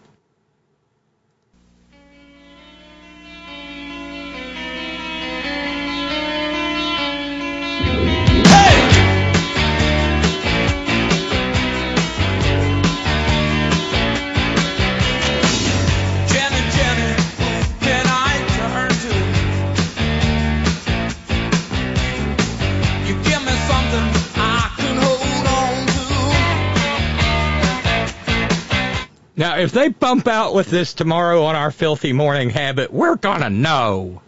Now, if they bump out with this tomorrow on our Filthy Morning Habit, we're gonna know.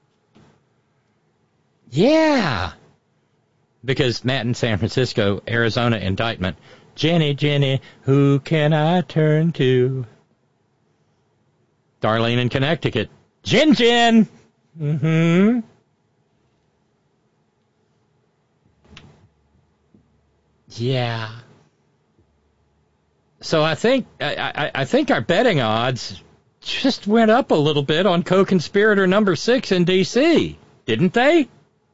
Yeah. Because Matt in San Francisco, Arizona indictment. Jenny, Jenny, who can I turn to? Darlene in Connecticut. Jen, Jen. Mm-hmm. Yeah. So I think I, I, I think our betting odds just went up a little bit on co-conspirator number six in D C, didn't they?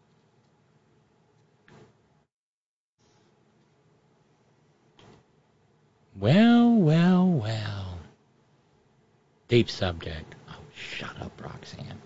Well, well, well. Deep subject. Oh, shut up, Roxanne.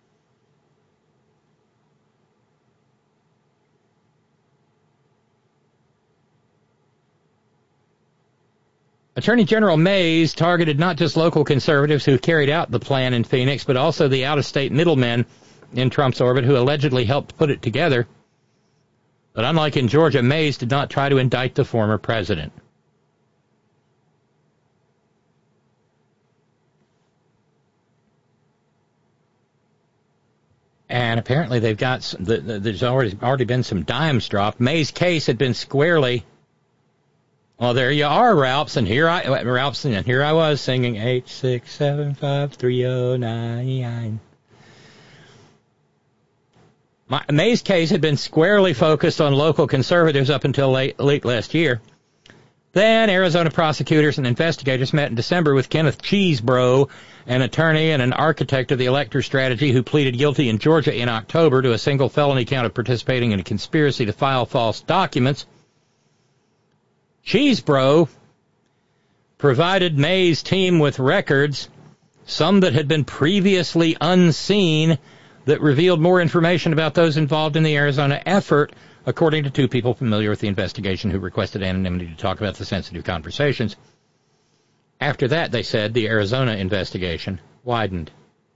Attorney General Mays targeted not just local conservatives who carried out the plan in Phoenix, but also the out-of-state middlemen in Trump's orbit who allegedly helped put it together. But unlike in Georgia, Mays did not try to indict the former president. And apparently they've got, some, there's already already been some dimes dropped. Mays' case had been squarely... Well, there you are, Ralphs, and here I, Ralphs, and here I was singing eight six seven five three zero nine. My, May's case had been squarely focused on local conservatives up until late, late last year, Then Arizona prosecutors and investigators met in December with Kenneth Cheesebro, an attorney and an architect of the elector strategy who pleaded guilty in Georgia in October to a single felony count of participating in a conspiracy to file false documents. Cheesebro provided May's team with records, some that had been previously unseen, that revealed more information about those involved in the Arizona effort, according to two people familiar with the investigation who requested anonymity to talk about the sensitive conversations. After that, they said, the Arizona investigation widened.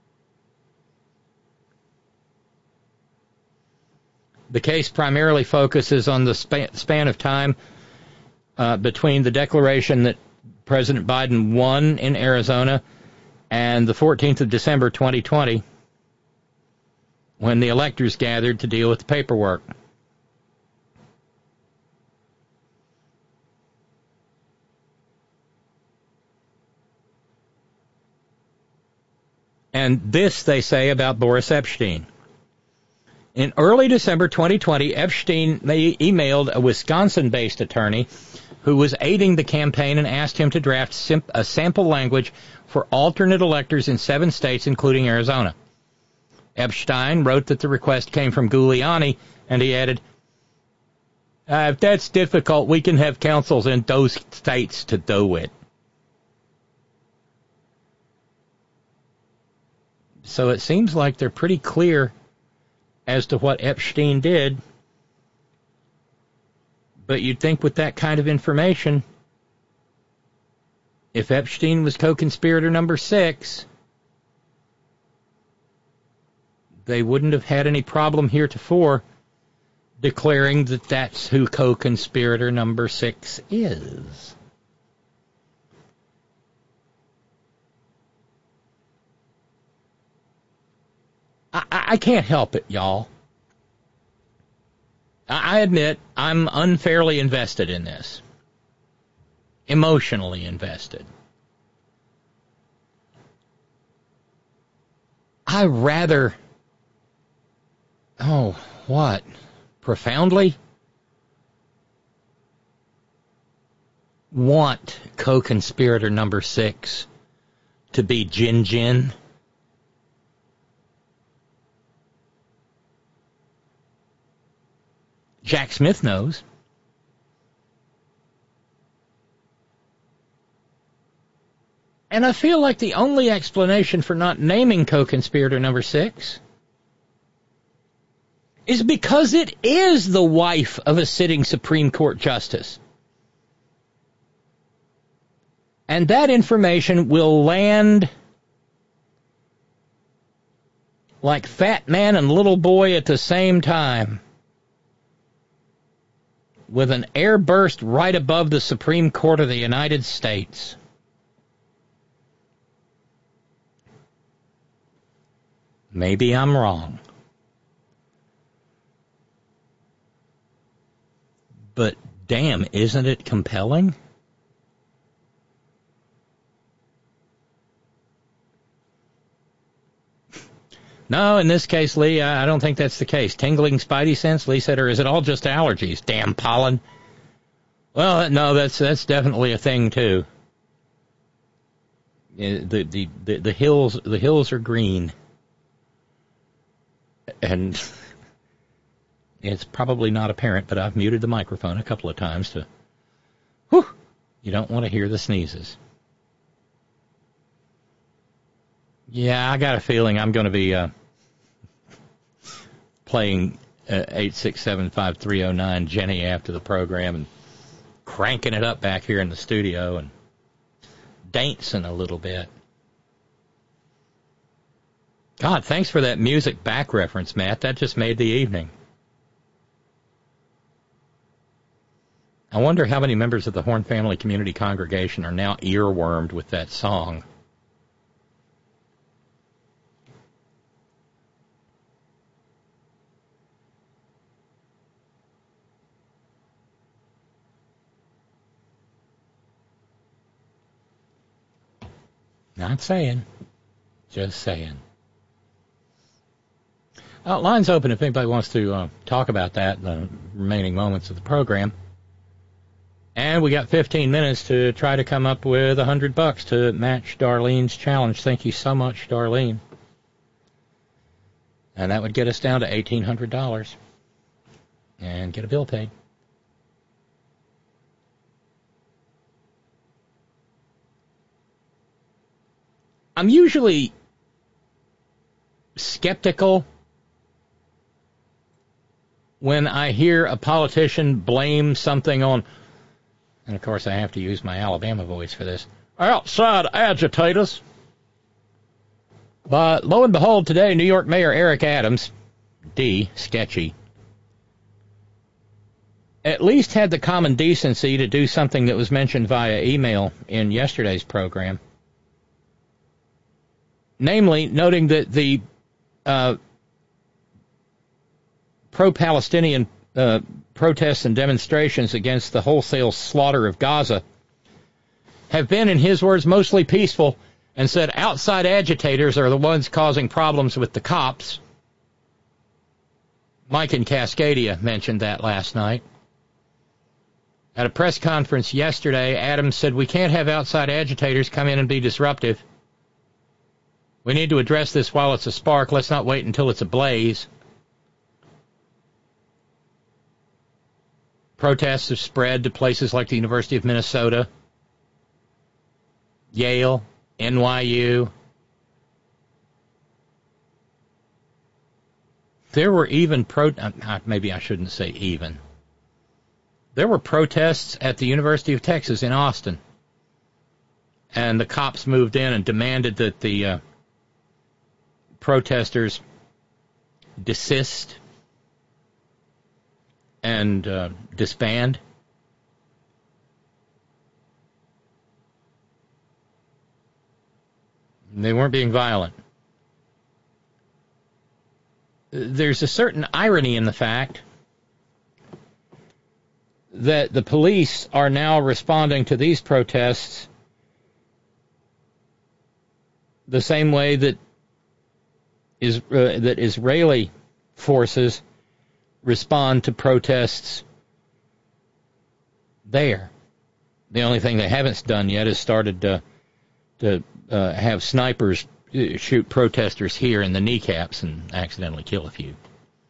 The case primarily focuses on the span of time uh, between the declaration that President Biden won in Arizona and the fourteenth of December twenty twenty, when the electors gathered to deal with the paperwork. And this they say about Boris Epshteyn. In early December twenty twenty, Epshteyn emailed a Wisconsin-based attorney who was aiding the campaign and asked him to draft simp- a sample language for alternate electors in seven states, including Arizona. Epshteyn wrote that the request came from Giuliani, and he added, uh, if that's difficult, we can have councils in those states to do it. So it seems like they're pretty clear as to what Epshteyn did. But you'd think with that kind of information, if Epshteyn was co-conspirator number six, they wouldn't have had any problem heretofore declaring that that's who co-conspirator number six is. I, I can't help it, y'all. I admit I'm unfairly invested in this. Emotionally invested. I rather, oh, what? Profoundly want co-conspirator number six to be Jin Jin. Jack Smith knows. And I feel like the only explanation for not naming co-conspirator number six is because it is the wife of a sitting Supreme Court justice. And that information will land like fat man and little boy at the same time, with an air burst right above the Supreme Court of the United States. Maybe I'm wrong. But damn, isn't it compelling? No, in this case, Lee, I don't think that's the case. Tingling spidey sense, Lee said, or is it all just allergies? Damn pollen. Well, no, that's that's definitely a thing too. The the the, the hills the hills are green, and it's probably not apparent, but I've muted the microphone a couple of times to. Whew, you don't want to hear the sneezes. Yeah, I got a feeling I'm going to be uh, playing uh, eight six seven five three oh nine Jenny after the program and cranking it up back here in the studio and dancing a little bit. God, thanks for that music back reference, Matt. That just made the evening. I wonder how many members of the Horn Family Community Congregation are now earwormed with that song. Not saying. Just saying. Uh, line's open if anybody wants to uh, talk about that in the remaining moments of the program. And we got fifteen minutes to try to come up with a hundred bucks to match Darlene's challenge. Thank you so much, Darlene. And that would get us down to eighteen hundred dollars and get a bill paid. I'm usually skeptical when I hear a politician blame something on, and of course I have to use my Alabama voice for this, outside agitators. But lo and behold, today, New York Mayor Eric Adams, D, sketchy, at least had the common decency to do something that was mentioned via email in yesterday's program. Namely, noting that the uh, pro-Palestinian uh, protests and demonstrations against the wholesale slaughter of Gaza have been, in his words, mostly peaceful, and said outside agitators are the ones causing problems with the cops. Mike in Cascadia mentioned that last night. At a press conference yesterday, Adams said, we can't have outside agitators come in and be disruptive. We need to address this while it's a spark. Let's not wait until it's a blaze. Protests have spread to places like the University of Minnesota, Yale, N Y U. There were even pro... Maybe I shouldn't say even. There were protests at the University of Texas in Austin. And the cops moved in and demanded that the uh, protesters desist and uh, disband. They weren't being violent. There's a certain irony in the fact that the police are now responding to these protests the same way that is uh, that Israeli forces respond to protests there. The only thing they haven't done yet is started to to uh, have snipers shoot protesters here in the kneecaps and accidentally kill a few.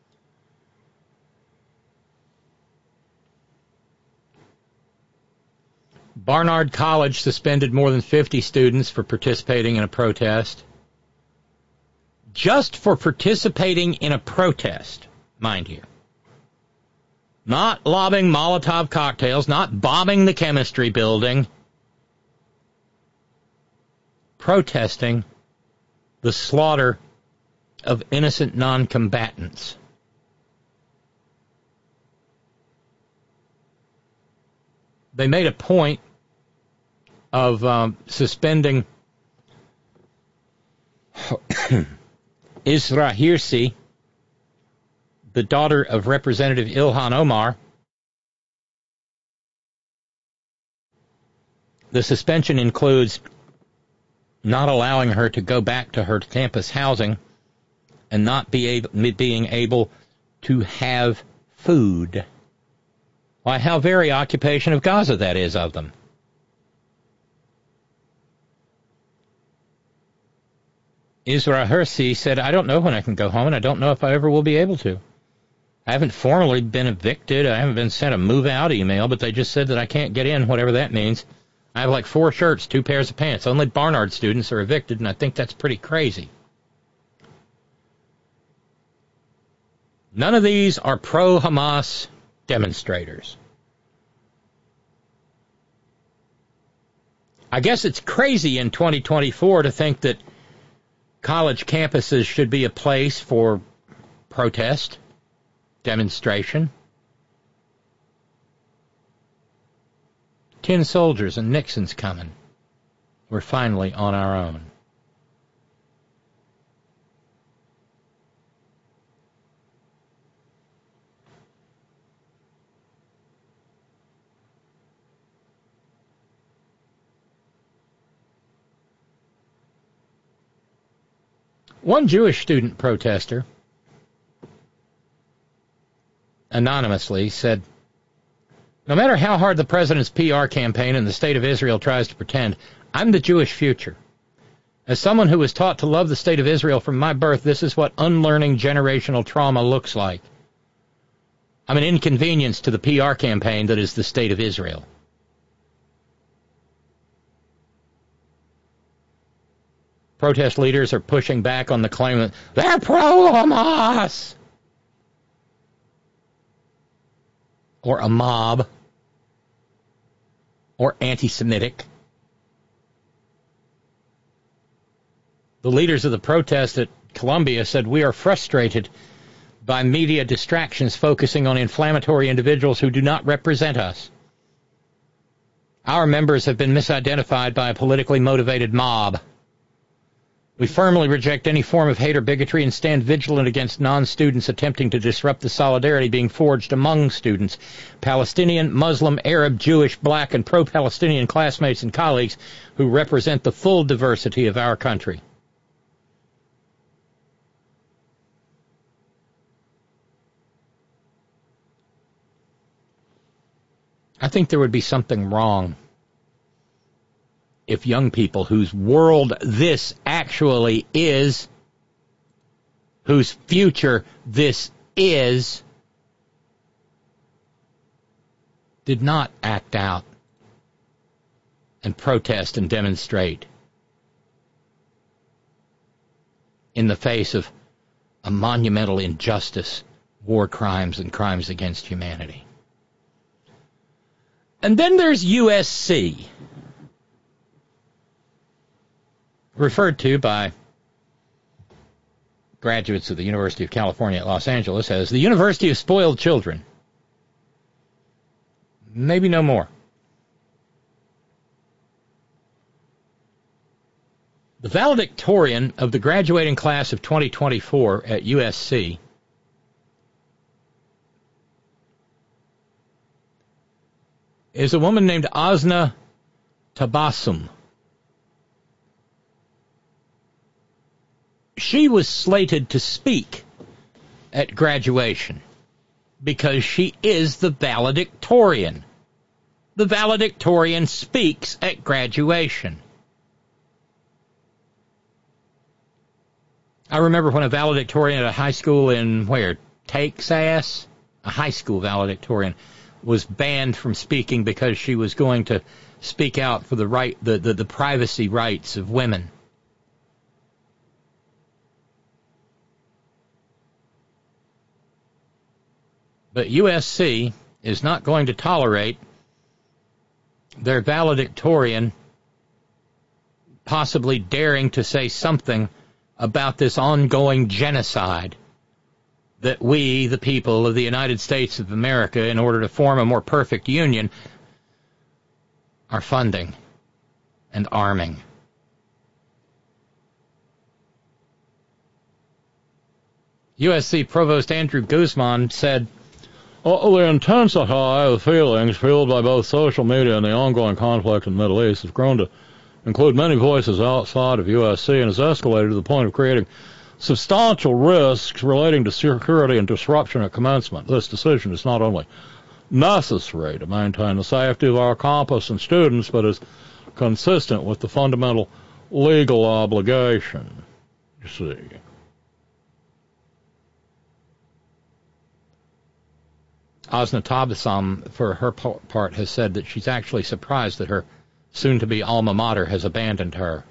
Barnard College suspended more than fifty students for participating in a protest. Just for participating in a protest, mind you. Not lobbing Molotov cocktails, not bombing the chemistry building. Protesting the slaughter of innocent non-combatants. They made a point of um, suspending Isra Hirsi, the daughter of Representative Ilhan Omar. The suspension includes not allowing her to go back to her campus housing and not be able, being able to have food. Why, how very occupation of Gaza that is of them. Isra Hirsi said, I don't know when I can go home, and I don't know if I ever will be able to. I haven't formally been evicted. I haven't been sent a move-out email, but they just said that I can't get in, whatever that means. I have like four shirts, two pairs of pants. Only Barnard students are evicted, and I think that's pretty crazy. None of these are pro-Hamas demonstrators. I guess it's crazy in twenty twenty-four to think that college campuses should be a place for protest, demonstration. Tin soldiers and Nixon's coming. We're finally on our own. One Jewish student protester anonymously said, No matter how hard the president's P R campaign and the state of Israel tries to pretend, I'm the Jewish future. As someone who was taught to love the state of Israel from my birth, this is what unlearning generational trauma looks like. I'm an inconvenience to the P R campaign that is the state of Israel. Protest leaders are pushing back on the claim that they're pro-Hamas or a mob or anti-Semitic. The leaders of the protest at Columbia said, we are frustrated by media distractions focusing on inflammatory individuals who do not represent us. Our members have been misidentified by a politically motivated mob. We firmly reject any form of hate or bigotry and stand vigilant against non-students attempting to disrupt the solidarity being forged among students, Palestinian, Muslim, Arab, Jewish, black, and pro-Palestinian classmates and colleagues who represent the full diversity of our country. I think there would be something wrong if young people whose world this actually is, whose future this is, did not act out and protest and demonstrate in the face of a monumental injustice, war crimes, and crimes against humanity. And then there's U S C, referred to by graduates of the University of California at Los Angeles as the University of Spoiled Children. Maybe no more. The valedictorian of the graduating class of twenty twenty-four at U S C is a woman named Asna Tabassum. She was slated to speak at graduation because she is the valedictorian. The valedictorian speaks at graduation. I remember when a valedictorian at a high school in, where, Texas? A high school valedictorian was banned from speaking because she was going to speak out for the right, the, the, the privacy rights of women. But U S C is not going to tolerate their valedictorian possibly daring to say something about this ongoing genocide that we, the people of the United States of America, in order to form a more perfect union, are funding and arming. U S C Provost Andrew Guzman said, "Oh, the intensity of feelings fueled by both social media and the ongoing conflict in the Middle East has grown to include many voices outside of U S C and has escalated to the point of creating substantial risks relating to security and disruption at commencement. This decision is not only necessary to maintain the safety of our campus and students, but is consistent with the fundamental legal obligation." You see. Asna Tabassum, for her part, has said that she's actually surprised that her soon-to-be alma mater has abandoned her.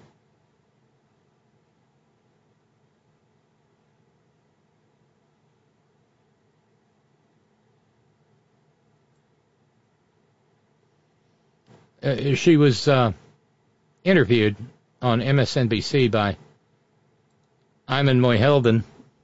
Uh, she was uh, interviewed on M S N B C by Ayman Mohyeldin.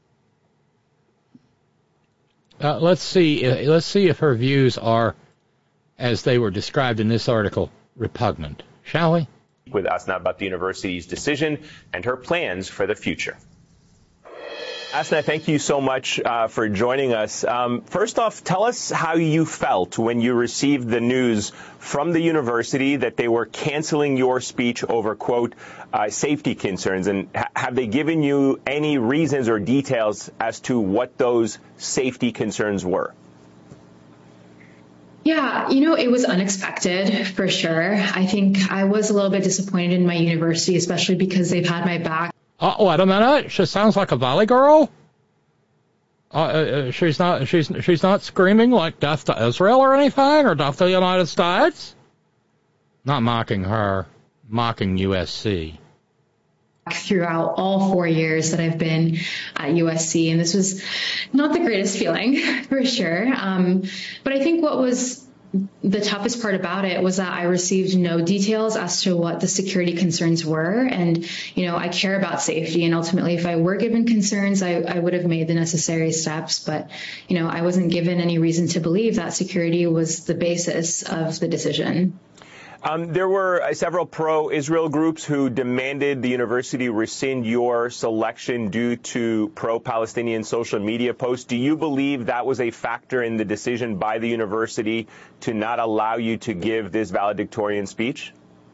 Uh, let's see. Uh, let's see if her views are, as they were described in this article, repugnant. Shall we? With Asna about the university's decision and her plans for the future. Asna, thank you so much uh, for joining us. Um, first off, tell us how you felt when you received the news from the university that they were canceling your speech over, quote, uh, safety concerns. And ha- have they given you any reasons or details as to what those safety concerns were? Yeah, you know, it was unexpected for sure. I think I was a little bit disappointed in my university, especially because they've had my back. Oh, wait a minute. She sounds like a Valley girl. Uh, uh, she's not. She's she's not screaming like "Death to Israel" or anything, or "Death to the United States." Not mocking her, mocking U S C. Throughout all four years that I've been at U S C, and this was not the greatest feeling for sure. Um, but I think what was the toughest part about it was that I received no details as to what the security concerns were. And, you know, I care about safety, and ultimately if I were given concerns, I, I would have made the necessary steps. But, you know, I wasn't given any reason to believe that security was the basis of the decision. Um, there were uh, several pro-Israel groups who demanded the university rescind your selection due to pro-Palestinian social media posts. Do you believe that was a factor in the decision by the university to not allow you to give this valedictorian speech?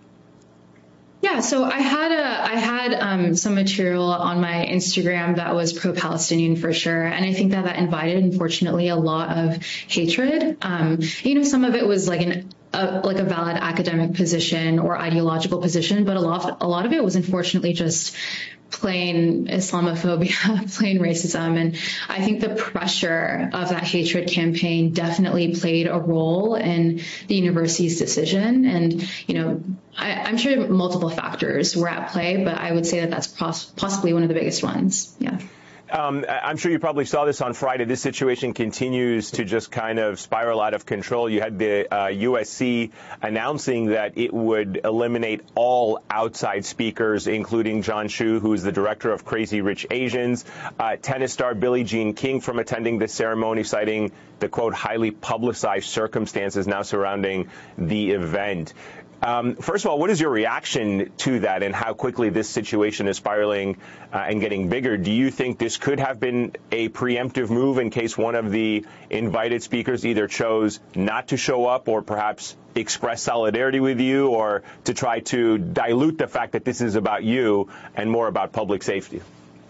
Yeah, so I had a I had um, some material on my Instagram that was pro-Palestinian for sure, and I think that that invited, unfortunately, a lot of hatred. Um, you know, some of it was like an A, like a valid academic position or ideological position, but a lot, a lot of it was unfortunately just plain Islamophobia, plain racism. And I think the pressure of that hatred campaign definitely played a role in the university's decision. And, you know, I, I'm sure multiple factors were at play, but I would say that that's pos- possibly one of the biggest ones. Yeah. Um, I'm sure you probably saw this on Friday. This situation continues to just kind of spiral out of control. You had the uh, U S C announcing that it would eliminate all outside speakers, including John Chu, who is the director of Crazy Rich Asians, uh, tennis star Billie Jean King from attending the ceremony, citing the, quote, highly publicized circumstances now surrounding the event. Um, first of all, what is your reaction to that and how quickly this situation is spiraling uh, and getting bigger? Do you think this could have been a preemptive move in case one of the invited speakers either chose not to show up or perhaps express solidarity with you, or to try to dilute the fact that this is about you and more about public safety?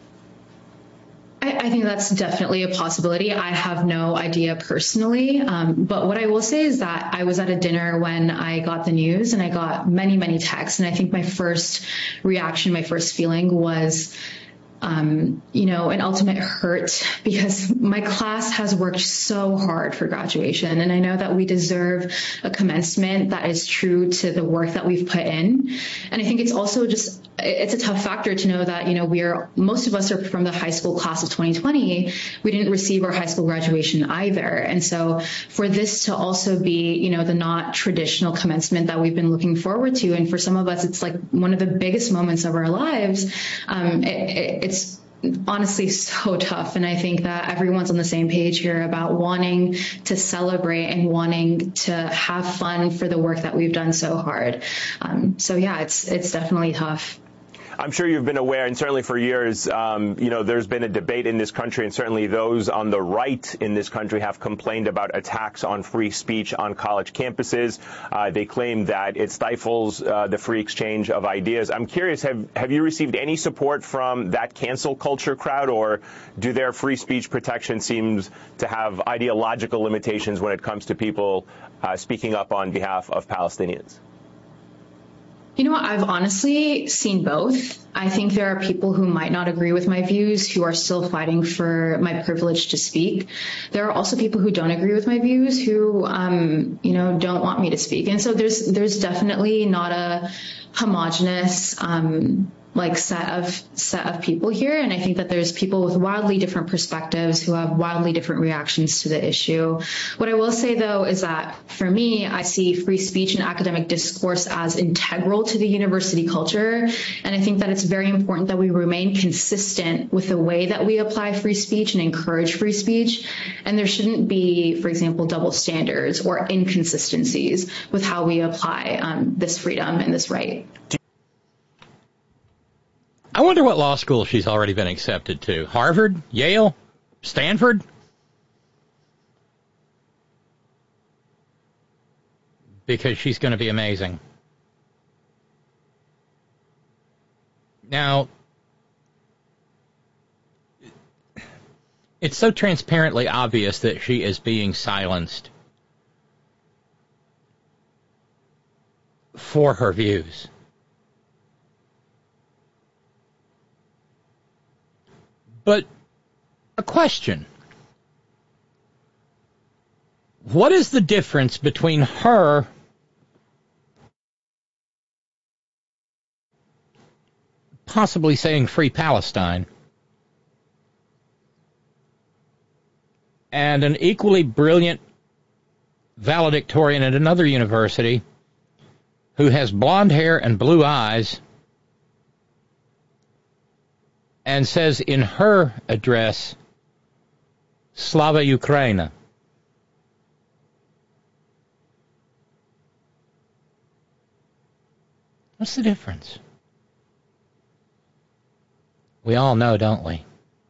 I, I think that's definitely a possibility. I have no idea personally. Um, but what I will say is that I was at a dinner when I got the news, and I got many, many texts. And I think my first reaction, my first feeling was, um, you know, an ultimate hurt, because my class has worked so hard for graduation. And I know that we deserve a commencement that is true to the work that we've put in. And I think it's also just, it's a tough factor to know that, you know, we are, most of us are from the high school class of twenty twenty. We didn't receive our high school graduation either. And so for this to also be, you know, the not traditional commencement that we've been looking forward to, and for some of us, it's like one of the biggest moments of our lives. Um, it, it, it's honestly so tough. And I think that everyone's on the same page here about wanting to celebrate and wanting to have fun for the work that we've done so hard. Um, so yeah, it's, it's definitely tough. I'm sure you've been aware, and certainly for years, um, you know, there's been a debate in this country, and certainly those on the right in this country have complained about attacks on free speech on college campuses. Uh, they claim that it stifles uh, the free exchange of ideas. I'm curious, have, have you received any support from that cancel culture crowd, or do their free speech protection seems to have ideological limitations when it comes to people uh, speaking up on behalf of Palestinians? You know what? I've honestly seen both. I think there are people who might not agree with my views who are still fighting for my privilege to speak. There are also people who don't agree with my views who, um, you know, don't want me to speak. And so there's there's definitely not a homogenous um like set of set of people here. And I think that there's people with wildly different perspectives who have wildly different reactions to the issue. What I will say, though, is that for me, I see free speech and academic discourse as integral to the university culture. And I think that it's very important that we remain consistent with the way that we apply free speech and encourage free speech. And there shouldn't be, for example, double standards or inconsistencies with how we apply um, this freedom and this right. I wonder what law school she's already been accepted to. Harvard? Yale? Stanford? Because she's going to be amazing. Now, it's so transparently obvious that she is being silenced for her views. But a question. What is the difference between her possibly saying free Palestine and an equally brilliant valedictorian at another university who has blonde hair and blue eyes and says in her address, Slava Ukraina? What's the difference? We all know, don't we?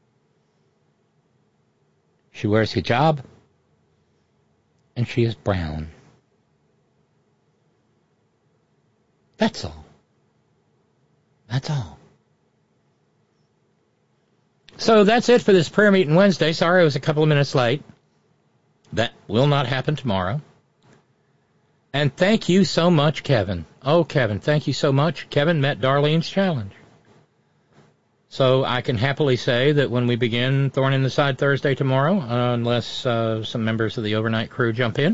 She wears hijab, and she is brown. That's all. That's all. So that's it for this prayer meeting Wednesday. Sorry I was a couple of minutes late. That will not happen tomorrow. And thank you so much, Kevin. Oh, Kevin, thank you so much. Kevin met Darlene's challenge. So I can happily say that when we begin Thorn in the Side Thursday tomorrow, uh, unless uh, some members of the overnight crew jump in,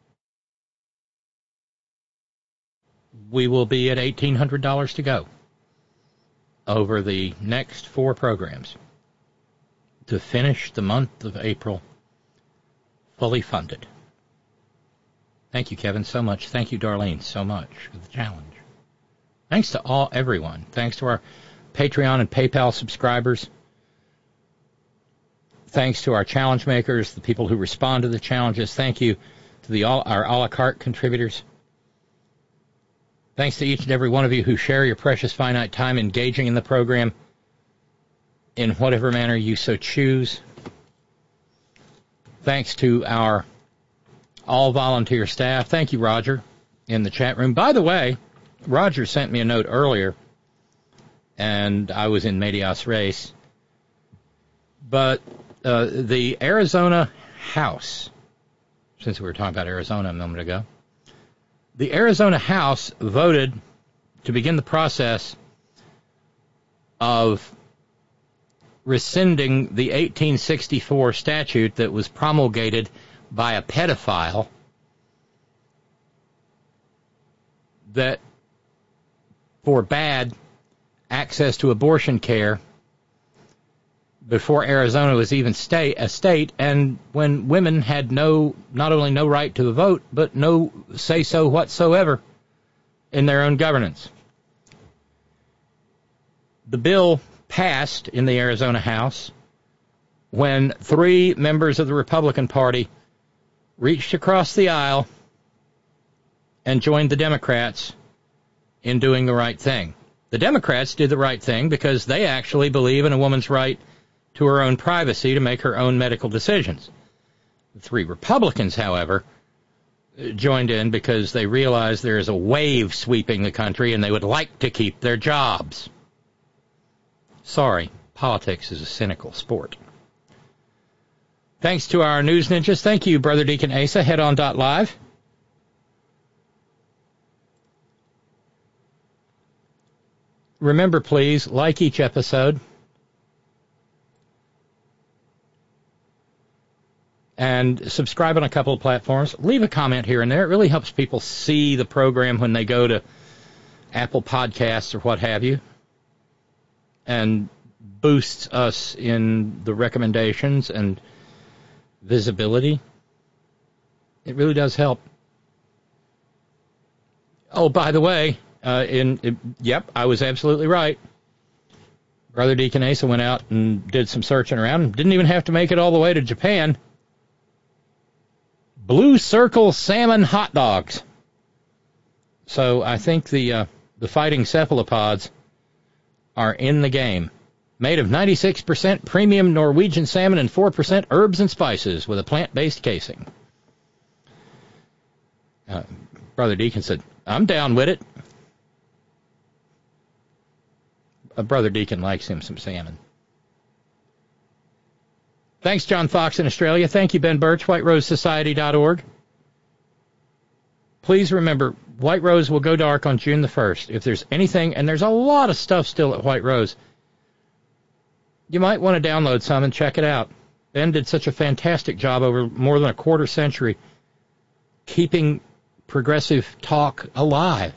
we will be at eighteen hundred dollars to go over the next four programs to finish the month of April fully funded. Thank you, Kevin, so much. Thank you, Darlene, so much for the challenge. Thanks to all, everyone. Thanks to our Patreon and PayPal subscribers. Thanks to our challenge makers, the people who respond to the challenges. Thank you to the all, our a la carte contributors. Thanks to each and every one of you who share your precious finite time engaging in the program in whatever manner you so choose. Thanks to our all-volunteer staff. Thank you, Roger, in the chat room. By the way, Roger sent me a note earlier, and I was in medias res. But uh, the Arizona House, since we were talking about Arizona a moment ago, the Arizona House voted to begin the process of rescinding the eighteen sixty-four statute that was promulgated by a pedophile that forbade access to abortion care before Arizona was even state, a state, and when women had no, not only no right to the vote, but no say-so whatsoever in their own governance. The bill passed in the Arizona House when three members of the Republican Party reached across the aisle and joined the Democrats in doing the right thing. The Democrats did the right thing because they actually believe in a woman's right to her own privacy to make her own medical decisions. The three Republicans, however, joined in because they realized there is a wave sweeping the country and they would like to keep their jobs. Sorry, politics is a cynical sport. Thanks to our news ninjas. Thank you, Brother Deacon Asa. Head on dot live. Remember, please, like each episode. And subscribe on a couple of platforms. Leave a comment here and there. It really helps people see the program when they go to Apple Podcasts or what have you. And boosts us in the recommendations and visibility. It really does help. Oh, by the way, uh, in, in yep, I was absolutely right. Brother Deacon Asa went out and did some searching around. Didn't even have to make it all the way to Japan. Blue Circle salmon hot dogs. So I think the uh, the fighting cephalopods are in the game. Made of ninety-six percent premium Norwegian salmon and four percent herbs and spices with a plant-based casing. Uh, Brother Deacon said, I'm down with it. Uh, Brother Deacon likes him some salmon. Thanks, John Fox in Australia. Thank you, Ben Birch, white rose society dot org. Please remember, White Rose will go dark on June the first. If there's anything, and there's a lot of stuff still at White Rose, you might want to download some and check it out. Ben did such a fantastic job over more than a quarter century keeping progressive talk alive.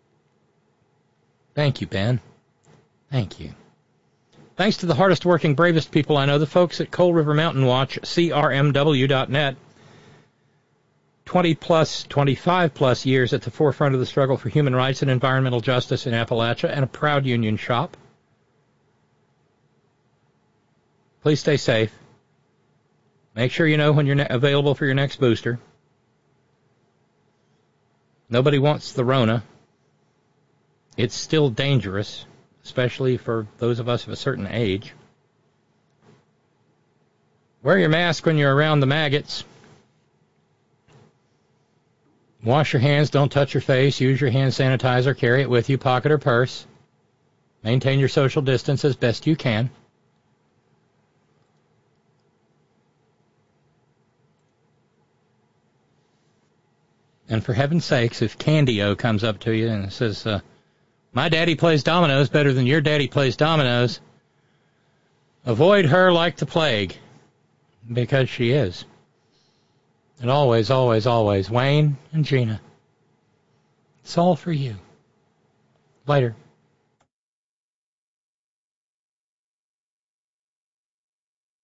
Thank you, Ben. Thank you. Thanks to the hardest working, bravest people I know, the folks at Coal River Mountain Watch, C R M W dot net. twenty plus, twenty-five plus years at the forefront of the struggle for human rights and environmental justice in Appalachia, and a proud union shop. Please stay safe. Make sure you know when you're ne- available for your next booster. Nobody wants the Rona. It's still dangerous, especially for those of us of a certain age. Wear your mask when you're around the maggots. Wash your hands, don't touch your face, use your hand sanitizer, carry it with you, pocket or purse. Maintain your social distance as best you can. And for heaven's sakes, if Candy-O comes up to you and says, uh, my daddy plays dominoes better than your daddy plays dominoes, avoid her like the plague, because she is. And always, always, always, Wayne and Gina, it's all for you. Later.